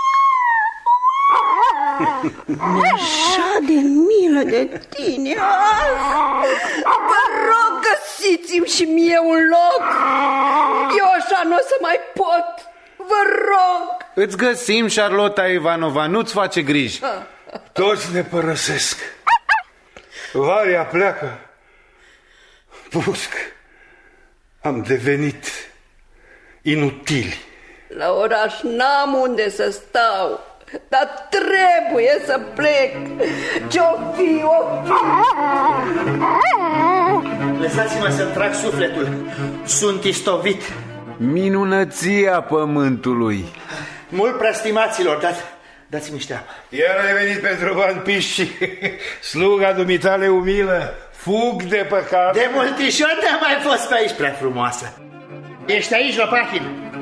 Mi-e așa de milă de tine. Vă rog, găsiți-mi și mie un loc. Eu așa nu o să mai pot. Vă rog. Îți găsim, Charlotta Ivanova, nu-ți face griji. Toți ne părăsesc. Varia pleacă. Brusc am devenit inutili. La oraș n-am unde să stau, dar trebuie să plec. Ce-o fi, o fi. Lăsați-mă să-mi trag sufletul. Sunt istovit. Minunăția pământului. Mult prea stimaților, dați, dați-mi șteapă. Iar ai venit pentru bani piși. Sluga dumitale umilă. Fug de păcat. De multișor te-am mai fost pe aici, prea frumoasă. Ești aici, Lopachin?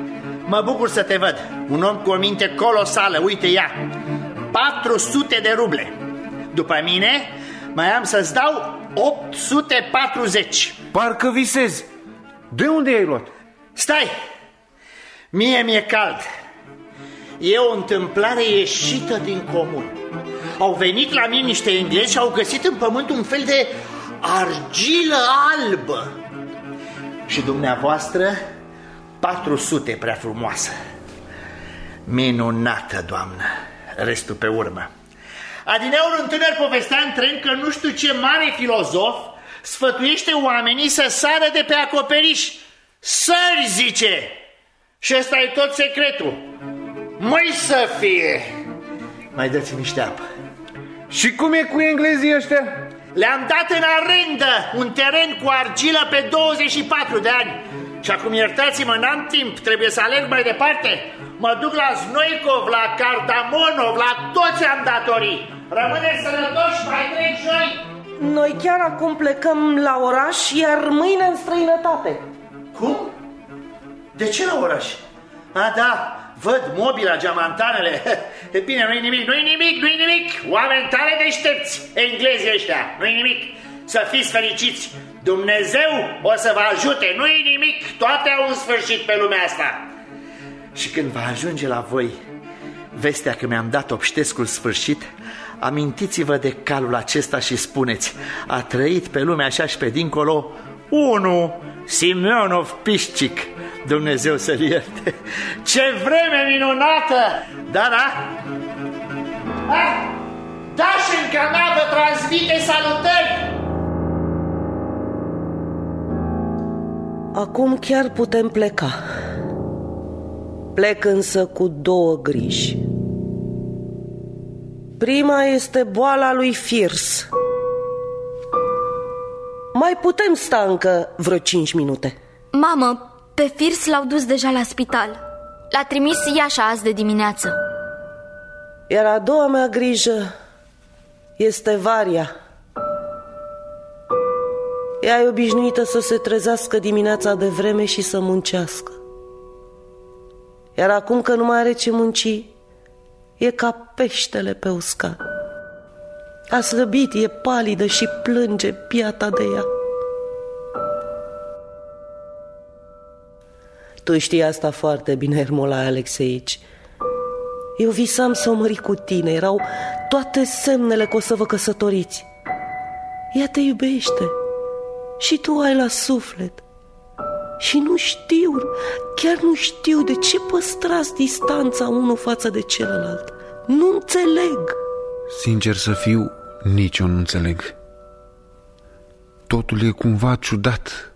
Mă bucur să te văd. Un om cu o minte colosală, uite ea. patru sute de ruble. După mine mai am să-ți dau opt sute patruzeci. Parcă visezi. De unde ai luat? Stai! Mie mi-e cald. E o întâmplare ieșită din comun. Au venit la mine niște englezi și au găsit în pământ un fel de argilă albă. Și dumneavoastră patru sute, prea frumoasă. Minunată, doamnă. Restul pe urmă. Adineauri un tânăr povestea în tren că nu știu ce mare filozof sfătuiește oamenii să sară de pe acoperiș. Sări, zice! Și ăsta e tot secretul. Măi să fie! Mai dați-mi niște apă. Și cum e cu englezii ăștia? Le-am dat în arendă un teren cu argilă pe douăzeci și patru de ani. Și acum iertați-mă, n-am timp, trebuie să alerg mai departe. Mă duc la Znoicov, la Cardamonov, la toți am datorii. Rămâneți sănătoși, mai trec joi. Noi chiar acum plecăm la oraș, iar mâine în străinătate. Cum? De ce la oraș? A, da, văd mobila, geamantanele. E bine, nu-i nimic, nu-i nimic, nu-i nimic. Oameni tare deștepți, englezii ăștia, nu-i nimic. Să fiți fericiți. Dumnezeu o să vă ajute, nu-i nimic. Toate au un sfârșit pe lumea asta. Și când va ajunge la voi vestea că mi-am dat obștescul sfârșit, amintiți-vă de calul acesta și spuneți: a trăit pe lumea așa și pe dincolo unu Simeonov Pișcic, Dumnezeu să-l ierte. Ce vreme minunată! Da, da? Ah, Dașenca mea vă transmite salutări! Acum chiar putem pleca. Plec însă cu două griji. Prima este boala lui Firs. Mai putem sta încă vreo cinci minute. Mamă, pe Firs l-au dus deja la spital. L-a trimis Iașa azi de dimineață. Iar a doua mea grijă este Varia. Ea e obișnuită să se trezească dimineața de vreme și să muncească. Iar acum că nu mai are ce munci, e ca peștele pe uscat. A slăbit, e palidă și plânge piata de ea. Tu știi asta foarte bine, Ermolai Alexeici. Eu visam să o mări cu tine, erau toate semnele că o să vă căsătoriți. Ea te iubește și tu ai la suflet. Și nu știu, chiar nu știu de ce păstrați distanța unul față de celălalt. Nu înțeleg. Sincer să fiu, nici eu nu înțeleg. Totul e cumva ciudat.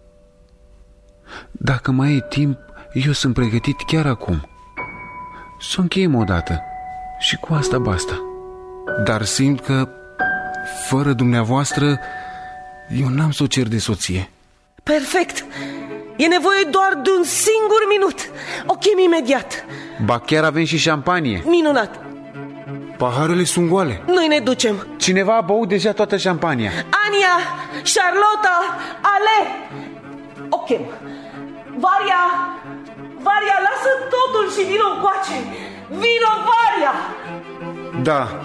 Dacă mai e timp, eu sunt pregătit chiar acum să încheiem odată și cu asta basta. Dar simt că fără dumneavoastră eu n-am să o cer de soție. Perfect! E nevoie doar de un singur minut. O chem imediat. Ba chiar avem și șampanie. Minunat! Paharele sunt goale. Noi ne ducem. Cineva a băut deja toată șampania. Ania, Charlotta, Ale. O chem. Varia, Varia, lasă totul și vino încoace. Vino, Varia! Da.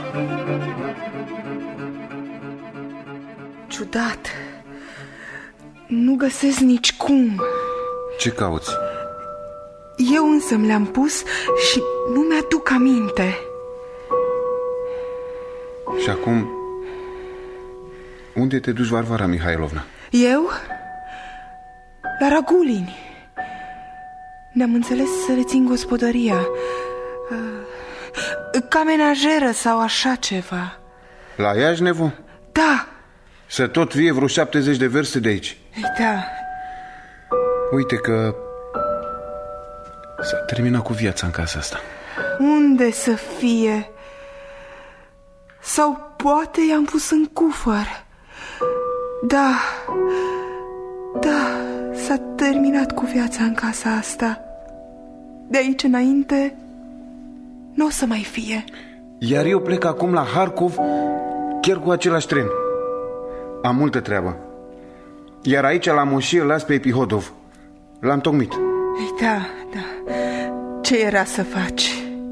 Ciudat. Nu găsesc nici cum. Ce cauți? Eu însă mi le-am pus și nu mi-aduc aminte. Și acum, unde te duci, Varvara Mihailovna? Eu? La Ragulini. Ne-am înțeles să le țin gospodăria, ca menajeră sau așa ceva. La Iajnevu? Da. Să tot vie vreo șaptezeci de verste de aici. Da. Uite că s-a terminat cu viața în casa asta. Unde să fie? Sau poate i-am pus în cufăr. Da, da, s-a terminat cu viața în casa asta. De aici înainte nu o să mai fie. Iar eu plec acum la Harkov, chiar cu același tren. Am multă treabă. Iar aici la moșie las pe Epihodov. L-am tocmit. Da, da. Ce era să faci?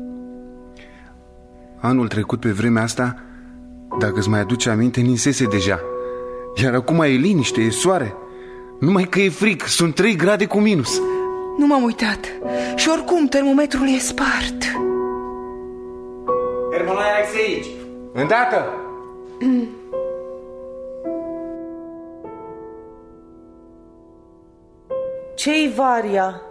Anul trecut pe vremea asta, dacă îți mai aduce aminte, ninsese deja. Iar acum e liniște, e soare. Numai că e frig, sunt trei grade cu minus. Nu m-am uitat. Și oricum termometrul e spart. Ermolaia Alexeici, îndată! Ce-i Varia?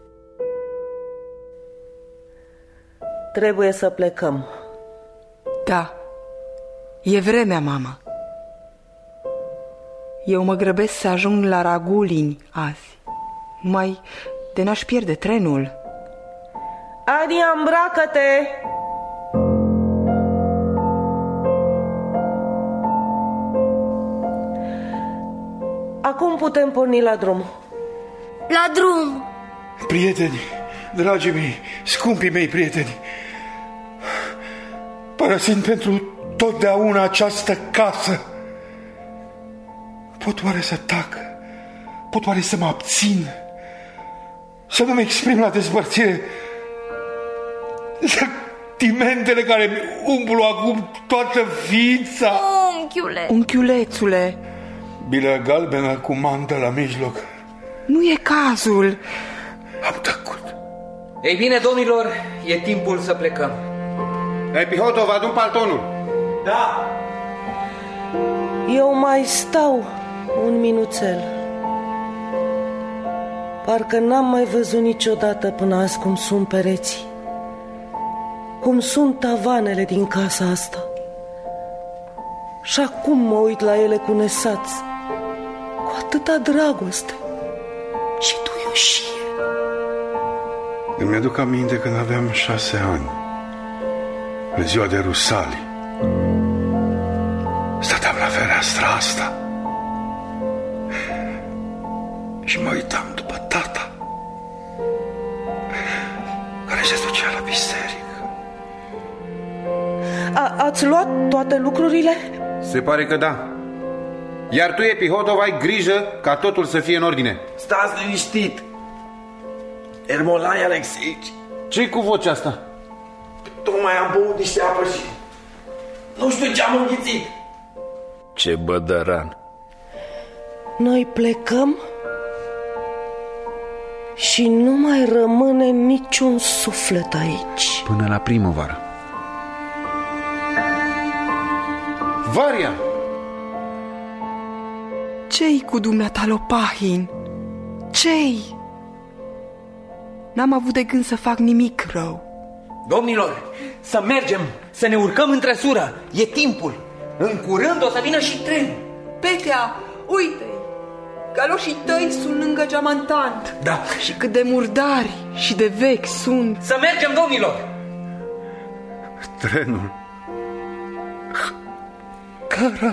Trebuie să plecăm. Da, e vremea, mamă. Eu mă grăbesc să ajung la Ragulini azi. Numai de n-aș pierde trenul. Ania, îmbracă-te! Acum putem porni la drum. La drum! Prieteni, dragii mei, scumpii mei prieteni, părăsind pentru totdeauna această casă, pot oare să tac? Pot oare să mă abțin? Să nu-mi exprim la dezbărțire sentimentele care mi umplu acum toată ființa? Unchiule! Unchiulețule! Bilă galbenă cu mantă la mijloc. Nu e cazul. Am tăcut. Ei bine, domnilor, e timpul să plecăm. Epihotov, adu-mi paltonul. Da. Eu mai stau un minuțel. Parcă n-am mai văzut niciodată până azi cum sunt pereții, cum sunt tavanele din casa asta. Și acum mă uit la ele cu nesați, cu atâta dragoste. Și tu, Ioșie? Îmi aduc aminte când aveam șase ani, în ziua de Rusalii. Stăteam la fereastra asta și mă uitam după tata, care se ducea la biserică. A, ați luat toate lucrurile? Se pare că da. Iar tu, Epihotov, ai grijă ca totul să fie în ordine. Stați liniștit. Ermolaia Alexeici. Ce-i cu vocea asta? Tocmai am băut niște apă și nu știu ce am înghițit. Ce bădăran. Noi plecăm și nu mai rămâne niciun suflet aici. Până la primăvară. Varia! Ce-i cu dumneata, Lopahin? Ce-i? N-am avut de gând să fac nimic rău. Domnilor, să mergem, să ne urcăm în trăsură. E timpul. În curând o să vină și tren. Petea, uite-i! Galoșii tăi sunt lângă geamantan. Da. Și cât de murdari și de vechi sunt. Să mergem, domnilor! Trenul. Cara.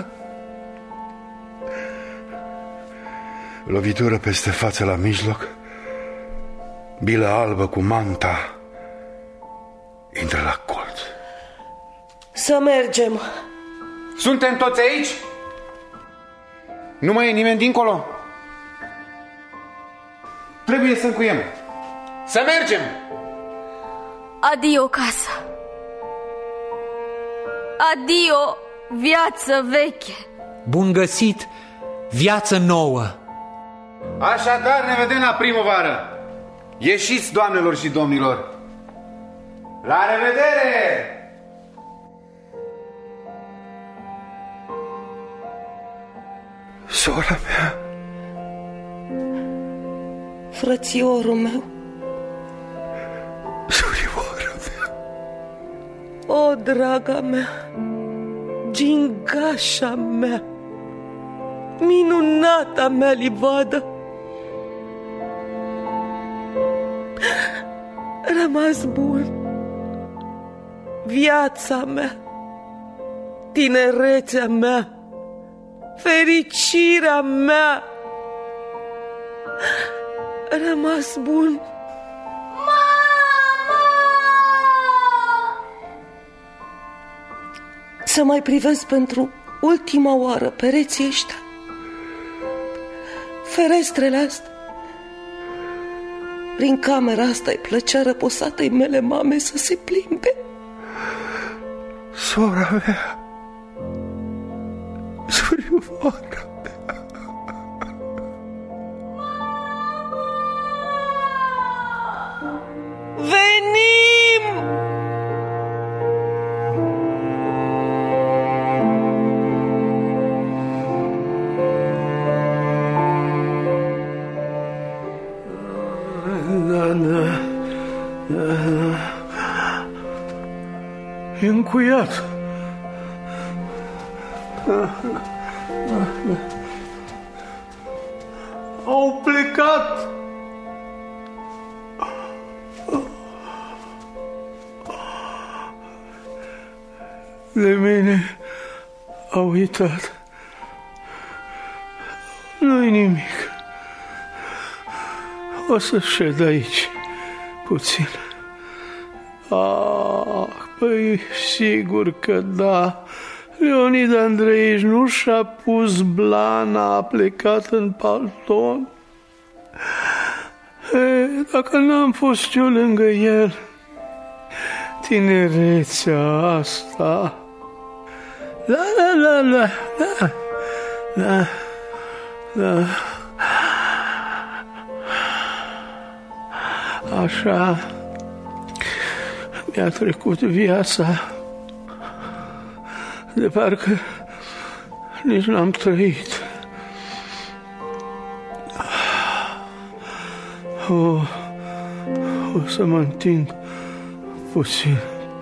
Lovitură peste față la mijloc. Bilă albă cu manta intră la colț. Să mergem. Suntem toți aici? Nu mai e nimeni dincolo? Trebuie să încuiem. Să mergem! Adio, casă. Adio, viață veche. Bun găsit, viață nouă. Așadar, ne vedem la primăvară. Ieșiți, doamnelor și domnilor. La revedere! Sora mea. Frățiorul meu. Surioara mea. O, draga mea, gingașa mea, minunata mea livadă. Rămas bun. Viața mea, tinerețea mea, fericirea mea. Rămas bun. Mama! Să mai privesc pentru ultima oară pereții ăștia, ferestrele astea, Prin camera asta îi plăcea răposatei mele mame să se plimbe. Sora mea, surioara mea. Venim! Da, da, da, da. E încuiat. Au plecat. De mine au uitat. Nu-i nimic. O să șed aici puțin. Ah, păi sigur că da. Leonid Andreici nu și-a pus blana, a plecat în palton. E, dacă n-am fost eu lângă el, tinerețea asta. Da, da, da, da, da, da, da. Așa mi-a trecut viața, de parcă nici n-am trăit. O, o să mă întind puțin.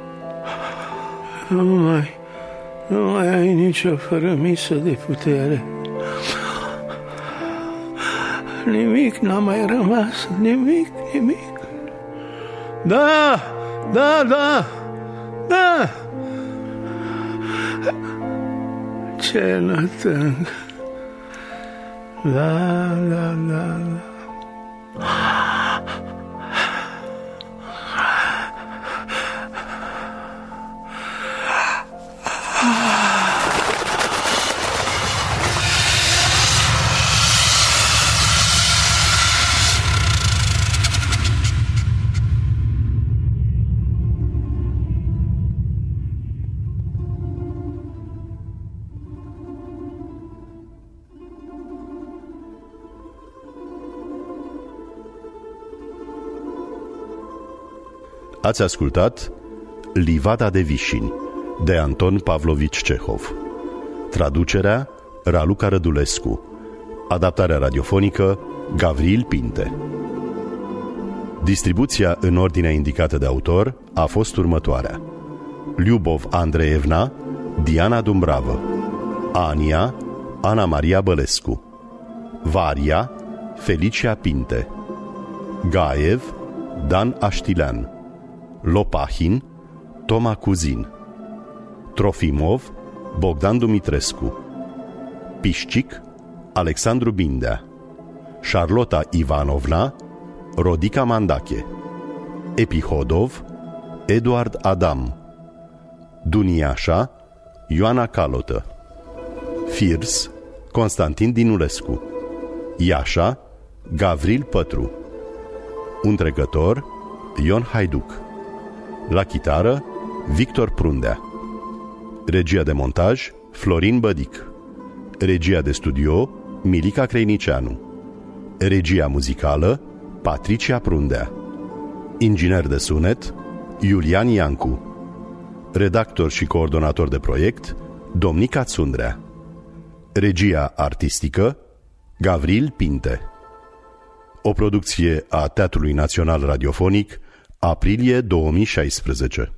Nu mai, nu mai ai nicio fărămisă de putere. Nimic n-a mai rămas, nimic, nimic. Da, da, da, da. Ce nătâng. Da, da, da, da. Ați ascultat Livada de Vișini de Anton Pavlovici Cehov. Traducerea Raluca Rădulescu. Adaptarea radiofonică Gavril Pinte. Distribuția în ordinea indicată de autor a fost următoarea: Lyubov Andreevna, Diana Dumbravă, Ania, Ana Maria Bălescu, Varia, Felicia Pinte, Gaev, Dan Aștilean, Lopahin, Toma Cuzin, Trofimov, Bogdan Dumitrescu, Pișcic, Alexandru Bindea, Șarlota Ivanovna, Rodica Mandache, Epihodov, Eduard Adam, Duniașa, Ioana Calotă, Firs, Constantin Dinulescu, Iașa, Gavril Pătru, un trecător, Ion Haiduc, la chitară, Victor Prundea, regia de montaj, Florin Bădic, regia de studio, Milica Creinicianu, regia muzicală, Patricia Prundea, inginer de sunet, Iulian Iancu, redactor și coordonator de proiect, Domnica Țundrea, regia artistică, Gavril Pinte. O producție a Teatrului Național Radiofonic, aprilie două mii șaisprezece.